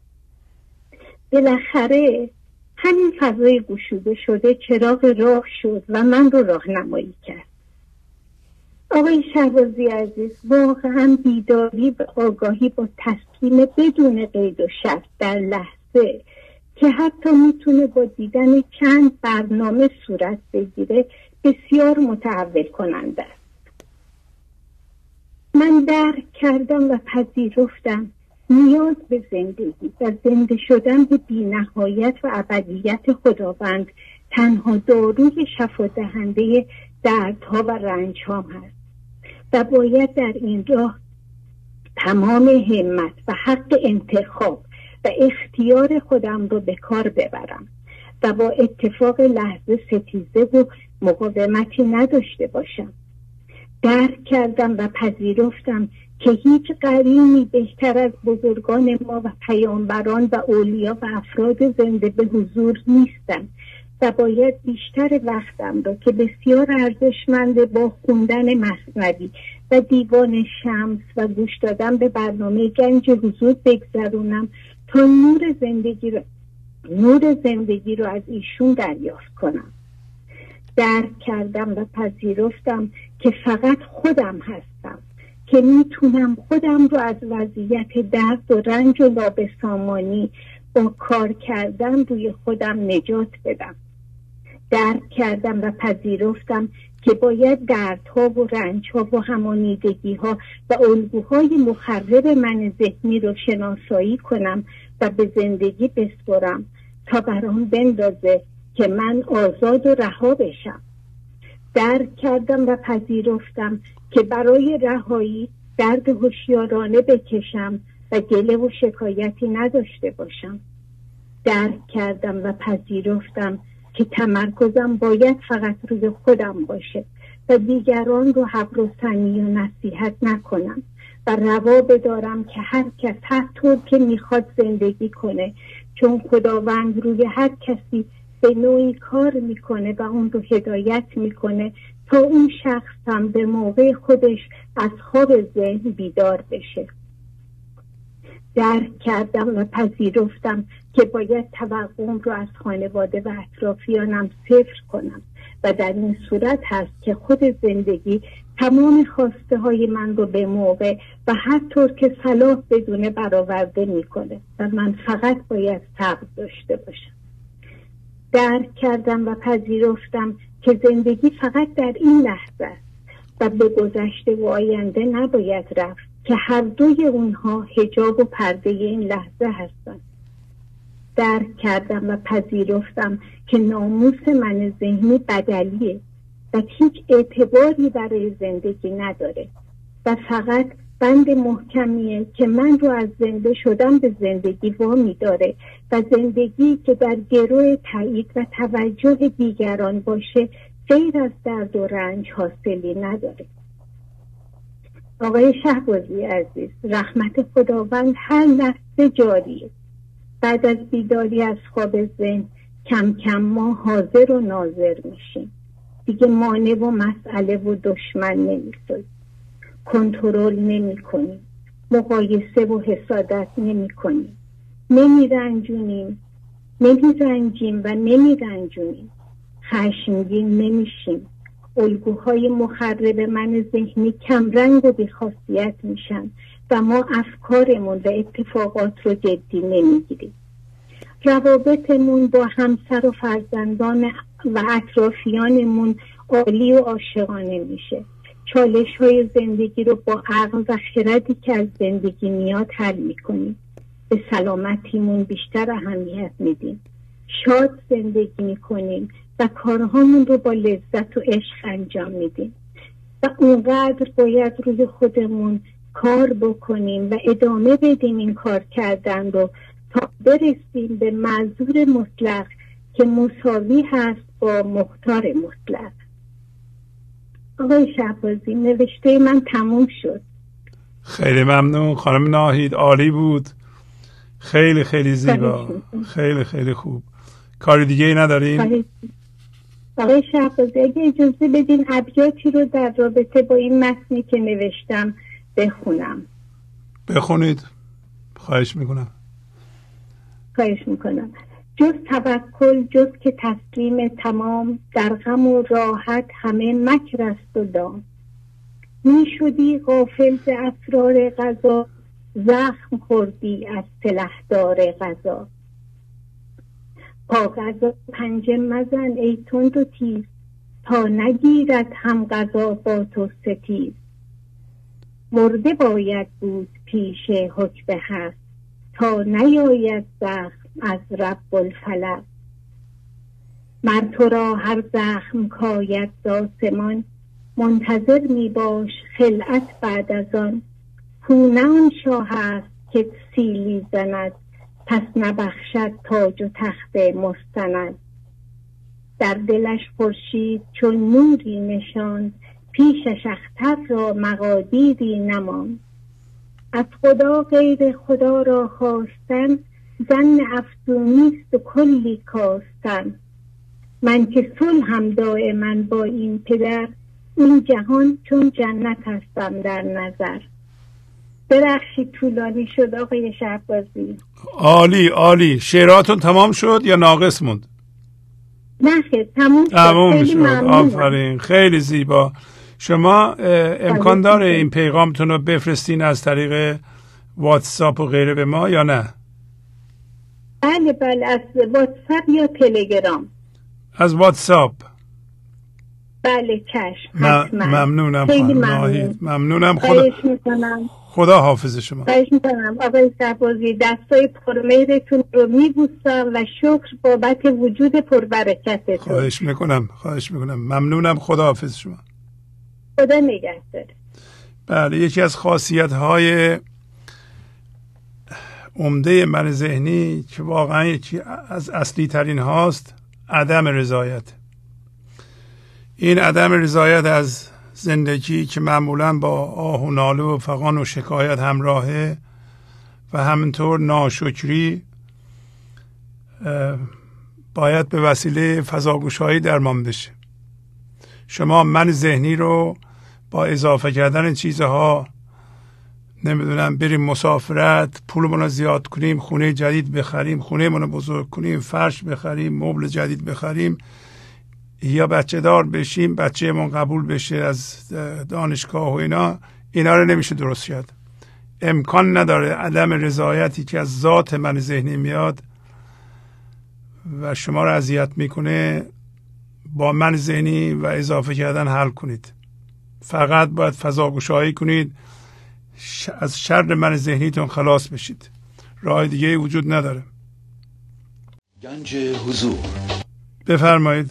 بالاخره همین فضای گشوده شده چراغ راه شد و من رو راهنمایی کرد. آقای شهبازی عزیز، واقعا بیداری و آگاهی با تسلیم بدون قید و شرط در لحظه که حتی میتونه با دیدن چند برنامه صورت بگیره بسیار متحول کننده است. من درک کردم و پذیرفتم نیاز به زندگی و زنده شدن به بی‌نهایت و ابدیت خداوند تنها داروی شفا دهنده دردها و رنج‌هام هست و باید در این راه تمام همت و حق انتخاب و اختیار خودم رو به کار ببرم و با اتفاق لحظه ستیزه و مقاومتی نداشته باشم. درک کردم و پذیرفتم که هیچ قرینی بهتر از بزرگان ما و پیامبران و اولیا و افراد زنده به حضور نیستند و باید بیشتر وقتم را که بسیار ارزشمند با خوندن مثنوی و دیوان شمس و گوش دادن به برنامه گنج حضور بگذرونم تا نور زندگی را نور زندگی را از ایشون دریافت کنم. درک کردم و پذیرفتم که فقط خودم هستم که میتونم خودم رو از وضعیت درد و رنج و نابسامانی با کار کردن روی خودم نجات بدم. درک کردم و پذیرفتم که باید دردها و رنجها و همانیدگیها و الگوهای مخرب من ذهنی رو شناسایی کنم و به زندگی بسپرم تا برام بندازه که من آزاد و رها بشم. درک کردم و پذیرفتم که برای رهایی درد هوشیارانه بکشم و گله و شکایتی نداشته باشم. درک کردم و پذیرفتم که تمرکزم باید فقط روی خودم باشه و دیگران رو حبر و ثنی و نصیحت نکنم و روا بدارم که هر کس هر طور که میخواد زندگی کنه، چون خداوند روی هر کسی به نوعی کار میکنه و اون رو هدایت میکنه تا اون شخص هم به موقع خودش از خواب ذهن بیدار بشه. درک کردم و پذیرفتم که باید توقعم رو از خانواده و اطرافیانم صفر کنم و در این صورت هست که خود زندگی تمام خواسته های من رو به موقع و هر طور که صلاح بدونه برآورده میکنه و من فقط باید صبر داشته باشم. درک کردم و پذیرفتم که زندگی فقط در این لحظه است و به گذشته و آینده نباید رفت که هر دوی اونها حجاب و پرده این لحظه هستند. درک کردم و پذیرفتم که ناموس من ذهنی بدلیه و هیچ اعتباری برای زندگی نداره و فقط بند محکمیه که من رو از زنده شدن به زندگی وامی داره و زندگی که در گروه تایید و توجه دیگران باشه غیر از درد و رنج حاصلی نداره. آقای شهبازی عزیز، رحمت خداوند هر لحظه جاریه. بعد از بیداری از خواب ذهن کم کم ما حاضر و ناظر میشیم. دیگه مانع و مسئله و دشمن نمیسازیم، کنترل نمی کنیم، مقایسه و حسادت نمی کنیم، نمی رنجونیم نمی رنجیم و نمی رنجونیم، خشمگین نمیشیم. الگوهای مخرب من ذهنی کم رنگ و بی‌خاصیت میشن و ما افکارمون و اتفاقات رو جدی نمیگیریم. روابطمون با همسر و فرزندان و اطرافیانمون عالی و عاشقانه میشه. چالش های زندگی رو با عقل و خردی که از زندگی میاد حل میکنیم. به سلامتیمون بیشتر اهمیت میدیم، شاد زندگی میکنیم و کارهامون رو با لذت و عشق انجام میدیم و اونقدر باید روی خودمون کار بکنیم و ادامه بدیم این کار کردن رو تا برسیم به معذور مطلق که مساوی هست با مختار مطلق. آقای شهبازی، نوشته من تموم شد. خیلی ممنون خانم ناهید، عالی بود، خیلی خیلی زیبا، خیلی خیلی خوب. کار دیگه ای ندارین؟ آقای شهبازی اگه اجازه بدین ابیاتی رو در رابطه با این متنی که نوشتم بخونم. بخونید، خواهش میکنم. خواهش میکنم. جز توکل، جز که تسلیم تمام، در غم و راحت همه مکر است و دام. می شدی غافل ز اسرار قضا، زخم خوردی از سلحدار قضا. پا قضا پنجه مزن ای تند و تیز، تا نگیرد هم قضا با تو ستیز. مرده باید بود پیش حکم حق، تا نیاید زخم از رب الفلق. مر تو را هر زخم کاید ز آسمان، منتظر می باش خلعت بعد از آن. کو نه آن شاه است که سیلی زند، پس نبخشد تاج و تخت مستند. در دلش خورشید چون نوری نشاند، پیشش اختر را مقادیری نماند. از خدا غیر خدا را خواستن، ظن افزونیست و کلی کاستن. من که صلح هم دائما با این پدر، این جهان چون جنت هستم در نظر. ببخشید طولانی شد آقای شهبازی. عالی عالی. شعراتون تمام شد یا ناقص موند؟ نه خیر تمام شد. تمام شد. آفرین، خیلی زیبا. شما امکان داره این پیغامتون رو بفرستین از طریق واتساپ و غیره به ما یا نه؟ بله بله، از واتساپ یا تلگرام. از واتساپ. بله چشم. حتما. ممنونم خیلی ممنونم. ممنونم. خدا خواهش میکنم. خدا حافظ شما. خواهش میکنم آقای شهبازی، دستای پرمهرتون رو میبوسم و شکر بابت وجود پربرکتتون. خواهش میکنم خواهش میکنم ممنونم. خدا حافظ شما. خدا نگهدار. بله، یکی از خاصیت های عمده من ذهنی که واقعا یکی از اصلی ترین هاست، عدم رضایت. این عدم رضایت از زندگی که معمولا با آه و ناله و فغان و شکایت همراهه و همینطور ناشکری باید به وسیله فضاگوشایی درمان بشه. شما من ذهنی رو با اضافه کردن چیزها، نمیدونم بریم مسافرت، پولمون رو زیاد کنیم، خونه جدید بخریم، خونه منو بزرگ کنیم، فرش بخریم، مبل جدید بخریم، یا بچه دار بشیم، بچه من قبول بشه از دانشگاه و اینا، اینا رو نمیشه درست کرد. امکان نداره عدم رضایتی که از ذات من ذهنی میاد و شما رو اذیت میکنه با من ذهنی و اضافه کردن حل کنید. فقط باید فضاگوشایی کنید، از شر من ذهنیتون خلاص بشید. راه دیگه وجود نداره. گنج حضور. بفرمایید.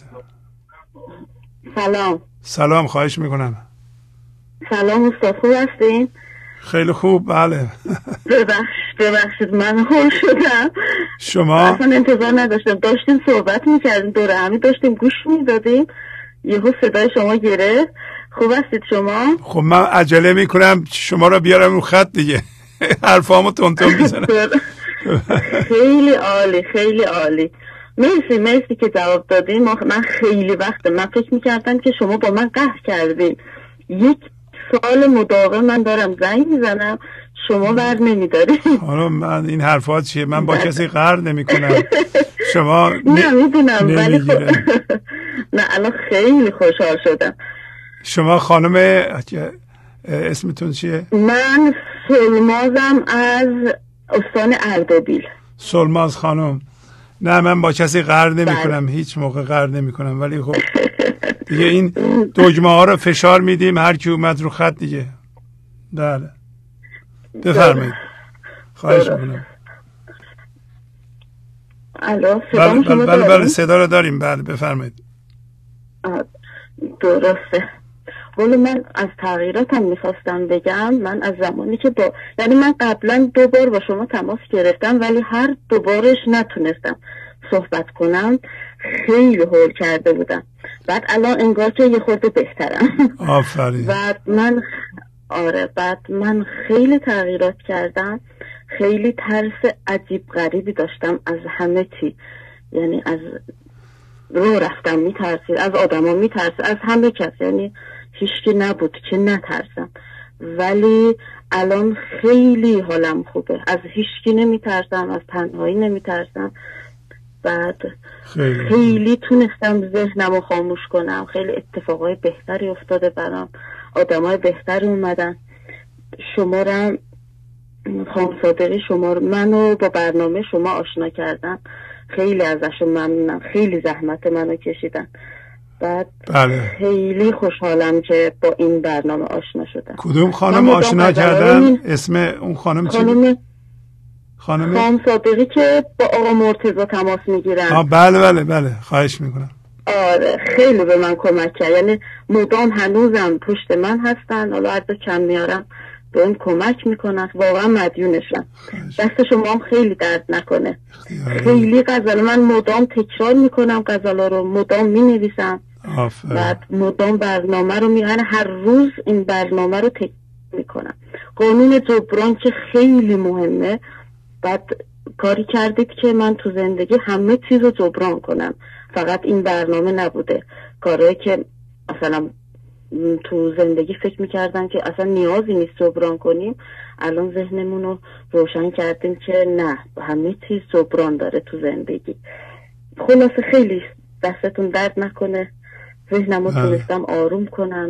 سلام. سلام، خواهش میکنم. سلام استاد، خوب هستین؟ خیلی خوب، بله. ببخش ببخشید من هول شدم. شما؟ اصلا انتظار نداشتم. داشتیم صحبت میکردیم، دوره همی داشتیم گوش میدادیم، یهو صدای شما گرفت. خوب هستید شما؟ خب من عجله میکنم شما رو بیارم رو خط دیگه. حرفامو تونتون میزنم. خیلی عالی خیلی عالی. مرسی مرسی که جواب دادین. من خیلی وقت من فکر میکردم که شما با من قهر کردین. یک سال مداوم من دارم زنگ میزنم، شما بر نمیدارین. حالا من این حرفات چیه؟ من با کسی قهر نمیکنم. شما نه میدونم ولی خب نه الان خیلی خوشحال شدم. شما خانم اسمتون چیه؟ من سلمازم از استان اردبیل. سلماز خانم. نه من با کسی قهر نمی کنم، هیچ موقع قهر نمی کنم، ولی خب دیگه این دگمه ها رو فشار میدیم هر کی اومد رو خط دیگه. بله بفرمایید. خواهش میکنم. الو بله بله بله, بله صدا رو داریم. بله بفرمایید. درسته. ولی من از تغییراتم میخواستم بگم. من از زمانی که با یعنی من قبلا دو بار با شما تماس گرفتم ولی هر دو بارش نتونستم صحبت کنم، خیلی هول کرده بودم. بعد الان انگار که یه خورده بهترم. آفرین. بعد من آره بعد من خیلی تغییرات کردم، خیلی ترس عجیب غریبی داشتم از همه چی، یعنی از رو رفتم میترسید، از آدما میترسید، از همه کس، یعنی هیچکی نبود که نترسم. ولی الان خیلی حالم خوبه، از هیچکی نمیترسم، از تنهایی نمیترسم. بعد خیلی, خیلی تونستم ذهنمو خاموش کنم، خیلی اتفاقای بهتری افتاده برام، آدمای بهتری اومدن. شما را خانم صادقی شما منو با برنامه شما آشنا کردن، خیلی ازشون ممنونم، خیلی زحمت منو کشیدن. بعد بله. خیلی خوشحالم که با این برنامه آشنا شدم. کدوم خانم آشنا کردن؟ اسم اون خانم چی بود؟ خانم خانم صادقی که با آقا مرتضی تماس میگیرن. آه بله بله بله خواهش میکنم. آره خیلی به من کمک کرد، یعنی مدام هنوزم پشت من هستن، حالا از کم میارم به اون کمک میکنن، واقعا مدیونشم. دست شما هم خیلی درد نکنه. خیلی غزل من مدام تکرار میکنم، غزلا رو مدام مینویسم، بعد مدام برنامه رو میارم، هر روز این برنامه رو تکرار میکنم. قانون جبران که خیلی مهمه. بعد کاری کردید که من تو زندگی همه چیز رو جبران کنم، فقط این برنامه نبوده. کارهایی که مثلا تو زندگی فکر میکردم که اصلا نیازی نیست جبران کنیم، الان ذهنمون رو روشن کردیم که نه، همه چیز جبران داره تو زندگی. خلاصه خیلی دستتون درد نکنه، ذهنم رو تونستم آروم کنم.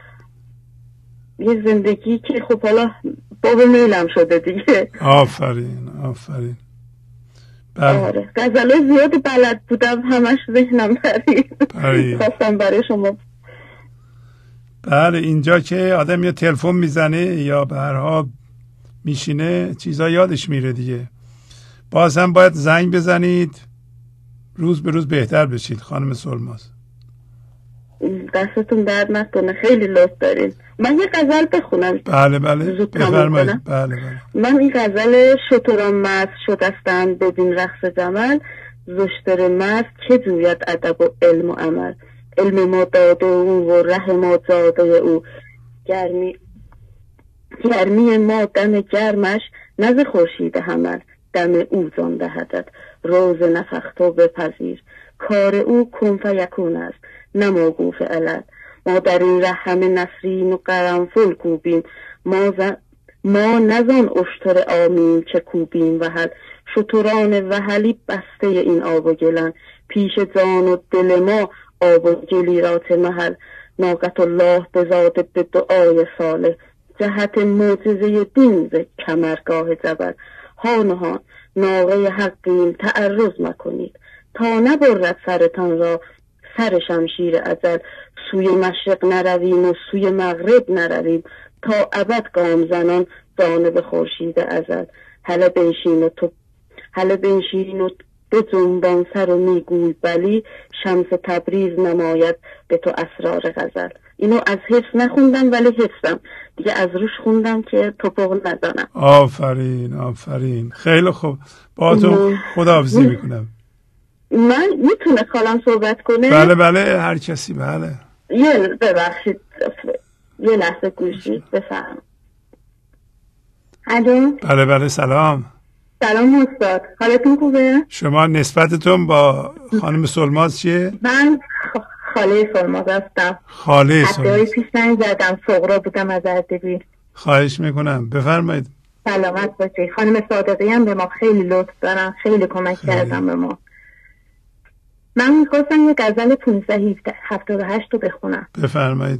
یه زندگی که خب حالا باب میلم شده دیگه. آفرین آفرین. بله. آره غزلای زیاد بلد بودم، همش ذهنم پرید. خواستم برای شما. بله اینجا که آدم یا تلفن میزنه یا به هر حال میشینه چیزا یادش میره دیگه. باز هم باید زنگ بزنید، روز به روز بهتر بشید خانم سلماز. دستتون درد نکنه، خیلی لطف دارین. من یه غزل بخونم. بله بله بفرمایید. بله بله. من این غزل شتران مست شدستند بدین رقص جمل، زشتر مست که جوید ادب و علم و عمل. علم ما داده او و ره ما جاده او، گرمی گرمی ما دم گرمش نز خورشید حمل. دم او جان دهدت روز نفخت و بپذیر، کار او کن فیکون است نه موقوف علل. ما در این ره همه نسرین و قرنفل کوبیم، ما, ز... ما نزان اشتر آمین چه کوبیم وحل. شتران وحلی بسته این آب و گلن، پیش جان و دل ما آب و گلی رات محل. ناقت الله بزاده به دعای صالح، جهت معجزه دین ز کمرگاه جبل. هان هان ناقه حقیم تعرض مکنید، تا نبرد سرتان را سر شمشیر ازل. سوی مشرق نرویم و سوی مغرب نرویم، تا ابد گام زنان جانب خورشید ازل. هله بنشین و تو هله بنشین و به جنبان سر و میگوی بلی، شمس تبریز نماید به تو اسرار غزل. اینو از حفظ نخوندم ولی حفظم دیگه، از روش خوندم که توپق نزنم. آفرین آفرین خیلی خوب. با تو خداحافظی میکنم. من میتونه خالم صحبت کنه؟ بله بله هر کسی. بله یه ببخشید یه لحظه گوشید بفهم. الو بله بله سلام. سلام استاد، حالتون خوبه؟ شما نسبتتون با خانم سلماز چیه؟ من خاله سلماز هستم. خاله سلماز. هفته پیش زنگ زدم، صغرا بودم از اردبیل. خواهش میکنم بفرمایید. سلامت باشی. خانم صادقی هم به ما خیلی لطف دارن، خیلی کمک کردن به ما. من میخواستم یه غزل پانصد هفتاد و هشت رو بخونم. بفرمایید.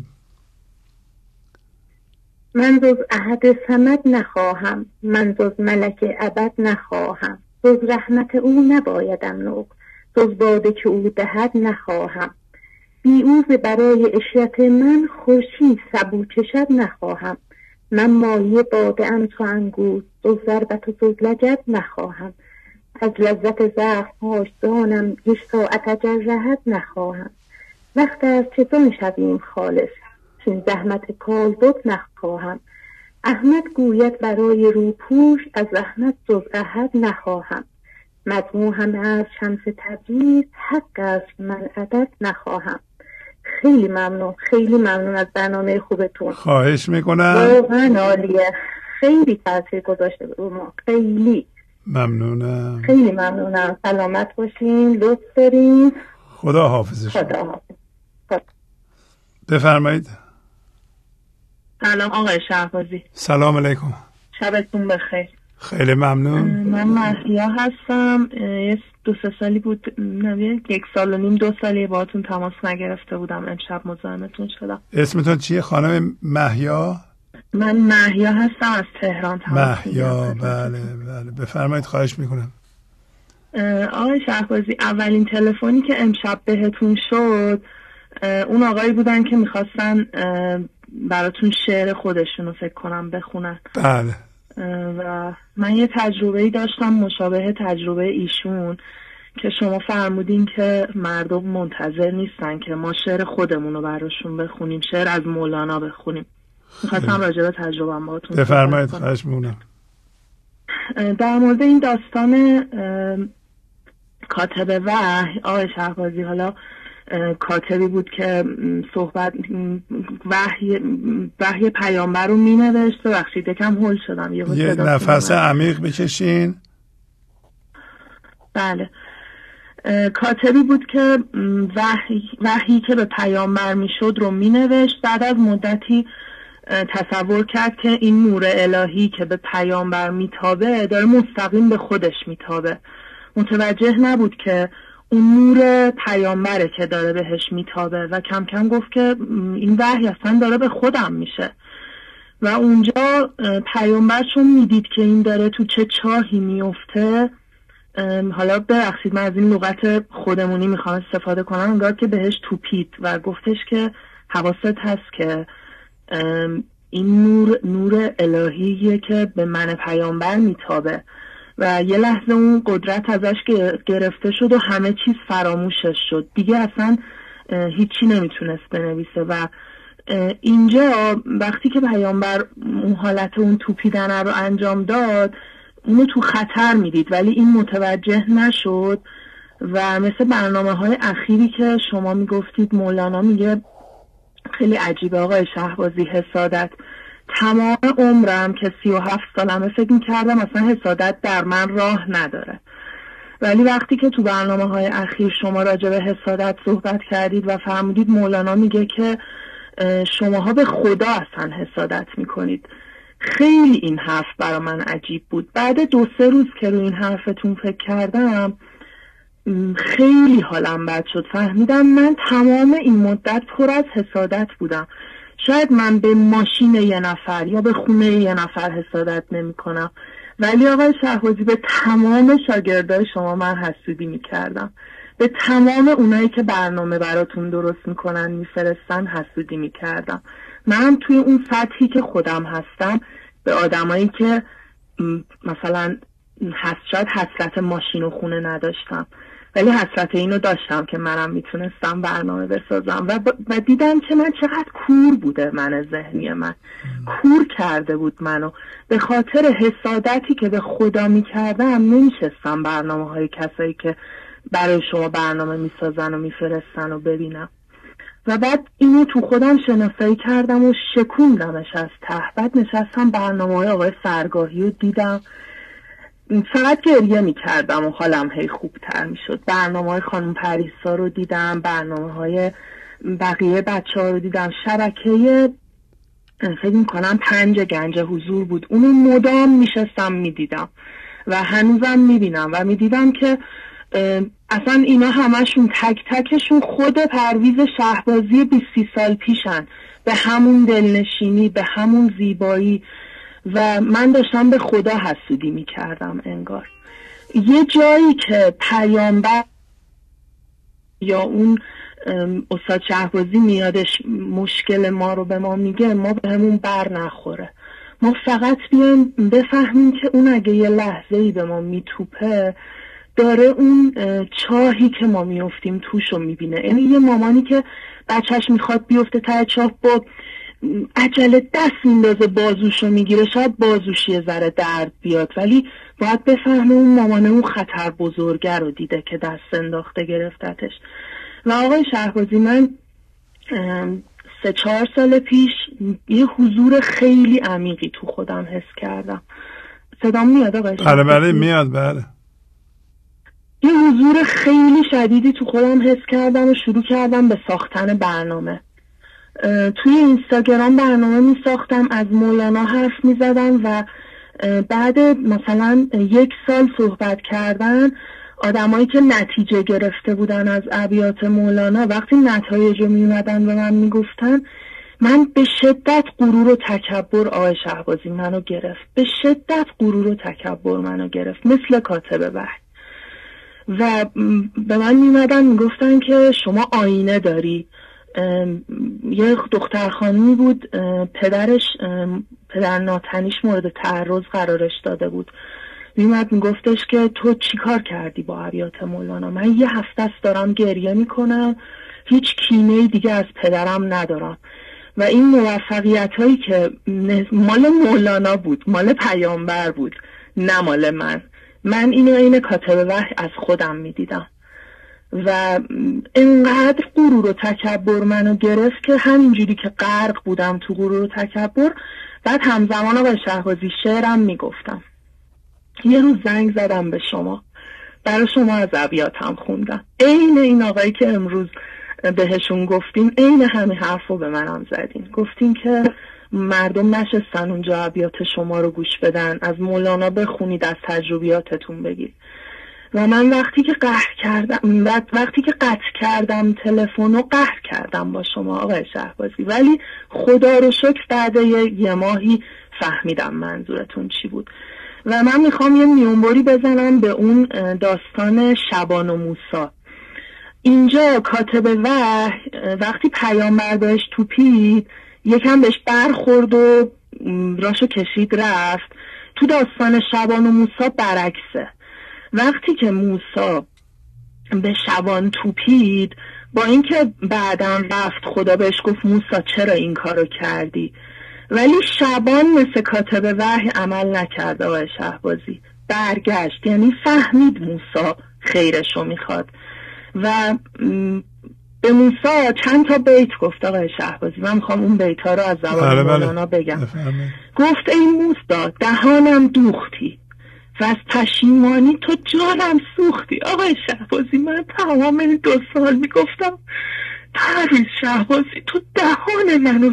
من جز احد صمد نخواهم، من جز ملک ابد نخواهم. جز رحمت او نبایدم نوک، جز باده که او دهد نخواهم. بی او برای عشرت من خورشید سبو چشد نخواهم. من مایه باده ام چو انگور، جز ضربت و جز لگد نخواهم. از لذت زخم‌هاش دانم یک ساعت اگر رهد نخواهم. وقت از چطور شویم خالص، چون زحمت کالبد نخواهم. احمد گوید برای روپوش، از زحمت جز احد نخواهم. مجموع هم از شمس تبریز، حق است من عدد نخواهم. خیلی ممنون، خیلی ممنون از برنامه خوبتون. خواهش میکنم. واقعا عالیه، خیلی تاثیر گذاشته رو ما، خیلی ممنونم. خیلی ممنونم. سلامت باشین، لطف دارین. خدا حافظ شما. خدا حافظ. خدا. بفرمایید. سلام آقای شهبازی. سلام علیکم. شبتون بخیر. خیلی ممنون. من مهیا هستم. یه دو سه سالی بود، نمیدونم یک سال و نیم دو سالی باهاتون تماس نگرفته بودم، امشب مزاحمتون شدم. اسمتون چیه خانم مهیا؟ من مهیا هستم، از تهران تماس مهیا. بله بله بفرمایید. خواهش میکنم. آقای شهبازی، اولین تلفنی که امشب بهتون شد اون آقایی بودن که میخواستن براتون شعر خودشونو فکر کنم بخونن. بله. و من یه تجربه‌ای داشتم مشابه تجربه ایشون که شما فرمودین که مردم منتظر نیستن که ما شعر خودمونو براشون بخونیم، شعر از مولانا بخونیم. میخواستم راجع به تجربه‌ام باهاتون بفرمایید. خواهش می‌کنم. در مورد این داستان کاتب وحی، آقای شهبازی، حالا کاتبی بود که صحبت وحی وحی پیامبر رو مینوشت. ببخشید یکم هول شدم. یه, یه نفس عمیق بکشین. بله. کاتبی بود که وحی وحی که به پیامبر میشد رو مینوشت. بعد از مدتی تصور کرد که این نور الهی که به پیامبر میتابه داره مستقیم به خودش میتابه. متوجه نبود که اون نور پیامبره که داره بهش میتابه و کم کم گفت که این وحی اصلا داره به خودم میشه. و اونجا پیامبر چون میدید که این داره تو چه چاهی میفته، حالا ببخشید من از این لغت خودمونی میخوام استفاده کنم، انگار که بهش توپید و گفتش که حواست هست که این نور نور الهیه که به من پیامبر میتابه. و یه لحظه اون قدرت ازش گرفته شد و همه چیز فراموشش شد، دیگه اصلا هیچی نمیتونست بنویسه. و اینجا وقتی که پیامبر اون حالت اون توپیدن رو انجام داد، اونو تو خطر میدید ولی این متوجه نشد. و مثل برنامه های اخیری که شما میگفتید مولانا میگه، خیلی عجیبه آقای شهبازی، حسادت. تمام عمرم که سی و هفت سالمه فکر میکردم اصلا حسادت در من راه نداره، ولی وقتی که تو برنامه های اخیر شما راجع به حسادت صحبت کردید و فرمودید مولانا میگه که شماها به خدا اصلا حسادت میکنید، خیلی این حرف برای من عجیب بود. بعد دو سه روز که روی این حرفتون فکر کردم خیلی حالم بد شد. فهمیدم من تمام این مدت پر از حسادت بودم. شاید من به ماشین یه نفر یا به خونه یه نفر حسادت نمی کنم، ولی آقای شهبازی به تمام شاگردای شما من حسودی می کردم. به تمام اونایی که برنامه براتون درست میکنن میفرستن حسودی می کردم. من توی اون سطحی که خودم هستم به آدمایی که مثلا شاید حسرت ماشین و خونه نداشتم، ولی حسرت اینو داشتم که منم میتونستم برنامه بسازم. و, ب... و دیدم که من چقدر کور بوده، من ذهنی من کور کرده بود منو. به خاطر حسادتی که به خدا میکردم نمیشستم برنامه های کسایی که برای شما برنامه میسازن و میفرستن و ببینم. و بعد اینو تو خودم شناسایی کردم و شکوندمش از ته. بعد نشستم برنامه های آقای فرگاهی رو دیدم، فقط گریه می کردم و حالم هی خوبتر می شد. برنامه های خانم پریسا رو دیدم، برنامه های بقیه بچه ها رو دیدم. شبکه فکر می کنم پنج گنج حضور بود، اونو مدام می شستم می دیدم و هنوزم می بینم و می دیدم که اصلا اینا همشون تک تکشون خود پرویز شهبازی بیست سال پیشن، به همون دلنشینی، به همون زیبایی. و من داشتم به خدا حسودی می کردم انگار. یه جایی که پیامبر یا اون استاد شهبازی میادش مشکل ما رو به ما میگه، ما به همون بر نخوره. ما فقط بیایم بفهمیم که اون اگه یه لحظه‌ای به ما میتوپه داره اون چاهی که ما میافتیم توش رو میبینه. یعنی یه مامانی که بچهش میخواد بیفته ته چاه با عجله دست میندازه بازوش رو میگیره، شاید بازوش یه ذره درد بیاد، ولی باید بفهمه اون مامانه اون خطر بزرگه رو دیده که دست انداخته گرفتتش. و آقای شهبازی، من سه چهار سال پیش یه حضور خیلی عمیقی تو خودم حس کردم. صدام میاد آقای شهبازی؟ بله بله میاد. بله یه حضور خیلی شدیدی تو خودم حس کردم و شروع کردم به ساختن برنامه. توی اینستاگرام برنامه می ساختم، از مولانا حرف می زدم و بعد مثلا یک سال صحبت کردن، آدمایی که نتیجه گرفته بودن از ابیات مولانا وقتی نتایج رو می اومدن به من می گفتن، من به شدت غرور و تکبر آقای شهبازی منو گرفت، به شدت غرور و تکبر منو گرفت، مثل کاتب وحی. و به من می اومدن می گفتن که شما آینه داری. یه دختر خانمی بود، پدرش پدر ناتنیش مورد تعرض قرارش داده بود، میومد میگفتش که تو چی کار کردی با ابیات مولانا؟ من یه هفته است دارم گریه میکنم، هیچ کینه‌ای دیگه از پدرم ندارم. و این موفقیت هایی که مال مولانا بود، مال پیامبر بود، نه مال من. من اینو این کاتب وحی از خودم میدیدم و انقدر غرور و تکبر منو گرفت که همینجوری که غرق بودم تو غرور و تکبر، بعد همزمان آقای شهبازی شعرم میگفتم. یه روز زنگ زدم به شما، برای شما از ابیاتم خوندم، عین این آقایی که امروز بهشون گفتین عین همین حرفو به منم زدین. گفتین که مردم نشستن اونجا ابیات شما رو گوش بدن، از مولانا بخونید، از تجربیاتتون بگید. و من وقتی که قهر کردم، وقتی که قطع کردم تلفن رو، قهر کردم با شما آقای شهبازی، ولی خدا رو شکر بعد یه, یه ماهی فهمیدم منظورتون چی بود. و من میخوام یه میونبری بزنم به اون داستان شبان و موسی. اینجا کاتب وحی وقتی پیامبر بهش توپید، یکم بهش برخورد و راشو کشید رفت. تو داستان شبان و موسی برعکسه. وقتی که موسی به شبان توپید، با اینکه بعداً رفت خدا بهش گفت موسی چرا این کارو کردی، ولی شبان مثل کاتب وحی عمل نکرد آقای شهبازی، برگشت، یعنی فهمید موسی خیرشو میخواد و به موسی چند تا بیت گفت آقای شهبازی. من میخوام اون بیت‌ها رو از زبان مولانا بگم. گفت ای موسی دهانم دوختی و از پشیمانی تو جانم سوختی. آقای شهبازی، من تمام این دو سال میگفتم پرویز شهبازی تو دهان منو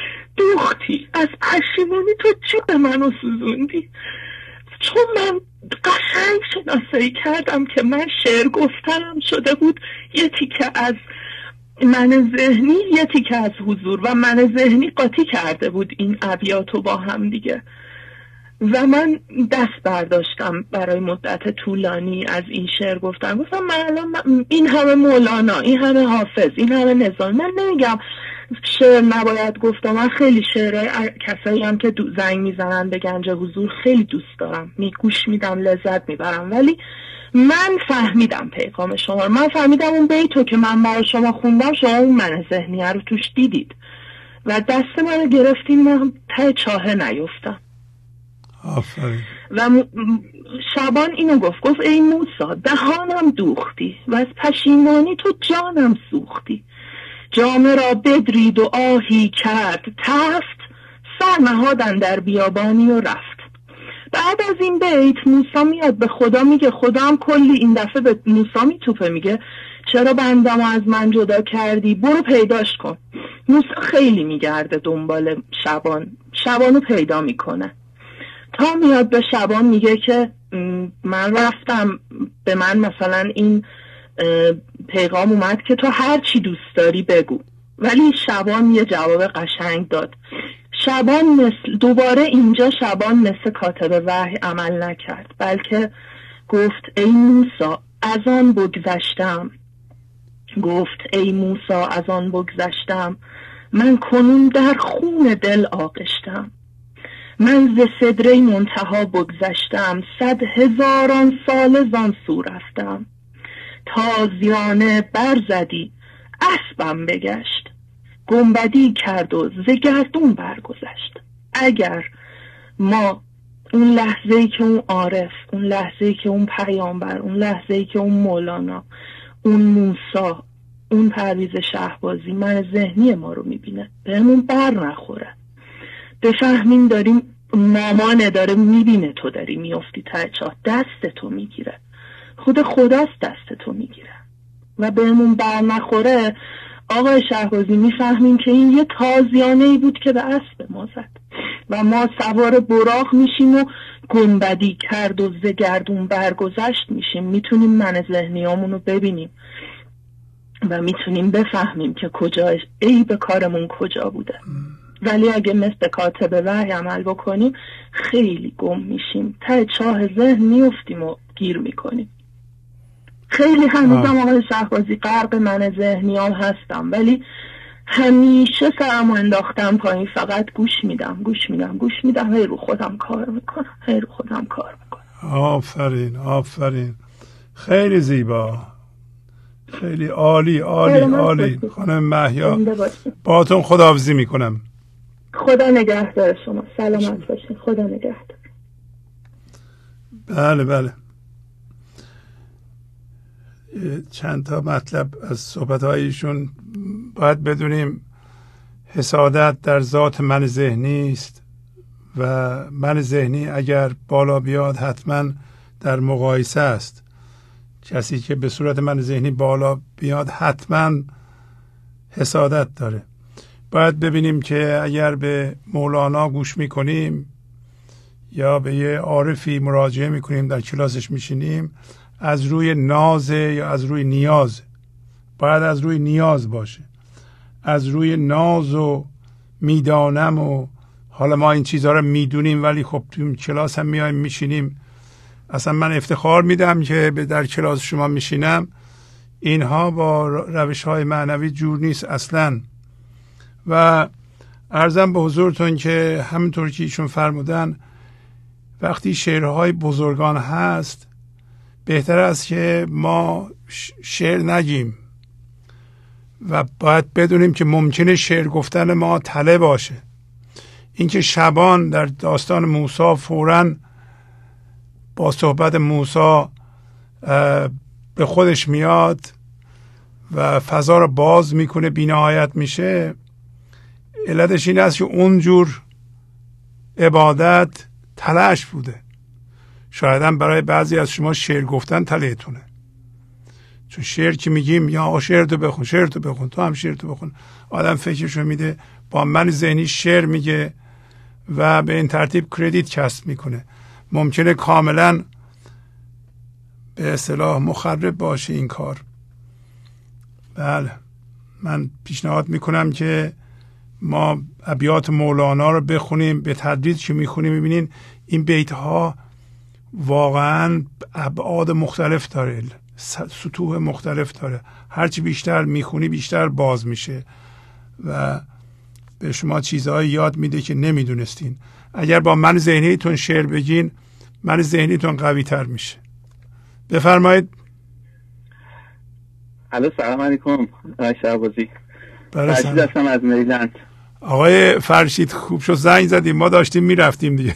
دوختی، از پشیمانی تو جان منو سوزوندی. چون من قشنگ شناسایی کردم که من شعر گفتنم شده بود یه تیکه از من ذهنی، یه تیکه از حضور، و من ذهنی قاطی کرده بود این ابیاتو با هم دیگه. و من دست برداشتم برای مدت طولانی از این شعر گفتم. گفتم من الان این همه مولانا، این همه حافظ، این همه نظام، من نمیگم شعر نباید گفتم. من خیلی شعر کسایی هم که زنگ میزنن به گنج حضور خیلی دوست دارم، میگوش میدم، لذت میبرم، ولی من فهمیدم پیغام شما، من فهمیدم اون بیتو که من برای شما خوندم شما اون من ذهنیه رو توش دیدید و دست منو گرفتین، من ته چاهه نیفتم. آفرین. و شبان اینو گفت، گفت ای موسی دهانم دوختی و از پشیمانی تو جانم سوختی. جامه را بدرید و آهی کرد تفت، سر نهادن در بیابانی و رفت. بعد از این بیت موسی میاد به خدا میگه، خدا هم کلی این دفعه به موسی میتوپه، میگه چرا بندم از من جدا کردی، برو پیداش کن. موسی خیلی میگرده دنبال شبان، شبانو پیدا میکنه تا میاد به شبان میگه که من رفتم، به من مثلا این پیغام اومد که تو هر چی دوست داری بگو. ولی شبان یه جواب قشنگ داد. شبان مثل دوباره اینجا شبان مثل کاتب وحی عمل نکرد، بلکه گفت ای موسی از آن بگذشتم، گفت ای موسی از آن بگذشتم، من کنون در خون دل آغشتم. من ز سدره منتها بگذشتم، صد هزاران سال زان سو رفتم. تازیانه برزدی اسبم بگشت، گنبدی کرد و ز گردون برگذشت. اگر ما اون لحظه‌ای که اون عارف، اون لحظه‌ای که اون پیامبر، اون لحظه‌ای که اون مولانا، اون موسی، اون پرویز شهبازی من ذهنی ما رو میبینه، بهمون بر نخوره، بفهمیم داریم، مامانه داره میبینه تو داری میافتی ته چاه، دست تو میگیره، خود خداست دست تو میگیره و بهمون بر نخوره. آقای شهبازی میفهمیم که این یه تازیانه ای بود که به اسب ما زد و ما سوار براق میشیم و گنبدی کرد و ز گردون برگذشت میشیم. میتونیم من ذهنیامون رو ببینیم و میتونیم بفهمیم که کجا عیب کارمون کجا بوده. ولی اگه مثل کاتب وحی عمل بکنیم خیلی گم میشیم، ته چاه ذهن میفتیم و گیر میکنیم. خیلی هنوزم آقای شهبازی غرق من ذهنیام هستم، ولی همیشه سرمو انداختم پایین، فقط گوش میدم گوش میدم گوش میدم هی رو خودم کار میکنم هی رو خودم کار میکنم. آفرین آفرین، خیلی زیبا، خیلی عالی عالی عالی. خانم مهیا باهاتون خداحافظی میکنم. خدا نگهدار شما، سلامت باشین، خدا نگهدار. بله بله، چند تا مطلب از صحبت‌های ایشون باید بدونیم. حسادت در ذات من ذهنی است و من ذهنی اگر بالا بیاد حتما در مقایسه است. کسی که به صورت من ذهنی بالا بیاد حتما حسادت داره. باید ببینیم که اگر به مولانا گوش میکنیم یا به یه عارفی مراجعه میکنیم، در کلاسش میشینیم، از روی ناز یا از روی نیاز. باید از روی نیاز باشه، از روی ناز و میدانم و حالا ما این چیزها رو میدونیم ولی خب تو کلاس هم میایم میشینیم. اصلا من افتخار میدم که در کلاس شما میشینم. اینها با روش های معنوی جور نیست اصلا. و عرضم به حضورتون که همونطور که ایشون فرمودن وقتی شعرهای بزرگان هست بهتر است که ما شعر نگیم و باید بدونیم که ممکنه شعر گفتن ما تله باشه. اینکه شبان در داستان موسی فوراً با صحبت موسی به خودش میاد و فضا رو باز میکنه، بی‌نهایت میشه، علتش این است که اونجور عبادت تلهش بوده. شاید هم برای بعضی از شما شعر گفتن تلهتونه، چون شعر که میگیم یا شعر تو بخون شعر تو بخون تو هم شعر تو بخون، آدم فکرشو میده با من ذهنی شعر میگه و به این ترتیب کردیت کسب میکنه. ممکنه کاملا به اصطلاح مخرب باشه این کار. بله، من پیشنهاد میکنم که ما ابیات مولانا رو بخونیم به تدریج. که میخونیم میبینین این بیت ها واقعا ابعاد مختلف داره، سطوح مختلف داره. هرچی بیشتر میخونی بیشتر باز میشه و به شما چیزهایی یاد میده که نمیدونستین. اگر با من ذهنیتون شعر بگین من ذهنیتون قوی تر میشه. بفرمایید. الو، سلام علیکم آقای شهبازی. فرشید هستم از مریلند. آقای فرشید خوب شد زنگ زدیم، ما داشتیم میرفتیم دیگه.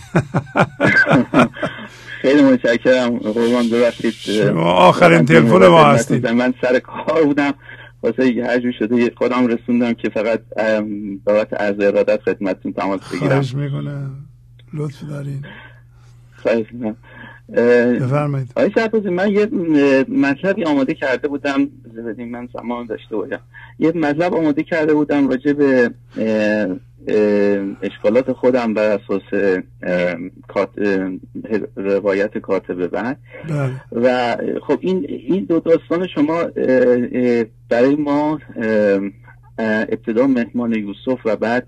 خیلی متشکرم، قربان ببخشید شما آخرین تلفن ما هستید. من سر کار بودم، واسه هر جور شده خودم رسوندم که فقط بابت عرض ارادت خدمتتون تماس بگیرم. خواهش میکنم، لطف دارین. خواهش میکنم. بفرمایید. آقای شهبازی، من یه مطلبی آماده کرده بودم، بدین من زمان داشته بودم. یه مطلب آماده کرده بودم راجع به اشکالات خودم بر اساس روایت کاتب وحی و خب این این دو داستان شما برای ما ابتدا مهمان یوسف و بعد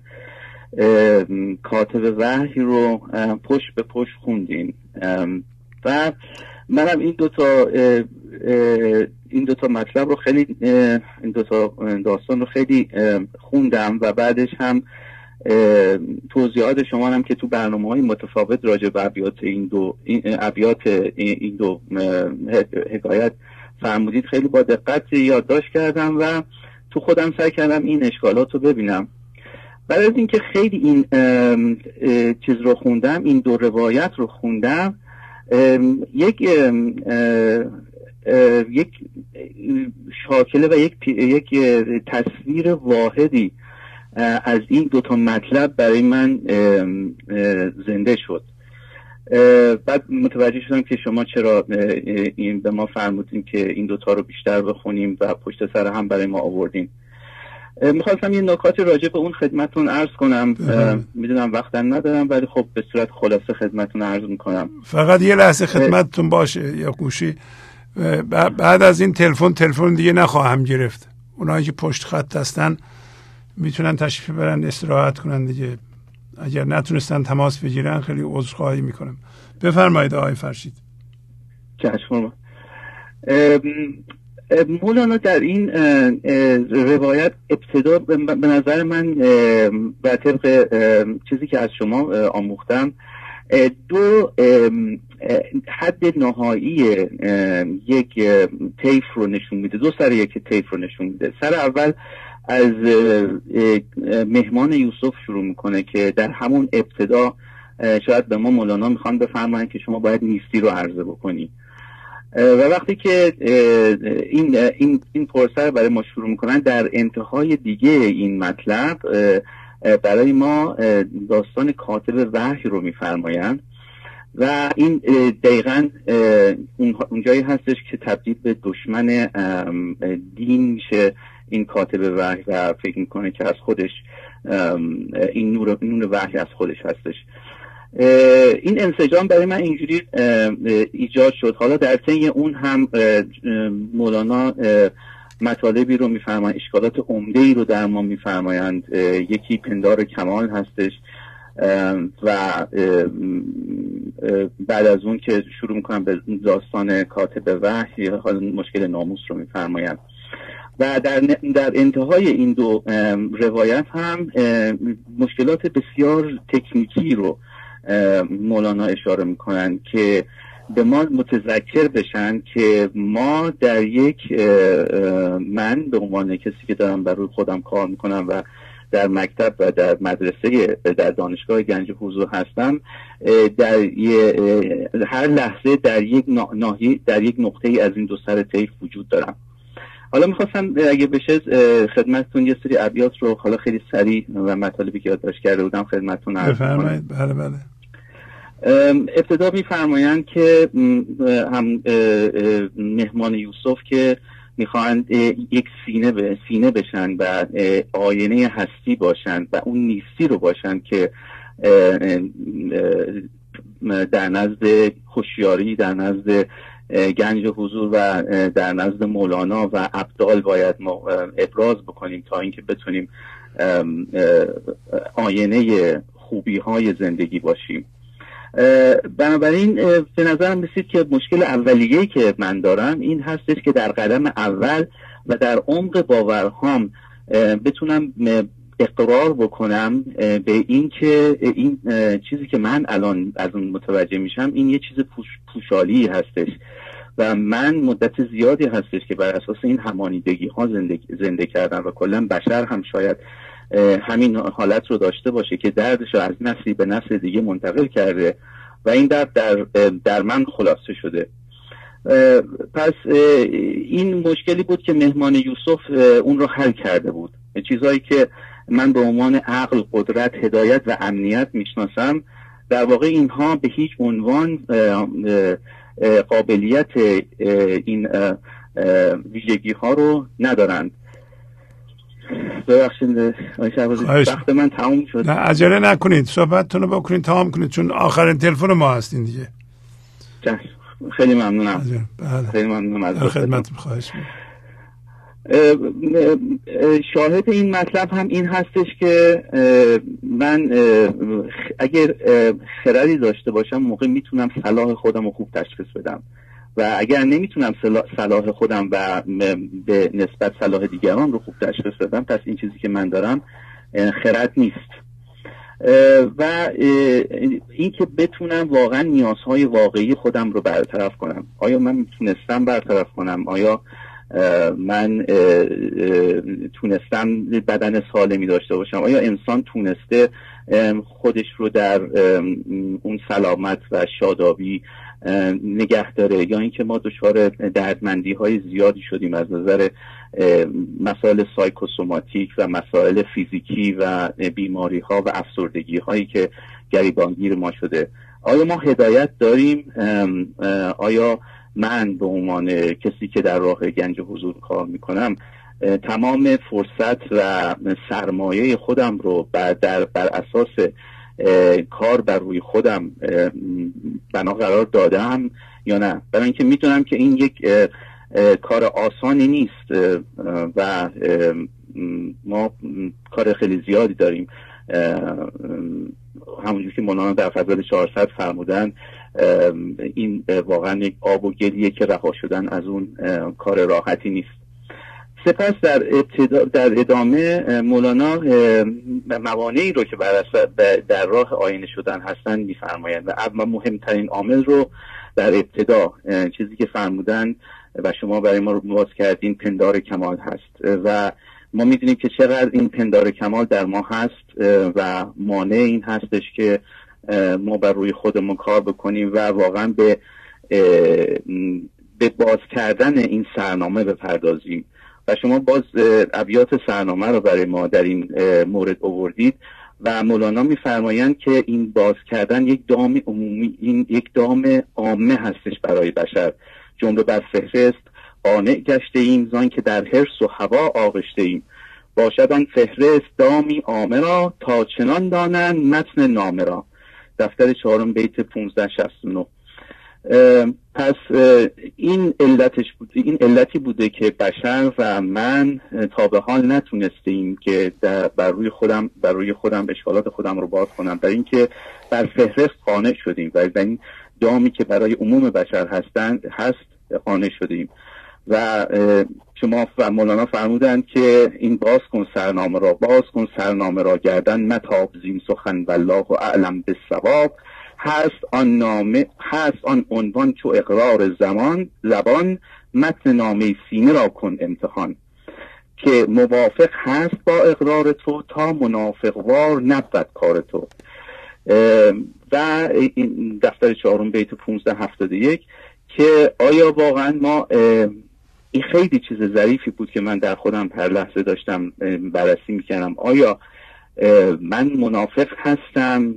کاتب وحی رو پشت به پشت خوندین و منم این دو تا این دو تا مطلب رو خیلی این دو تا داستان رو خیلی خوندم و بعدش هم توضیحات شما هم که تو برنامه‌های متفاوت راجع به ابیات این دو این ابیات این دو حکایت فرمودید خیلی با دقت یادداشت کردم و تو خودم سعی کردم این اشکالات رو ببینم. بعد از اینکه خیلی این چیز رو خوندم، این دو روایت رو خوندم، یک یک شاکله و یک یک تصویر واحدی از این دو تا مطلب برای من زنده شد. بعد متوجه شدم که شما چرا این به ما فرمودین که این دوتا رو بیشتر بخونیم و پشت سر هم برای ما آوردین. میخواستم یه نکات راجع به اون خدمتون عرض کنم. میدونم وقتم ندارم ولی خب به صورت خلاصه خدمتون عرض میکنم. فقط یه لحظه خدمتتون باشه یا گوشی. بعد از این تلفن تلفن دیگه نخواهم گرفت. اونایی که پشت خط هستن میتونن تشریف برن استراحت کنن دیگه. اگر نتونستن تماس بگیرن خیلی عذرخواهی میکنم. بفرمایید آقای فرشید. چشم. مولانا در این روایت ابتدا به نظر من بر طبق چیزی که از شما آموختم دو حد نهایی یک طیف رو نشون میده، دو سر یک طیف رو نشون میده. سر اول از مهمان یوسف شروع میکنه که در همون ابتدا شاید به ما مولانا میخوان بفرمایند که شما باید نیستی رو عرضه بکنی و وقتی که این این این پرسه برای ما شروع میکنن در انتهای دیگه این مطلب برای ما داستان کاتب وحی رو میفرمایند و این دقیقاً اونجایی هستش که تبدیل به دشمن دین میشه این کاتب وحی و فکر میکنه که از خودش این نور نور وحی از خودش هستش. این انسجام برای من اینجوری ایجاد شد. حالا در طی اون هم مولانا مطالبی رو میفرمایند، اشکالات عمده‌ای رو در ما میفرمایند. یکی پندار کمال هستش و بعد از اون که شروع میکنم به داستان کاتب وحی مشکل ناموس رو میفرمایند و در در انتهای این دو روایت هم مشکلات بسیار تکنیکی رو مولانا اشاره میکنن که به ما متذکر بشن که ما در یک من به عنوان کسی که دارم بر روی خودم کار میکنم و در مکتب و در مدرسه در دانشگاه گنج حضور هستم، در هر لحظه در یک ناحیه در یک نقطه ای از این دو سر طیف وجود دارم. حالا میخواستم اگه بشه خدمتتون یه سری ابیات رو حالا خیلی سریع و مطالبی که یادداشت کرده بودم خدمتتون عرض کنم. بفرمایید. بله بله. ابتدا میفرمایند که هم مهمان یوسف که میخواهند یک سینه به سینه بشن و آینه هستی باشند و اون نیستی رو باشند که در نزد هوشیاری، در نزد گنج حضور و در نزد مولانا و ابدال باید ما ابراز بکنیم تا اینکه بتونیم آینه خوبی های زندگی باشیم. بنابراین به نظرم رسید که مشکل اولیه‌ای که من دارم این هستش که در قدم اول و در عمق باورهام بتونم اقرار بکنم به این که این چیزی که من الان از اون متوجه میشم این یه چیز پوش پوشالی هستش و من مدت زیادی هستش که بر اساس این همانیدگی ها زنده, زنده کردم و کلا بشر هم شاید همین حالت رو داشته باشه که دردش رو از نسلی به نسل دیگه منتقل کرده و این درد در, در من خلاصه شده. پس این مشکلی بود که مهمان یوسف اون رو حل کرده بود. چیزهایی که من به عنوان عقل، قدرت، هدایت و امنیت میشناسم در واقع اینها به هیچ عنوان قابلیت این ویژگی ها رو ندارند. ببخشید وقت من تموم شد. نه عجله نکنید، صحبتتون رو بکنید تمام کنید چون آخرین تلفن ما هستین دیگه. خیلی ممنونم. بله. خیلی ممنونم از خدمت خواهش می‌کنم. شاهد این مطلب هم این هستش که من اگر خردی داشته باشم موقع میتونم صلاح خودم رو خوب تشخیص بدم و اگر نمیتونم صلاح خودم و به نسبت صلاح دیگران رو خوب تشخیص بدم پس این چیزی که من دارم خرد نیست. و این که بتونم واقعا نیازهای واقعی خودم رو برطرف کنم. آیا من میتونستم برطرف کنم؟ آیا من تونستم بدن سالمی داشته باشم؟ آیا انسان تونسته خودش رو در اون سلامت و شادابی نگه داره، یا اینکه ما دچار دردمندی های زیادی شدیم از نظر مسائل سایکوسوماتیک و مسائل فیزیکی و بیماری ها و افسردگی هایی که گریبانگیر ما شده؟ آیا ما هدایت داریم؟ آیا من به عنوان کسی که در راه گنج حضور کار میکنم تمام فرصت و سرمایه خودم رو بر, در بر اساس کار بر روی خودم بنا قرار دادم یا نه؟ برای اینکه میدونم که این یک کار آسانی نیست و ما کار خیلی زیادی داریم. همونجور که مولانا در غزل چهارصد فرمودن، این واقعا یک آب و گلیه که رها شدن از اون کار راحتی نیست. سپس در, در ادامه مولانا موانعی رو که در راه آینه شدن هستن میفرمایند و اما مهمترین عامل رو در ابتدا چیزی که فرمودن و شما برای ما باز کردین پندار کمال هست و ما میدونیم که چقدر این پندار کمال در ما هست و مانع این هستش که ما بر روی خودمون کار بکنیم و واقعا به به باز کردن این سرنامه بپردازیم. و شما باز ابیات سرنامه رو برای ما در این مورد آوردید و مولانا میفرمایند که این باز کردن یک دام عمومی، این یک دام عامه هستش برای بشر. جمله بر فهرست قانع گشته ایم زان که در حرص و هوا آغشته ایم، باشد آن فهرست دامی عامه را تا چنان دانند متن نامه را. دفتر چهارم بیت پانصد و شصت و نه. پس این علتش بود، این علتی بوده که بشر و من تا به حال نتونستیم که بر روی خودم بر روی خودم اشکالات خودم رو باز کنم، برای اینکه بر فهرست قانع شدیم و در این دامی که برای عموم بشر هستند هست قانع شدیم. و شما و مولانا فرمودند که این باز کن سرنامه را، باز کن سرنامه را گردن متاب زین سخن والله اعلم بالصواب. هست آن نامه، هست آن عنوان چو اقرار زمان زبان، متن نامه سینه را کن امتحان، که موافق هست با اقرار تو تا منافق وار نبود کار تو. و این دفتر چهارم بیت پانصد و هفتاد و یک که آیا واقعا ما، این خیلی چیز ظریفی بود که من در خودم هر لحظه داشتم بررسی میکنم، آیا من منافق هستم؟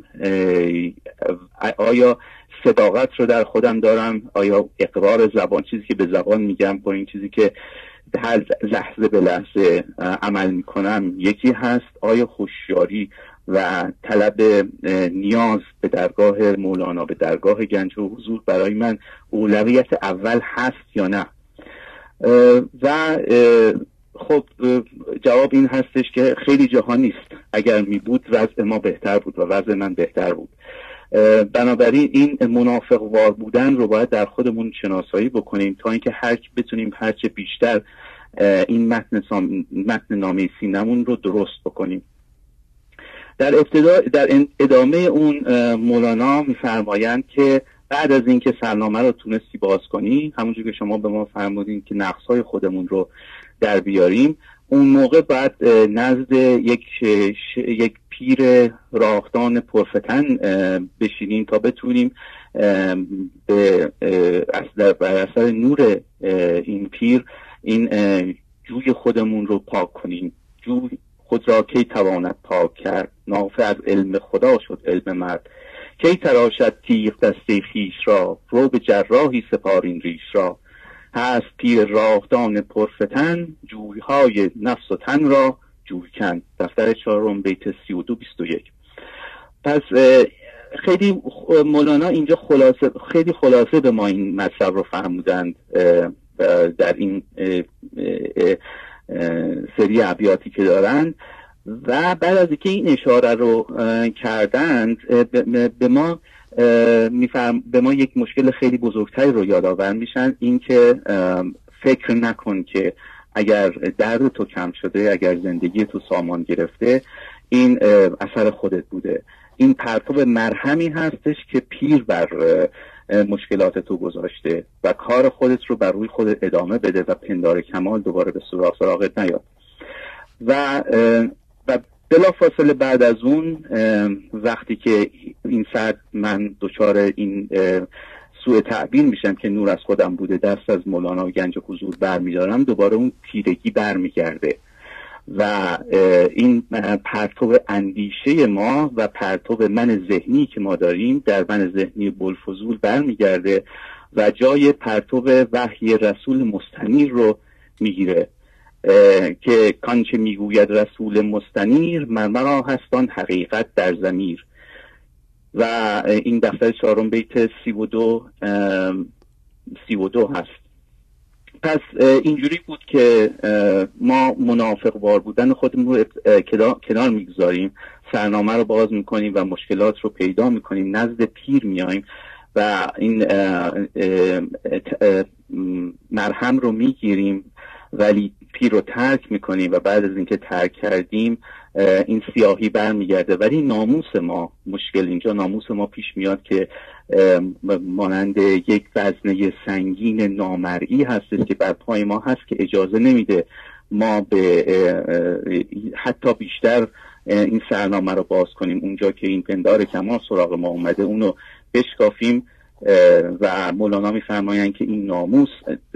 آیا صداقت رو در خودم دارم؟ آیا اقرار زبان، چیزی که به زبان میگم با این چیزی که هر لحظه به لحظه عمل میکنم یکی هست؟ آیا هوشیاری و طلب نیاز به درگاه مولانا، به درگاه گنج و حضور برای من اولویت اول هست یا نه؟ و خب جواب این هستش که خیلی جاها نیست. اگر می بود وضع ما بهتر بود و وضع من بهتر بود. بنابراین این منافق وار بودن رو باید در خودمون شناسایی بکنیم تا اینکه هر بتونیم هرچه بیشتر این متن متن نامه سینمون رو درست بکنیم. در ابتدا در ادامه اون مولانا میفرمایند که بعد از اینکه سرنامه رو تونستی باز کنی، همونجور که شما به ما فرمودین که نقص‌های خودمون رو در بیاریم، اون موقع بعد نزد یک یک پیر راهدان پرفتن بشینیم تا بتونیم به اثر بر اثر نور این پیر این جوی خودمون رو پاک کنیم. جوی خود را کی تواند پاک کرد، نافع از علم خدا شد علم مرد. کی تراشد تیغ دسته خیش را، رو به جراحی سپارین ریش را. هست پیر راهدان پرفتن، جویهای نفس و تن را جوی کن. دفتر چهارم بیت سی و دو بیست و یک. پس خیلی مولانا اینجا خلاصه خیلی خلاصه به ما این مطلب رو فهمودند در این سری ابیاتی که دارن. و بعد از اینکه این اشاره رو کردند به ما میفهم به ما یک مشکل خیلی بزرگتری رو یادآور میشن، این که فکر نکن که اگر درد تو کم شده، اگر زندگی تو سامان گرفته، این اثر خودت بوده. این پرتو مرهمی هستش که پیر بر مشکلات تو گذاشته و کار خودت رو بر روی خودت ادامه بده و پندار کمال دوباره به سراغ سراغت نیاد. و و بلافاصله بعد از اون وقتی که این ساعت من دچار این سوء تعبیر میشم که نور از خودم بوده، دست از مولانا و گنج حضور برمیدارم، دوباره اون تیرگی برمیگرده و این پرتو اندیشه ما و پرتو من ذهنی که ما داریم در من ذهنی بوالفضول برمیگرده و جای پرتو وحی رسول مستنیر رو میگیره که کانچه میگوید رسول مستنیر مرمرا هستان حقیقت در ضمیر. و این دفتر چهارم بیت سی و دو سی و دو هست. پس اینجوری بود که ما منافق وار بودن خودمون رو کنار میگذاریم، سرنامه رو باز میکنیم و مشکلات رو پیدا میکنیم، نزد پیر میایم و این مرهم رو میگیریم ولی پیر رو ترک میکنیم و بعد از اینکه ترک کردیم این سیاهی برمیگرده. ولی ناموس ما، مشکل اینجا ناموس ما پیش میاد که مانند یک وزنه سنگین نامرئی هستش که بر پای ما هست که اجازه نمیده ما به حتی بیشتر این سرنامه رو باز کنیم. اونجا که این پندار کمال سراغ ما اومده اونو بشکافیم و مولانا میفرمایند که این ناموس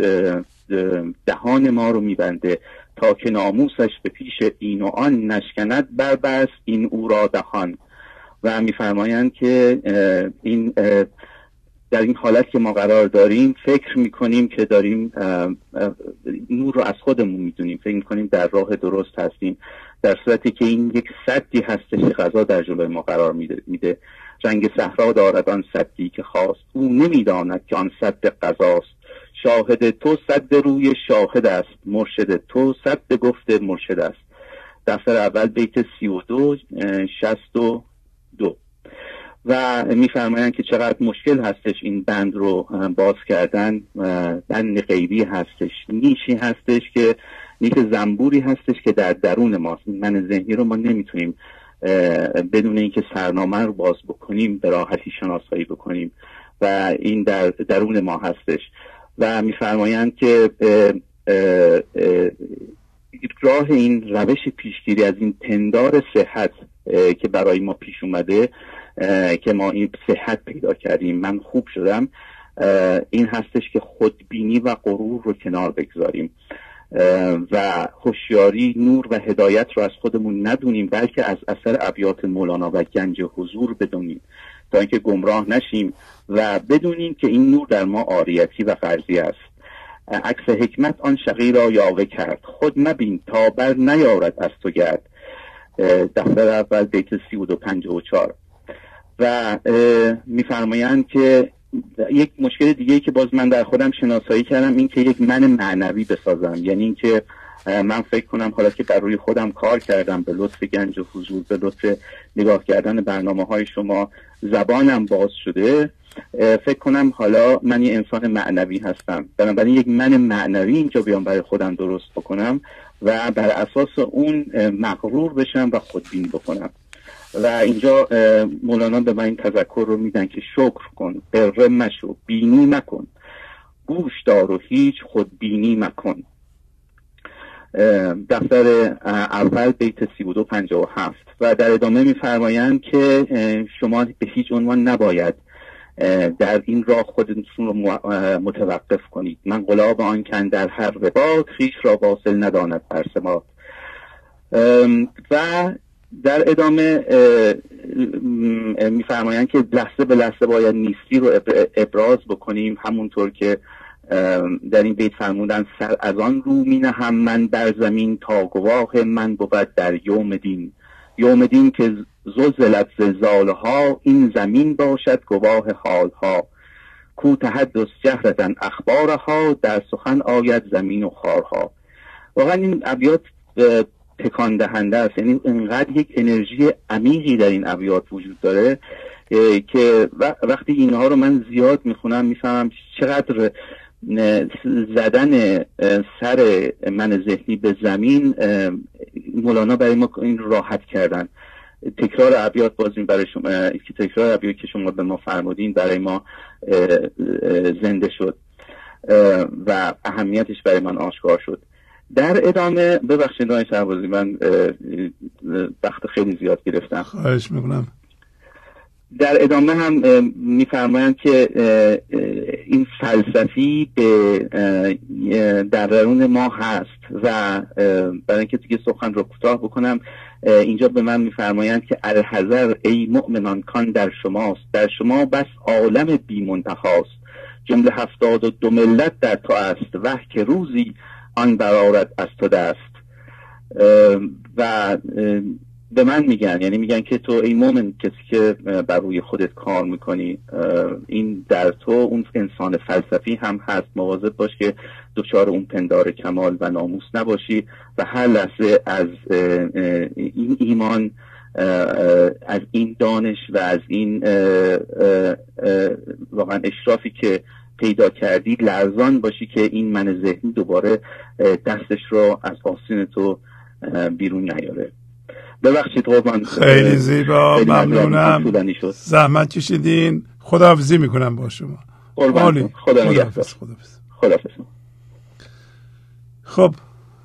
دهان ما رو میبنده تا که ناموسش به پیش این و آن نشکند بربست این او را دهان. و میفرمایند که این در این حالت که ما قرار داریم فکر میکنیم که داریم نور رو از خودمون میدونیم، فکر میکنیم در راه درست هستیم، در صورتی که این یک سدی هستش که قضا در جلوی ما قرار میده, میده. رنگ صحرا دارد آن سدی که خواست، او نمیداند که آن سد قضاست. شاهد تو سد روی شاهد است، مرشد تو سد گفت مرشد است. دفتر اول بیت سی و دو شست و دو. و میفرمایند که چقدر مشکل هستش این بند رو باز کردن. بند غیبی هستش، نیشی هستش که نیش زنبوری هستش که در درون ماست. من ذهنی رو ما نمیتونیم بدون اینکه سرنامه رو باز بکنیم به راحتی شناسایی بکنیم و این در درون ما هستش. و میفرمایند که راه این روش پیشگیری از این پندار صحت که برای ما پیش اومده که ما این صحت پیدا کردیم، من خوب شدم، این هستش که خودبینی و غرور رو کنار بگذاریم و هوشیاری، نور و هدایت رو از خودمون ندونیم بلکه از اثر ابیات مولانا و گنج حضور بدونیم تا اینکه گمراه نشیم و بدونیم که این نور در ما عاریتی و فرضی است. عکس حکمت آن شقی را یاوه کرد، خود مبین تا بر نیارد از تو گرد. دفتر اول بیت سی و دو پنجاه و چهار. و میفرمایند که یک مشکل دیگه که باز من در خودم شناسایی کردم این که یک من معنوی بسازم، یعنی این که من فکر کنم حالا که بر روی خودم کار کردم به لطف گنج و حضور، به لطف نگاه کردن برنامه های شما زبانم باز شده، فکر کنم حالا من یه انسان معنوی هستم، بنابراین یک من معنوی اینجا بیام برای خودم درست بکنم و بر اساس اون مغرور بشم و خودبین بکنم. و اینجا مولانا به من این تذکر رو میدن که شکر کن، بره مشو، بینی مکن، گوش دار و هیچ خودبینی مکن. دفتر اول بیت سی و دو پنجاه و هفت. و در ادامه میفرمایند که شما به هیچ عنوان نباید در این راه خودتون رو متوقف کنید. من غلاب آن کن در هر رباط، خویش را واصل نداند بر سماط. و در ادامه میفرمایند که لحظه به لحظه باید نیستی رو ابراز بکنیم، همونطور که در این بیت فرمودن سر از آن رو می نهم من بر زمین تا گواه من بود در یوم دین. یوم دین که زلزلت زلزالها، این زمین باشد گواه حالها. کو تحدث جهرتن اخبارها، در سخن آید زمین و خارها. واقعا این ابیات تکان دهنده است، یعنی انقدر یک انرژی عمیقی در این ابیات وجود داره که وقتی اینها رو من زیاد میخونم میفهمم چقدر زدن سر من ذهنی به زمین مولانا برای ما این راحت کردن. تکرار ابیات بازیم برای شما، که تکرار ابیات که شما به ما فرمودین برای ما زنده شد و اهمیتش برای من آشکار شد. در ادامه ببخشید آقای شهبازی من وقت خیلی زیاد گرفتم، خواهش میکنم. در ادامه هم میفرمایند که این فلسفی به در درون ما هست و برای اینکه دیگه سخن رو کوتاه بکنم، اینجا به من میفرمایند که الحذر ای مؤمنان کان در شماست، در شما بس عالم بی منتهاست، جمله هفتاد و دو ملت در تو است، وه که روزی آن برآرد از تو دست. و به من میگن، یعنی میگن که تو ای مومن، کسی که بر روی خودت کار میکنی، این در تو اون انسان فلسفی هم هست، مواظب باش که دچار اون پندار کمال و ناموس نباشی و هر لحظه از این ایمان، از این دانش و از این واقعا اشرافی که پیدا کردی لرزان باشی که این من ذهنی دوباره دستش رو از آستین تو بیرون نیاره. ببخشید قربان، خیلی زیبا، ممنونم، زحمت کشیدین. خداحافظی میکنم با شما. قربان، خدا نگهدار. خداحافظ. خب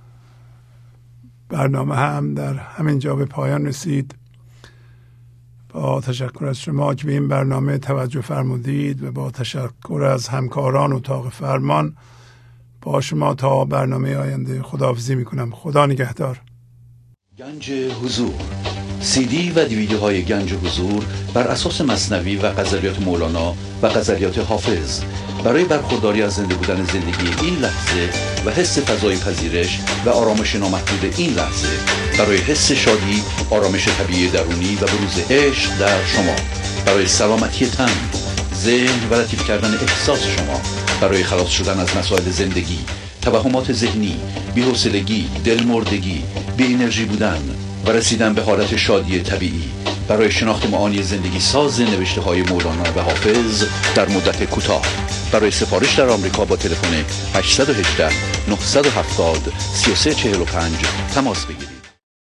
برنامه هم در همین جا به پایان رسید. با تشکر از شما که به این برنامه توجه فرمودید و با تشکر از همکاران اتاق فرمان با شما تا برنامه آینده خداحافظی میکنم. خدا نگهدار. گنج حضور، سی دی و دیویدیوهای گنج حضور بر اساس مثنوی و غزلیات مولانا و غزلیات حافظ برای برخورداری از زنده بودن زندگی این لحظه و حس فضای پذیرش و آرامش نامحدود این لحظه، برای حس شادی، آرامش طبیعی درونی و بروز عشق در شما، برای سلامتی تن، ذهن و لطیف کردن احساس شما، برای خلاص شدن از مسائل زندگی، توهمات ذهنی، بی‌حوصلگی، دلمردگی، بی انرژی بودن و رسیدن به حالت شادی طبیعی، برای شناخت معانی زندگی ساز نوشته های مولانا و حافظ در مدت کوتاه. برای سفارش در آمریکا با تلفن هشت یک هشت نه هفت صفر سه سه چهار پنج تماس بگیرید.